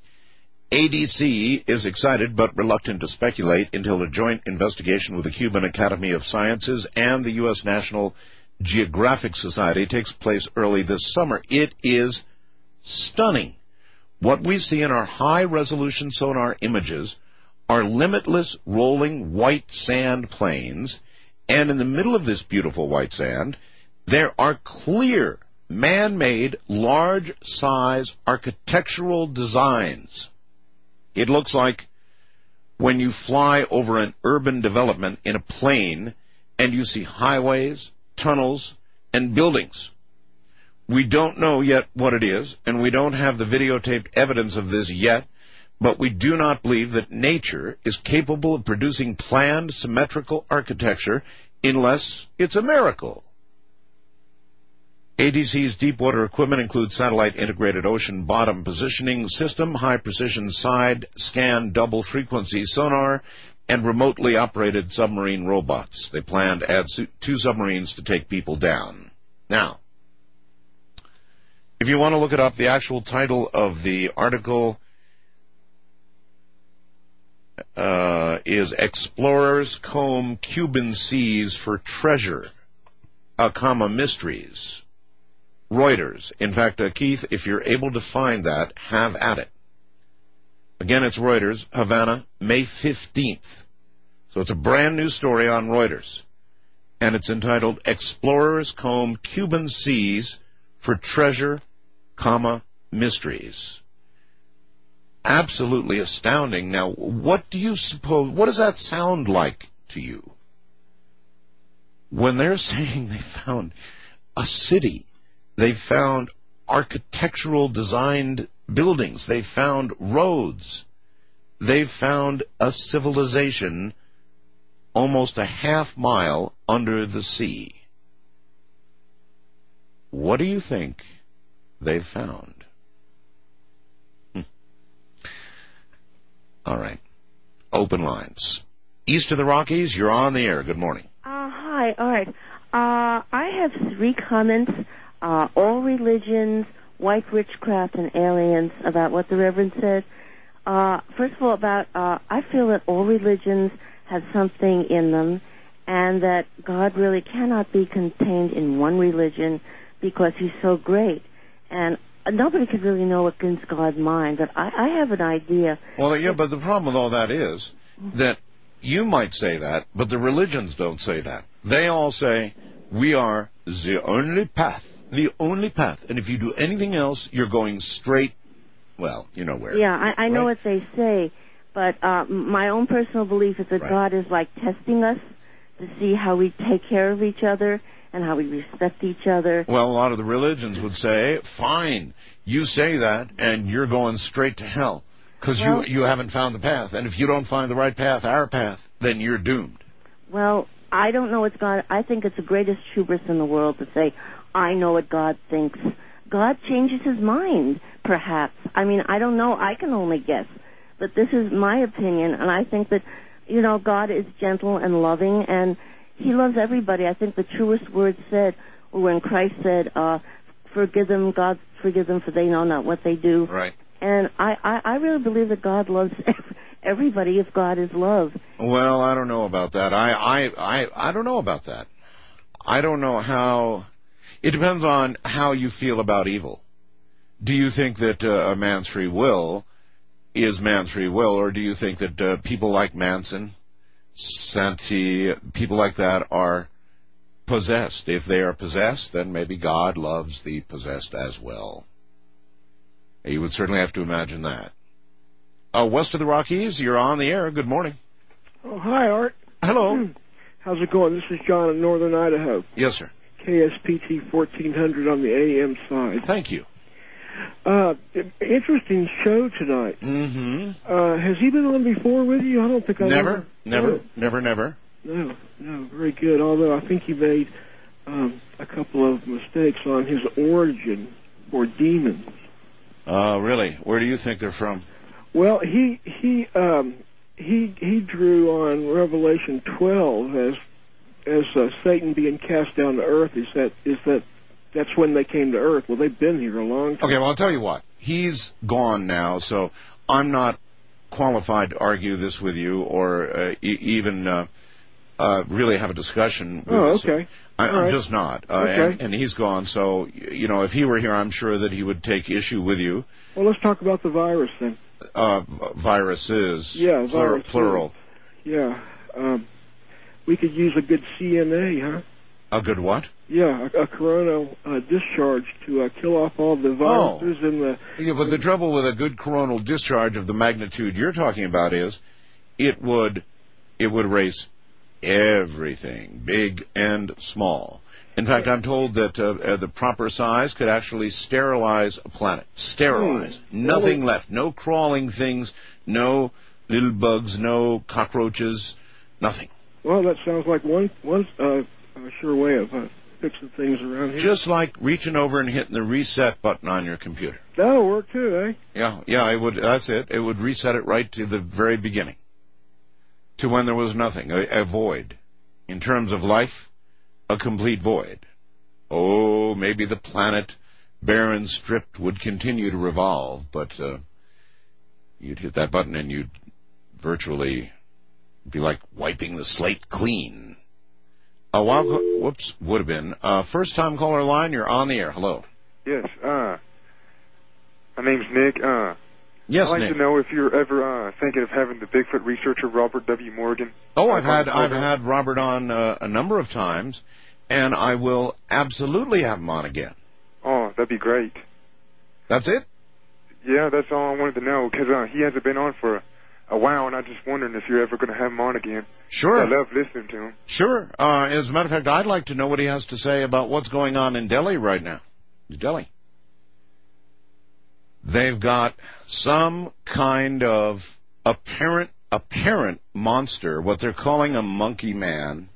ADC is excited but reluctant to speculate until a joint investigation with the Cuban Academy of Sciences and the U.S. National Geographic Society takes place early this summer. It is stunning. What we see in our high-resolution sonar images are limitless rolling white sand plains, and in the middle of this beautiful white sand, there are clear, man-made, large-size architectural designs. It looks like when you fly over an urban development in a plane and you see highways, tunnels, and buildings. We don't know yet what it is, and we don't have the videotaped evidence of this yet, but we do not believe that nature is capable of producing planned, symmetrical architecture unless it's a miracle. ADC's deep-water equipment includes satellite-integrated ocean bottom positioning system, high-precision side-scan double-frequency sonar, and remotely operated submarine robots. They plan to add 2 submarines to take people down. Now, if you want to look it up, the actual title of the article is Explorers Comb Cuban Seas for Treasure, Mysteries. Reuters. In fact, Keith, if you're able to find that, have at it. Again, it's Reuters, Havana, May 15th. So it's a brand new story on Reuters. And it's entitled, Explorers Comb Cuban Seas for Treasure, Mysteries. Absolutely astounding. Now, what does that sound like to you? When they're saying they found a city, they found architectural designed buildings, they found roads, they found a civilization almost a half mile under the sea. What do you think they've found? All right. Open lines. East of the Rockies, you're on the air. Good morning. Hi. All right. I have 3 comments. All religions, white witchcraft, and aliens about what the Reverend said. First of all, I feel that all religions have something in them, and that God really cannot be contained in one religion because He's so great. And nobody could really know what's in God's mind, but I have an idea. Well, yeah, but the problem with all that is that you might say that, but the religions don't say that. They all say, we are the only path. The only path. And if you do anything else, you're going straight, well, you know where. Yeah, I know what they say, but my own personal belief is that God is like testing us to see how we take care of each other and how we respect each other. Well, a lot of the religions would say, fine, you say that, and you're going straight to hell, because you haven't found the path. And if you don't find the right path, our path, then you're doomed. Well, I don't know what God... I think it's the greatest hubris in the world to say, I know what God thinks. God changes His mind, perhaps. I mean, I don't know. I can only guess. But this is my opinion, and I think that, God is gentle and loving, and He loves everybody. I think the truest words said were when Christ said, forgive them, God forgive them, for they know not what they do. Right. And I really believe that God loves everybody if God is love. Well, I don't know about that. I don't know about that. I don't know how... It depends on how you feel about evil. Do you think that a man's free will is man's free will, or do you think that people like Manson, Santi, people like that are possessed? If they are possessed, then maybe God loves the possessed as well. You would certainly have to imagine that. West of the Rockies, you're on the air. Good morning. Oh, hi, Art. Hello. How's it going? This is John in northern Idaho. Yes, sir. KSPT 1400 on the AM side. Thank you. Interesting show tonight. Mm-hmm. Has he been on before with you? I don't think I Never. No, very good. Although I think he made a couple of mistakes on his origin for demons. Really? Where do you think they're from? Well, he drew on Revelation 12 as Satan being cast down to earth. That's when they came to earth. Well, they've been here a long time. Okay, well, I'll tell you what. He's gone now, so I'm not qualified to argue this with you or even really have a discussion with us. Okay. I'm just not. Okay. And he's gone, so, if he were here, I'm sure that he would take issue with you. Well, let's talk about the virus then. Viruses. Yeah, viruses. Plural. Yeah. We could use a good CNA, huh? A good what? Yeah, a coronal discharge to kill off all the viruses and the... Yeah, but the trouble with a good coronal discharge of the magnitude you're talking about is it would erase everything, big and small. In fact, I'm told that the proper size could actually sterilize a planet. Sterilize. Nothing left. No crawling things, no little bugs, no cockroaches, nothing. Well, that sounds like one sure way of fixing things around here. Just like reaching over and hitting the reset button on your computer. That'll work too, eh? Yeah, it would. That's it. It would reset it right to the very beginning, to when there was nothing, a void. In terms of life, a complete void. Oh, maybe the planet, barren, stripped, would continue to revolve, but you'd hit that button and you'd virtually be like wiping the slate clean. Would have been. First-time caller line, you're on the air. Hello. Yes, my name's Nick. Yes, I'd like Nick. to know if you're ever thinking of having the Bigfoot researcher Robert W. Morgan. Oh, I've had Robert on a number of times, and I will absolutely have him on again. Oh, that'd be great. That's it? Yeah, that's all I wanted to know, because he hasn't been on for a while, and I'm just wondering if you're ever going to have him on again. Sure. I love listening to him. Sure. As a matter of fact, I'd like to know what he has to say about what's going on in Delhi right now. Delhi. They've got some kind of apparent monster, what they're calling a monkey man.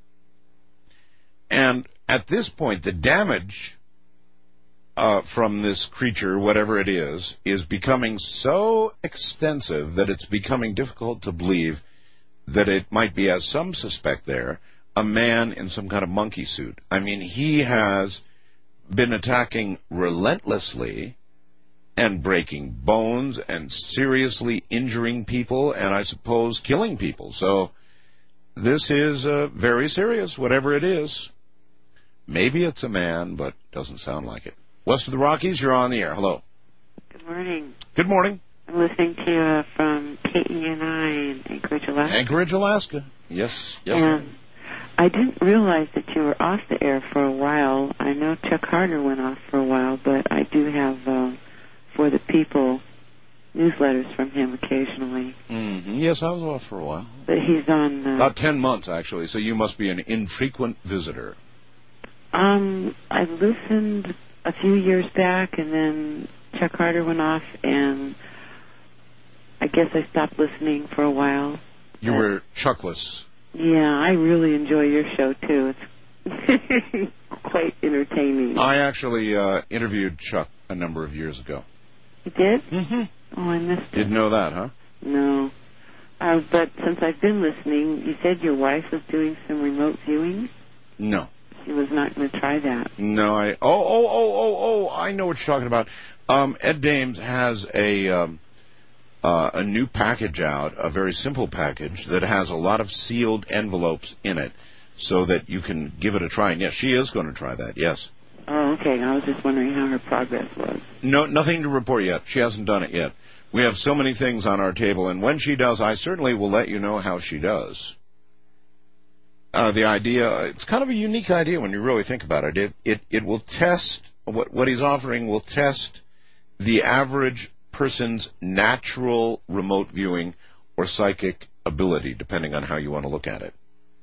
And at this point, the damage from this creature, whatever it is becoming so extensive that it's becoming difficult to believe that it might be, as some suspect there, a man in some kind of monkey suit. I mean, he has been attacking relentlessly and breaking bones and seriously injuring people and I suppose killing people. So this is very serious, whatever it is. Maybe it's a man, but doesn't sound like it. West of the Rockies, you're on the air. Hello. Good morning. Good morning. I'm listening to you from KENI in Anchorage, Alaska. Anchorage, Alaska. Yes. And I didn't realize that you were off the air for a while. I know Chuck Harder went off for a while, but I do have For the People newsletters from him occasionally. Mm-hmm. Yes, I was off for a while. But he's on... About 10 months, actually, so you must be an infrequent visitor. I listened a few years back, and then Chuck Harder went off, and I guess I stopped listening for a while. You were Chuckless. Yeah, I really enjoy your show, too. It's quite entertaining. I actually interviewed Chuck a number of years ago. You did? Mm-hmm. Oh, I missed it. Didn't know that, huh? No. But since I've been listening, you said your wife was doing some remote viewing? No. She was not going to try that. No, I know what you're talking about. Ed Dames has a new package out, a very simple package that has a lot of sealed envelopes in it so that you can give it a try. And yes, she is going to try that, yes. Oh, okay. I was just wondering how her progress was. No, nothing to report yet. She hasn't done it yet. We have so many things on our table, and when she does, I certainly will let you know how she does. The idea, it's kind of a unique idea when you really think about it. It will test, what he's offering will test the average person's natural remote viewing or psychic ability, depending on how you want to look at it.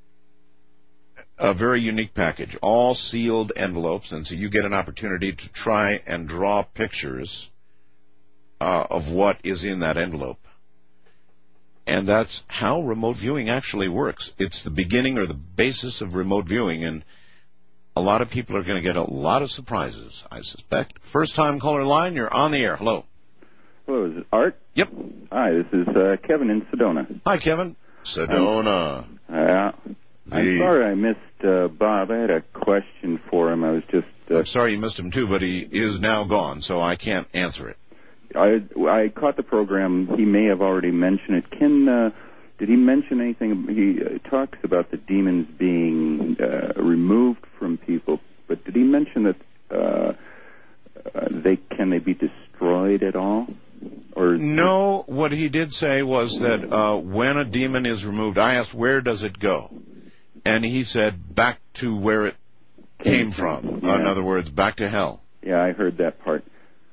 A very unique package, all sealed envelopes, and so you get an opportunity to try and draw pictures of what is in that envelope. And that's how remote viewing actually works. It's the beginning or the basis of remote viewing, and a lot of people are going to get a lot of surprises, I suspect. First-time caller line, you're on the air. Hello. Hello, is it Art? Yep. Hi, this is Kevin in Sedona. Hi, Kevin. Sedona. I'm sorry I missed Bob. I had a question for him. I was just... I'm sorry you missed him, too, but he is now gone, so I can't answer it. I caught the program. He may have already mentioned it. Did he mention anything? He talks about the demons being removed from people, but did he mention that can they be destroyed at all? Or no, what he did say was that when a demon is removed, I asked, where does it go? And he said, back to where it came from. Yeah. In other words, back to hell. Yeah, I heard that part.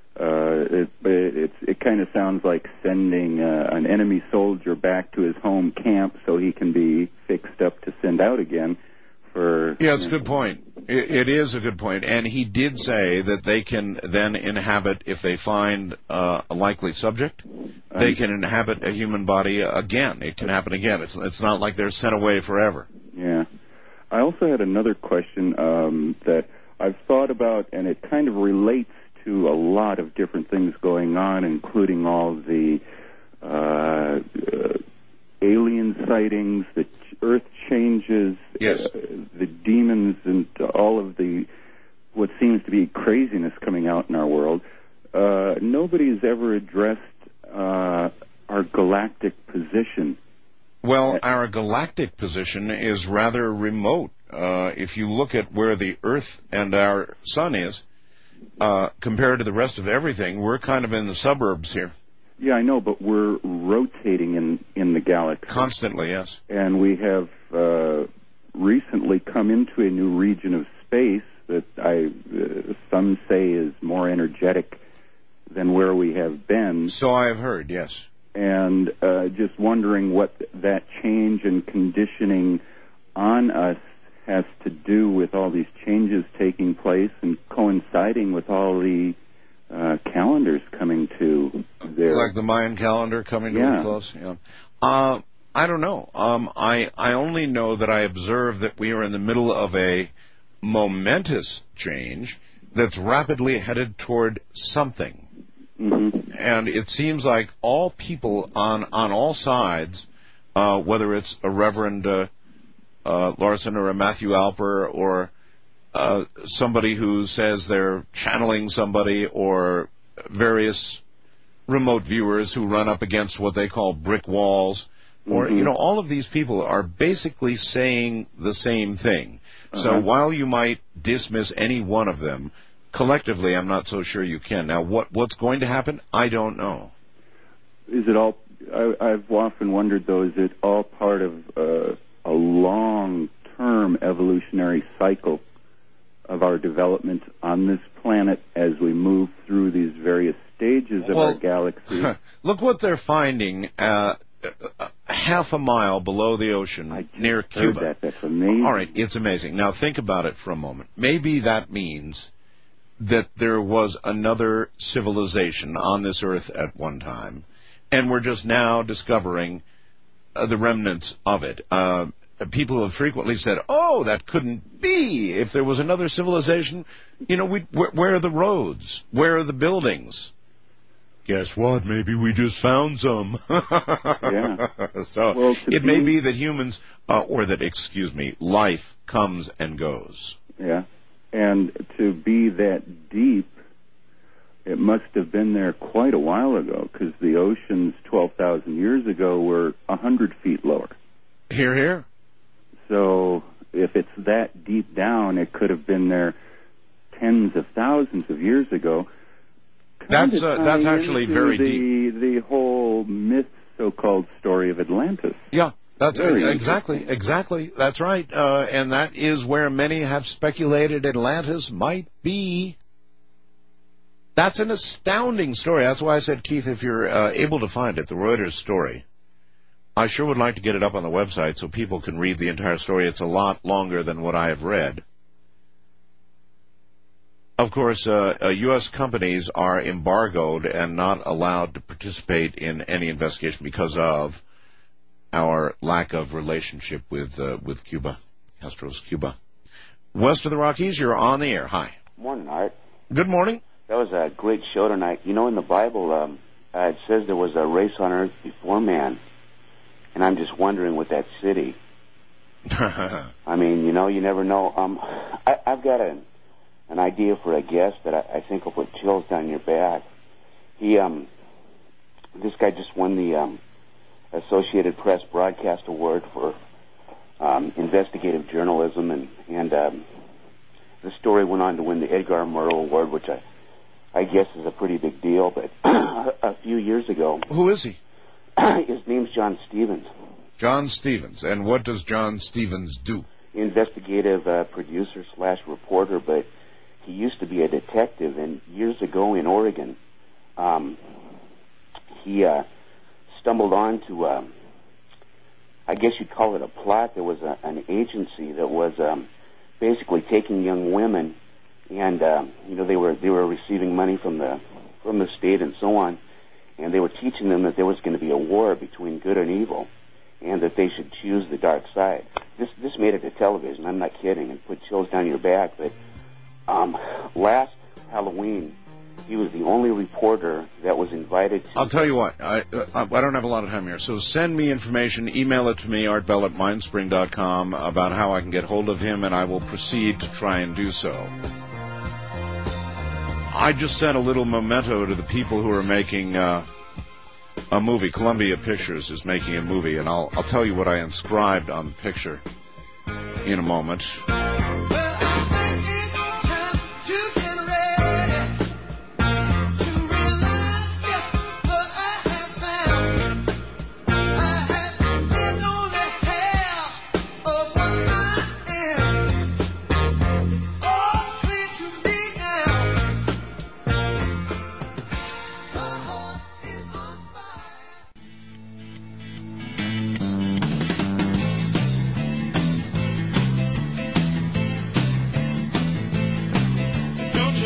It kind of sounds like sending an enemy soldier back to his home camp so he can be fixed up to send out again. Yeah, it's a good point. It is a good point. And he did say that they can then inhabit, if they find a likely subject, they can inhabit a human body again. It can happen again. It's not like they're sent away forever. Yeah. I also had another question that I've thought about, and it kind of relates to a lot of different things going on, including all the alien sightings, the Earth changes, the demons, and all of the what seems to be craziness coming out in our world. Nobody's ever addressed our galactic position. Well, our galactic position is rather remote. If you look at where the Earth and our Sun is, compared to the rest of everything, we're kind of in the suburbs here. Yeah, I know, but we're rotating in the galaxy. Constantly, yes. And we have recently come into a new region of space that some say is more energetic than where we have been. So I have heard, yes. And just wondering what that change in conditioning on us has to do with all these changes taking place and coinciding with all the calendars coming to their... Like the Mayan calendar coming to a close? Yeah. I don't know. I only know that I observe that we are in the middle of a momentous change that's rapidly headed toward something. Mm-hmm. And it seems like all people on all sides, whether it's a Reverend Larson or a Matthew Alper or somebody who says they're channeling somebody, or various remote viewers who run up against what they call brick walls, or, all of these people are basically saying the same thing. So while you might dismiss any one of them, collectively I'm not so sure you can. Now, what's going to happen? I don't know. Is it all... I've often wondered, though, is it all part of a long-term evolutionary cycle of our development on this planet as we move through these various stages of our galaxy? Look what they're finding half a mile below the ocean near Cuba. That's amazing. All right, it's amazing. Now think about it for a moment. Maybe that means that there was another civilization on this earth at one time, and we're just now discovering the remnants of it. People have frequently said, "Oh, that couldn't be. If there was another civilization, where are the roads? Where are the buildings?" Guess what? Maybe we just found some. Yeah. So it may be that humans, life comes and goes. Yeah. And to be that deep, it must have been there quite a while ago, because the oceans 12,000 years ago were 100 feet lower. Hear, hear. So if it's that deep down, it could have been there tens of thousands of years ago. That's actually very deep. The whole myth, so-called story of Atlantis. Yeah, that's exactly. That's right. And that is where many have speculated Atlantis might be. That's an astounding story. That's why I said, Keith, if you're able to find it, the Reuters story, I sure would like to get it up on the website so people can read the entire story. It's a lot longer than what I have read. Of course, U.S. companies are embargoed and not allowed to participate in any investigation because of our lack of relationship with Cuba, Castro's Cuba. West of the Rockies, you're on the air. Hi. Morning, Art. Good morning. That was a great show tonight. In the Bible, it says there was a race on earth before man, and I'm just wondering with that city. I mean, you never know. I've got an idea for a guest that I think will put chills down your back. This guy just won the Associated Press Broadcast Award for investigative journalism, and the story went on to win the Edgar Murrow Award, which I guess is a pretty big deal. But a few years ago, who is he? His name's John Stevens. John Stevens, and what does John Stevens do? Investigative producer / reporter, but he used to be a detective, and years ago in Oregon, he stumbled onto, I guess you'd call it a plot. There was an agency that was basically taking young women, and they were receiving money from the state and so on, and they were teaching them that there was going to be a war between good and evil, and that they should choose the dark side. This made it to television. I'm not kidding, and put chills down your back. But last Halloween, he was the only reporter that was invited to... I'll tell you what, I don't have a lot of time here, so send me information, email it to me, artbell@mindspring.com, about how I can get hold of him, and I will proceed to try and do so. I just sent a little memento to the people who are making a movie. Columbia Pictures is making a movie, and I'll tell you what I inscribed on the picture in a moment.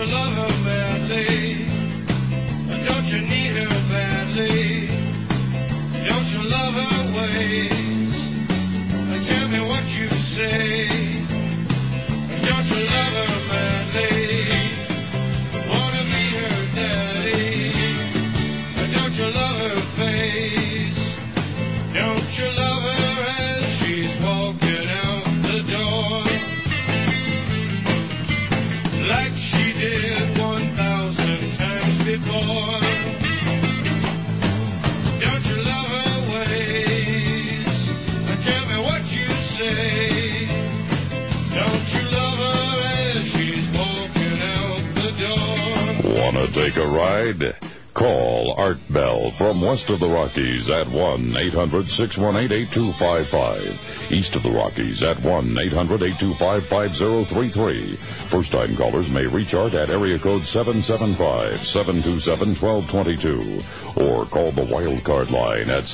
you love her badly? Don't you need her badly? Don't you love her ways? Tell me what you say. Don't you love her badly? Wanna be her daddy? Don't you love her face? Don't you love her as she's walking out the door? Like she did 1,000 times before. Don't you love her ways? Tell me what you say. Don't you love her as she's walking out the door? Want to take a ride? Call Art Bell from west of the Rockies at 1-800-618-8255. East of the Rockies at 1-800-825-5033. First-time callers may reach Art at area code 775-727-1222 or call the wildcard line at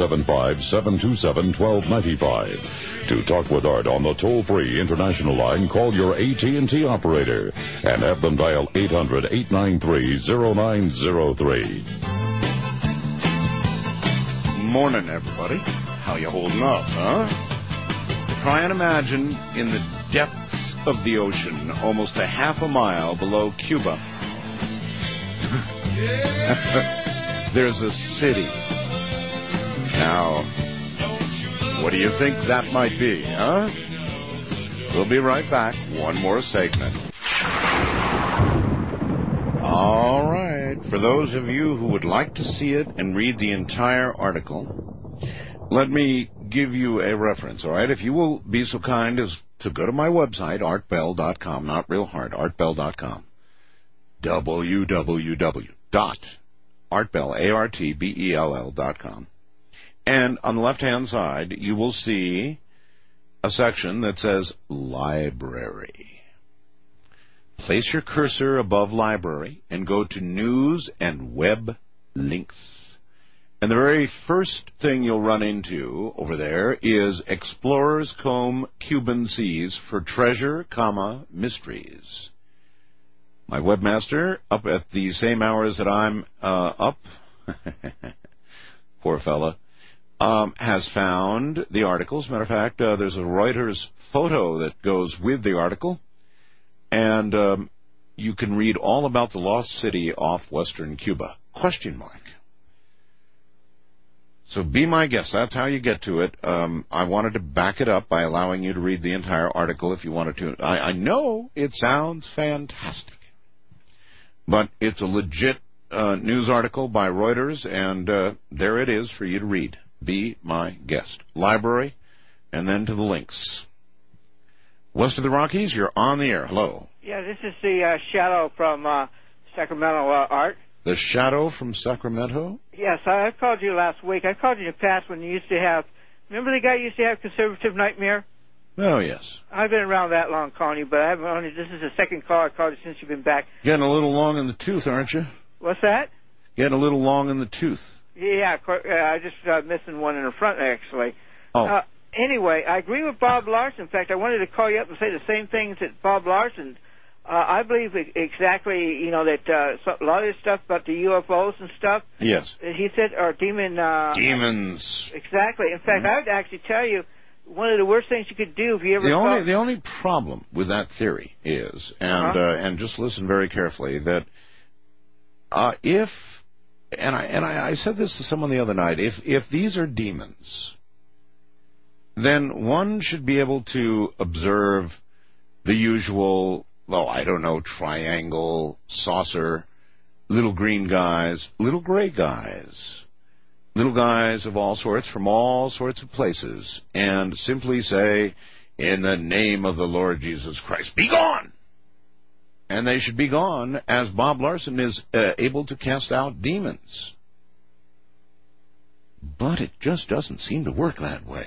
775-727-1295. To talk with Art on the toll-free international line, call your AT&T operator and have them dial 800-893-0903. Morning, everybody. How you holding up, huh? Try and imagine in the depths of the ocean, almost a half a mile below Cuba, there's a city. Now, what do you think that might be, huh? We'll be right back. One more segment. All right. For those of you who would like to see it and read the entire article, let me give you a reference, all right? If you will be so kind as to go to my website, artbell.com, not real hard, artbell.com, www.artbell.com. And on the left-hand side, you will see a section that says Library. Place your cursor above Library and go to News and Web Links. And the very first thing you'll run into over there is Explorers Comb Cuban Seas for Treasure, Mysteries. My webmaster, up at the same hours that I'm up, poor fella, has found the article. As a matter of fact, there's a Reuters photo that goes with the article. And you can read all about the lost city off western Cuba. ? So be my guest. That's how you get to it. I wanted to back it up by allowing you to read the entire article if you wanted to. I know it sounds fantastic, but it's a legit news article by Reuters, and there it is for you to read. Be my guest. Library, and then to the links. West of the Rockies, you're on the air. Hello. Yeah, this is the Shadow from Sacramento, Art. The Shadow from Sacramento? Yes, I called you last week. I called you in the past when you used to have... Remember the guy who used to have Conservative Nightmare? Oh, yes. I've been around that long calling you, but I haven't only... This is the second call I called you since you've been back. Getting a little long in the tooth, aren't you? What's that? Getting a little long in the tooth. Yeah, I just missing one in the front, actually. Oh. Anyway, I agree with Bob Larson. In fact, I wanted to call you up and say the same things that Bob Larson. I believe exactly, that a lot of this stuff about the UFOs and stuff. Yes. He said, or demons. Exactly. In fact, I would actually tell you, one of the worst things you could do if you ever... The only problem with that theory is, and just listen very carefully, that if, and I said this to someone the other night, if these are demons, then one should be able to observe the usual, triangle, saucer, little green guys, little gray guys, little guys of all sorts from all sorts of places, and simply say, in the name of the Lord Jesus Christ, be gone! And they should be gone as Bob Larson is able to cast out demons. But it just doesn't seem to work that way.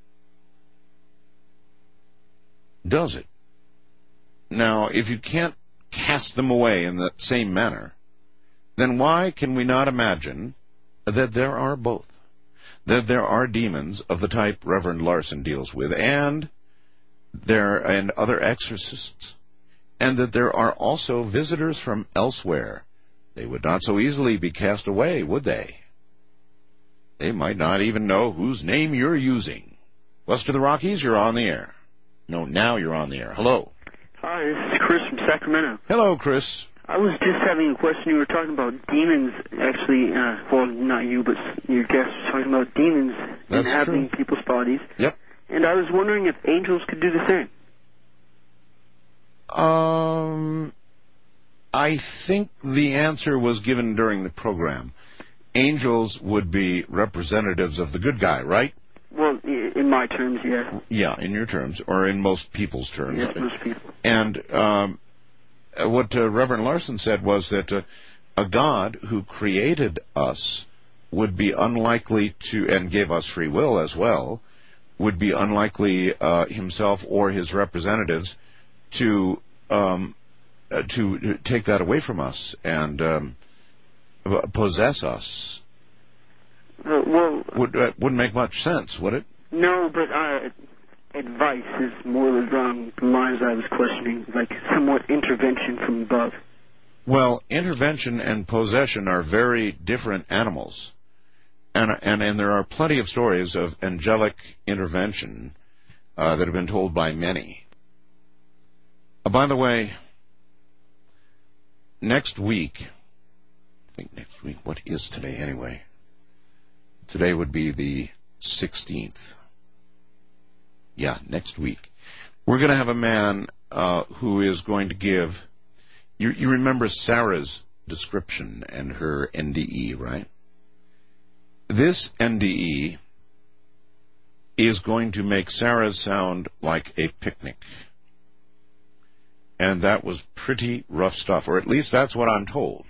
Does it? Now, if you can't cast them away in the same manner, then why can we not imagine that there are both? That there are demons of the type Reverend Larson deals with, and other exorcists, and that there are also visitors from elsewhere. They would not so easily be cast away, would they? They might not even know whose name you're using. West of the Rockies, you're on the air. No, now you're on the air. Hello. Hi, this is Chris from Sacramento. Hello, Chris. I was just having a question. You were talking about demons, actually. Well, not you, but your guest was talking about demons inhabiting people's bodies. Yep. And I was wondering if angels could do the same. I think the answer was given during the program. Angels would be representatives of the good guy, right? Well, in my terms, yes. Yeah, in your terms, or in most people's terms. Yes, most people. And what Reverend Larson said was that a God who created us would be unlikely to, and gave us free will as well, would be unlikely himself or his representatives to take that away from us and possess us. Wouldn't make much sense, would it? No, but advice is more along the lines I was questioning, like somewhat intervention from above. Well, intervention and possession are very different animals. And there are plenty of stories of angelic intervention that have been told by many. By the way, next week, what is today anyway? Today would be the 16th. Yeah, next week. We're going to have a man who is going to give... You remember Sarah's description and her NDE, right? This NDE is going to make Sarah's sound like a picnic. And that was pretty rough stuff, or at least that's what I'm told.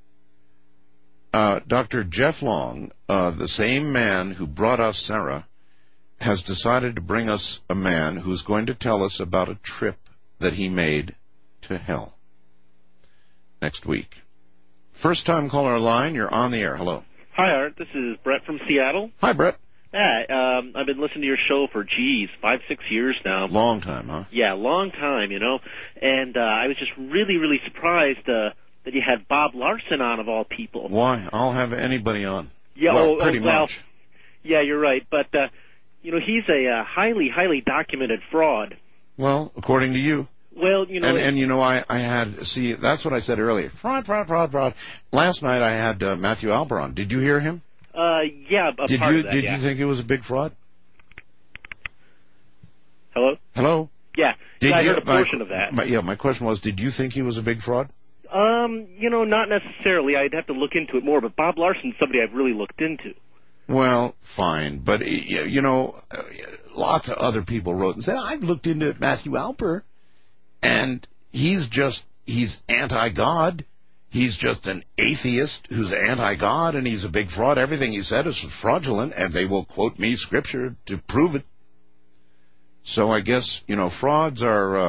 Dr. Jeff Long, the same man who brought us Sarah, has decided to bring us a man who's going to tell us about a trip that he made to hell next week. First time caller line, you're on the air. Hello. Hi, Art. This is Brett from Seattle. Hi, Brett. Yeah, I've been listening to your show for, 5-6 years now. Long time, huh? Yeah, long time, And I was just really, really surprised that you had Bob Larson on, of all people. Why? I'll have anybody on. Yeah, well, pretty much. Yeah, you're right. But, he's a highly, highly documented fraud. Well, according to you. Well, I had, that's what I said earlier. Fraud. Last night I had Matthew Alper on. Did you hear him? Yeah, part of that, Did you think it was a big fraud? Hello? Yeah. I heard a portion of that. My question was, did you think he was a big fraud? Not necessarily. I'd have to look into it more, but Bob Larson's somebody I've really looked into. Well, fine. But, lots of other people wrote and said, I've looked into Matthew Alper, and he's anti-God. He's just an atheist who's anti-God, and he's a big fraud. Everything he said is fraudulent, and they will quote me scripture to prove it. So I guess, frauds are,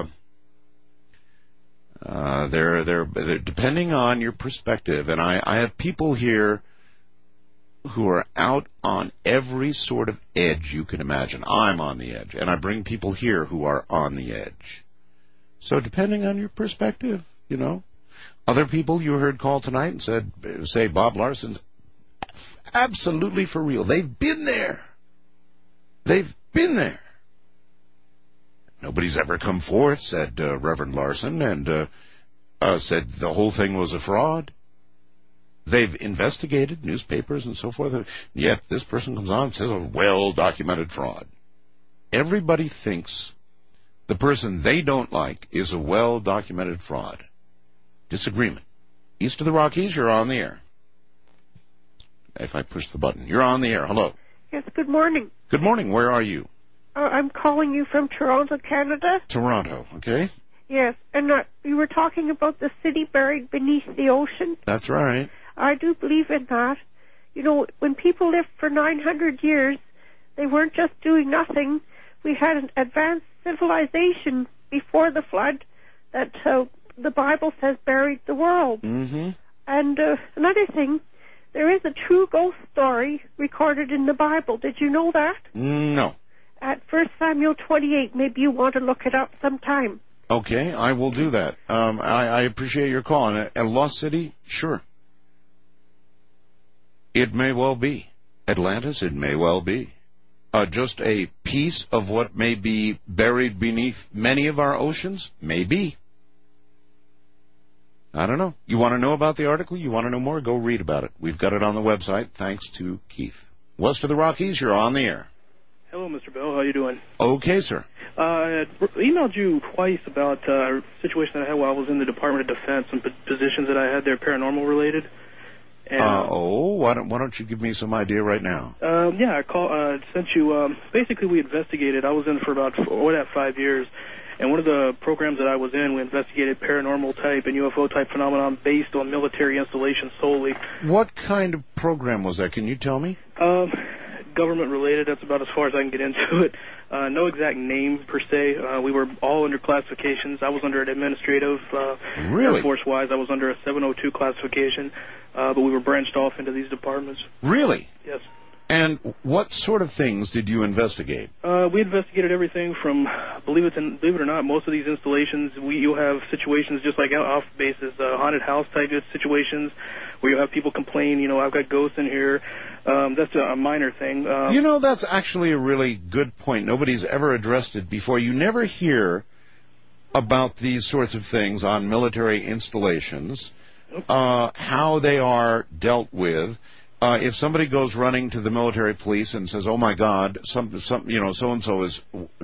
they're depending on your perspective. And I have people here who are out on every sort of edge you can imagine. I'm on the edge, and I bring people here who are on the edge. So depending on your perspective, Other people you heard call tonight and say Bob Larson's absolutely for real. They've been there. Nobody's ever come forth, said Reverend Larson, and said the whole thing was a fraud. They've investigated newspapers and so forth, yet this person comes on and says a well-documented fraud. Everybody thinks the person they don't like is a well-documented fraud. Disagreement. East of the Rockies, you're on the air. If I push the button. You're on the air. Hello. Yes, good morning. Good morning. Where are you? I'm calling you from Toronto, Canada. Toronto, okay. Yes, and you were talking about the city buried beneath the ocean. That's right. I do believe in that. When people lived for 900 years, they weren't just doing nothing. We had an advanced civilization before the flood that the Bible says buried the world. Mm-hmm. And another thing, there is a true ghost story recorded in the Bible. Did you know that? No. At 1 Samuel 28, maybe you want to look it up sometime. Okay, I will do that. I appreciate your call. And Lost City, sure. It may well be. Atlantis, it may well be. Just a piece of what may be buried beneath many of our oceans? Maybe. I don't know. You want to know about the article? You want to know more? Go read about it. We've got it on the website, thanks to Keith. West of the Rockies, you're on the air. Hello, Mr. Bell. How you doing? Okay, sir. I emailed you twice about a situation that I had while I was in the Department of Defense, some positions that I had there, paranormal related. And, why don't you give me some idea right now? I sent you. Basically, we investigated. I was in for about 5 years, and one of the programs that I was in, we investigated paranormal type and UFO type phenomenon based on military installations solely. What kind of program was that? Can you tell me? Government related. That's about as far as I can get into it. No exact name per se. We were all under classifications. I was under an administrative. Really? Air Force wise, I was under a 702 classification, but we were branched off into these departments. Really? Yes. And what sort of things did you investigate? We investigated everything from, believe it or not, most of these installations, you'll have situations just like off bases, haunted house type of situations, where you have people complain, I've got ghosts in here. That's a minor thing. That's actually a really good point. Nobody's ever addressed it before. You never hear about these sorts of things on military installations, how they are dealt with. If somebody goes running to the military police and says, "Oh my God, so and so is,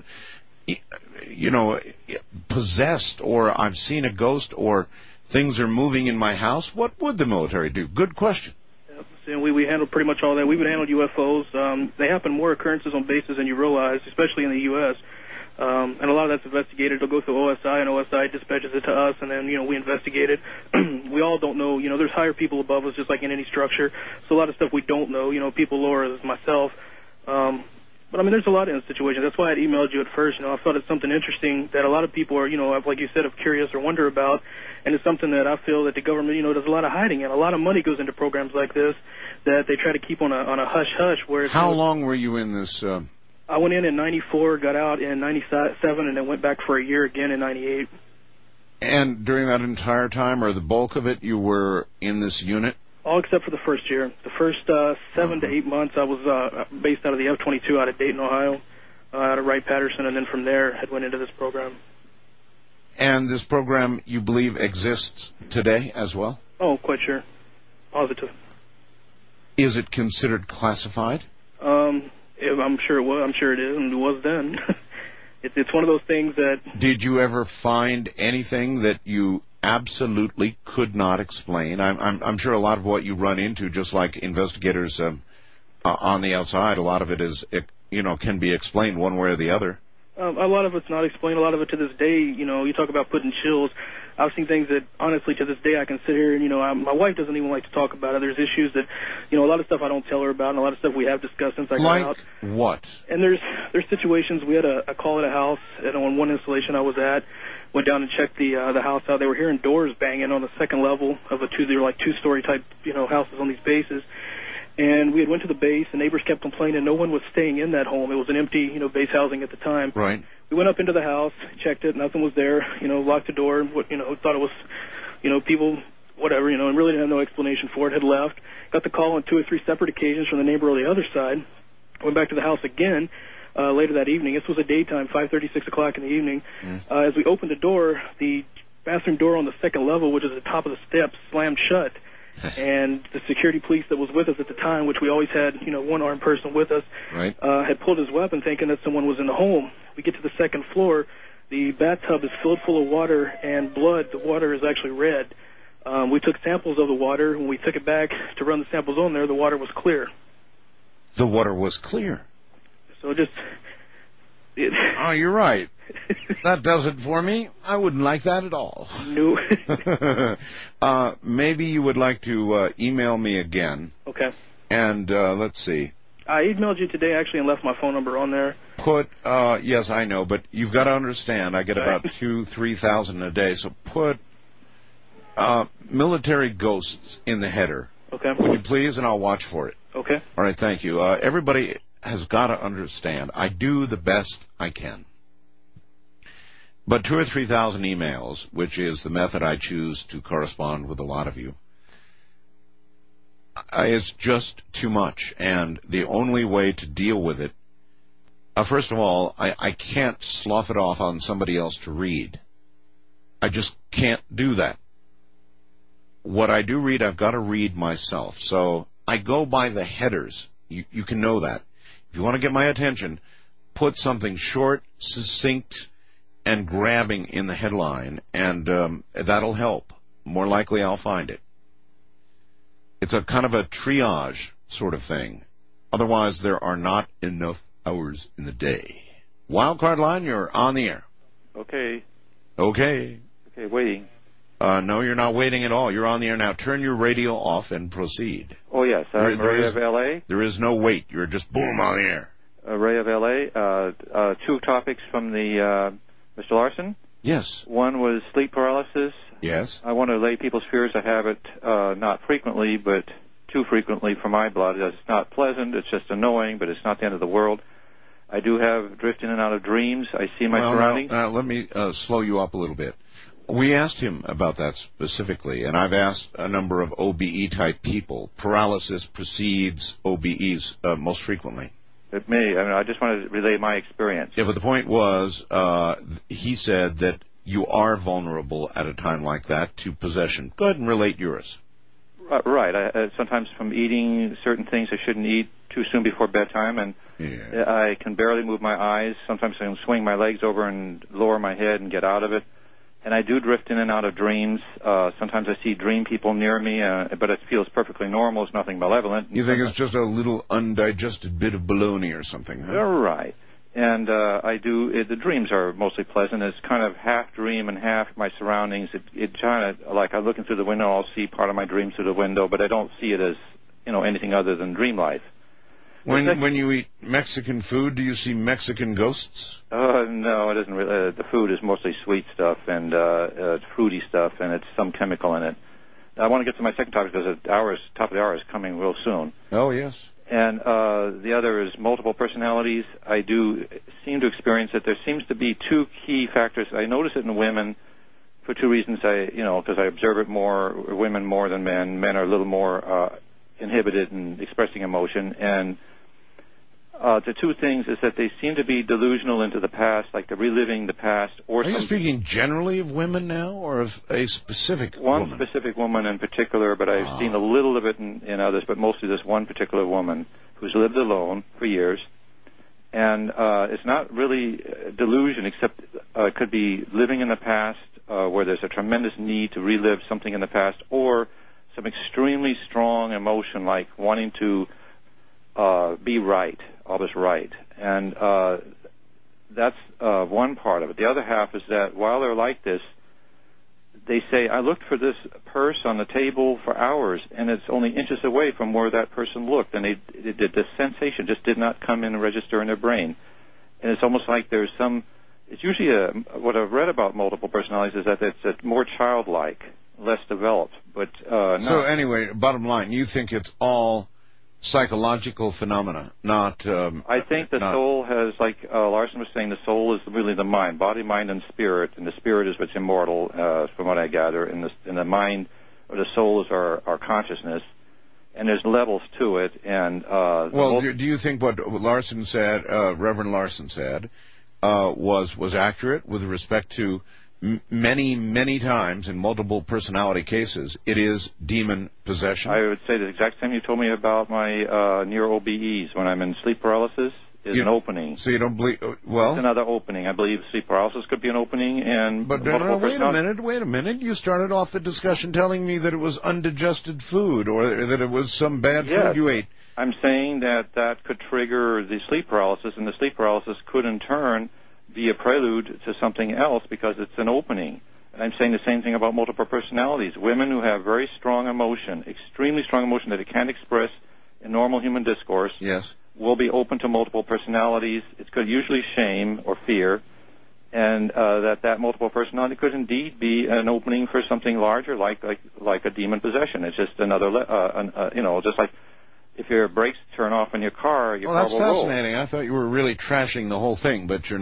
possessed," or "I've seen a ghost," or "things are moving in my house," what would the military do? Good question. And we handled pretty much all that. We would handle UFOs. They happen more occurrences on bases than you realize, especially in the U.S. And a lot of that's investigated. It'll go through OSI, and OSI dispatches it to us, and then, we investigate it. We all don't know. There's higher people above us, just like in any structure. So a lot of stuff we don't know. People lower as myself. But, there's a lot of situations. That's why I emailed you at first. I thought it's something interesting that a lot of people are, like you said, curious or wonder about. And it's something that I feel that the government, does a lot of hiding in. A lot of money goes into programs like this that they try to keep on a hush-hush. How long were you in this? I went in 94, got out in 97, and then went back for a year again in 98. And during that entire time, or the bulk of it, you were in this unit? All except for the first year. The first 7 to 8 months, I was based out of the F-22 out of Dayton, Ohio, out of Wright-Patterson, and then from there, I went into this program. And this program, you believe, exists today as well? Oh, quite sure. Positive. Is it considered classified? I'm sure it was. I'm sure it is, and it was then. It's one of those things that... Did you ever find anything that you absolutely could not explain? I'm sure a lot of what you run into, just like investigators on the outside, a lot of it is, can be explained one way or the other. A lot of it's not explained. A lot of it to this day, you talk about putting chills. I've seen things that, honestly, to this day, I can sit here and, my wife doesn't even like to talk about it. There's issues that, a lot of stuff I don't tell her about, and a lot of stuff we have discussed since I got out. Like what? And there's situations. We had a call at a house, and on one installation I was at, went down and checked the house out. They were hearing doors banging on the second level of they were like two-story type, houses on these bases. And we had went to the base, and neighbors kept complaining no one was staying in that home. It was an empty, base housing at the time. Right. We went up into the house, checked it, nothing was there, locked the door, thought it was, people, whatever, and really didn't have no explanation for it, had left. Got the call on 2 or 3 separate occasions from the neighbor on the other side. Went back to the house again later that evening. This was a daytime, 5:30, 6 o'clock in the evening. As we opened the door, the bathroom door on the second level, which is at the top of the steps, slammed shut. And the security police that was with us at the time, which we always had, one armed person with us, right, had pulled his weapon thinking that someone was in the home. We get to the second floor. The bathtub is filled full of water and blood. The water is actually red. We took samples of the water. When we took it back to run the samples on there, the water was clear. The water was clear? So just... Oh, you're right. That does it for me. I wouldn't like that at all. No. Maybe you would like to email me again. Okay. And let's see. I emailed you today, actually, and left my phone number on there. Yes, I know, but you've got to understand, I get about 2,000-3,000 a day, so put military ghosts in the header. Okay. Would you please? And I'll watch for it. Okay. All right, thank you. Everybody has got to understand, I do the best I can. But 2,000 or 3,000 emails, which is the method I choose to correspond with a lot of you, is just too much. And the only way to deal with it, first of all, I can't slough it off on somebody else to read. I just can't do that. What I do read, I've got to read myself. So I go by the headers. You can know that. If you want to get my attention, put something short, succinct, and grabbing in the headline, and that'll help. More likely I'll find it. It's a kind of a triage sort of thing. Otherwise, there are not enough hours in the day. Wildcard line, you're on the air. Okay. Okay. Okay, waiting. No, you're not waiting at all. You're on the air now. Turn your radio off and proceed. Oh, yes. Ray of L.A. There is no wait. You're just boom on the air. Ray of L.A. Two topics from the Mr. Larson. Yes. One was sleep paralysis. Yes. I want to allay people's fears. I have it not frequently, but too frequently for my blood. It's not pleasant. It's just annoying, but it's not the end of the world. I do have drift in and out of dreams. I see my surroundings. Now, let me slow you up a little bit. We asked him about that specifically, and I've asked a number of OBE-type people. Paralysis precedes OBEs most frequently. It may. I mean, I just wanted to relay my experience. Yeah, but the point was, he said that you are vulnerable at a time like that to possession. Go ahead and relate yours. Right. Sometimes from eating certain things I shouldn't eat too soon before bedtime, and I can barely move my eyes. Sometimes I can swing my legs over and lower my head and get out of it. And I do drift in and out of dreams. Sometimes I see dream people near me, but it feels perfectly normal. It's nothing malevolent. You think it's just a little undigested bit of bologna or something, huh? Right. And the dreams are mostly pleasant. It's kind of half dream and half my surroundings. It kind of, like I'm looking through the window, I'll see part of my dream through the window, but I don't see it as, anything other than dream life. When you eat Mexican food, do you see Mexican ghosts? No, it isn't really. The food is mostly sweet stuff and fruity stuff, and it's some chemical in it. I want to get to my second topic because top of the hour is coming real soon. Oh, yes. And the other is multiple personalities. I do seem to experience it. There seems to be two key factors. I notice it in women for two reasons. Because I observe it more, women more than men. Men are a little more inhibited in expressing emotion. And the two things is that they seem to be delusional into the past, like they're reliving the past. Are you speaking generally of women now, or of a specific woman? One specific woman in particular, but I've seen a little of it in others, but mostly this one particular woman who's lived alone for years. And it's not really delusion, except it could be living in the past where there's a tremendous need to relive something in the past, or some extremely strong emotion like wanting to be right, always right. And that's one part of it. The other half is that while they're like this, they say, I looked for this purse on the table for hours, and it's only inches away from where that person looked, and the sensation just did not come in and register in their brain. And it's almost like there's it's usually what I've read about multiple personalities is that it's more childlike, less developed. But So anyway, bottom line, you think it's all psychological phenomena, not... I think the soul has, like Larson was saying, the soul is really the mind, body, mind, and spirit, and the spirit is what's immortal, from what I gather, and the mind or the soul is our consciousness, and there's levels to it. And do you think what Larson said, Reverend Larson said, was accurate with respect to many times in multiple personality cases, it is demon possession? I would say the exact same you told me about my near OBEs. When I'm in sleep paralysis, is an opening. So you don't believe... Well... It's another opening. I believe sleep paralysis could be an opening, and... But wait a minute. You started off the discussion telling me that it was undigested food, or that it was some bad food you ate. I'm saying that could trigger the sleep paralysis, and the sleep paralysis could in turn be a prelude to something else because it's an opening. And I'm saying the same thing about multiple personalities. Women who have very strong emotion, extremely strong emotion that they can't express in normal human discourse, will be open to multiple personalities. It's usually shame or fear, and that multiple personality could indeed be an opening for something larger, like a demon possession. It's just another, just like if your brakes turn off in your car, your car will roll. Well, that's fascinating. I thought you were really trashing the whole thing, but you're not.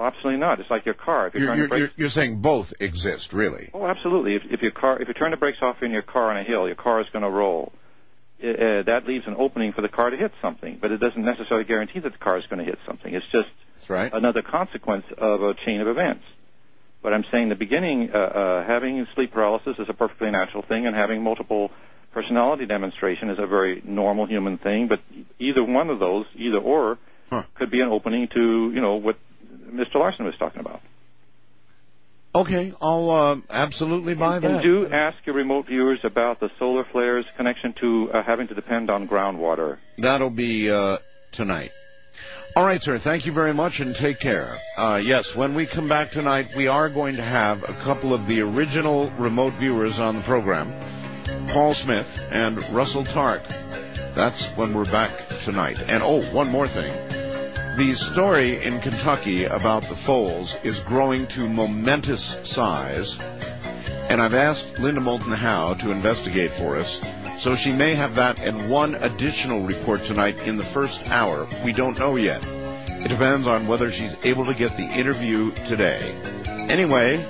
Oh, absolutely not. It's like your car. If You're saying both exist, really? Oh, absolutely. If you turn the brakes off in your car on a hill, your car is going to roll. That leaves an opening for the car to hit something, but it doesn't necessarily guarantee that the car is going to hit something. It's just another consequence of a chain of events. But I'm saying the beginning, having sleep paralysis is a perfectly natural thing, and having multiple personality demonstration is a very normal human thing. But either one of those, either or, could be an opening to, what Mr. Larson was talking about. Okay, I'll absolutely buy that. And do ask your remote viewers about the solar flares connection to having to depend on groundwater. That'll be tonight. All right, sir, thank you very much, and take care. Yes, when we come back tonight, we are going to have a couple of the original remote viewers on the program, Paul Smith and Russell Tark. That's when we're back tonight. And, one more thing. The story in Kentucky about the foals is growing to momentous size, and I've asked Linda Moulton Howe to investigate for us, so she may have that and one additional report tonight in the first hour. We don't know yet. It depends on whether she's able to get the interview today. Anyway,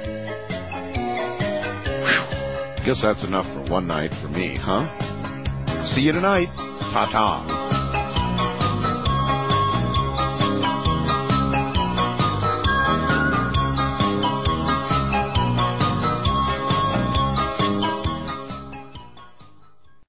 guess that's enough for one night for me, huh? See you tonight. Ta-ta.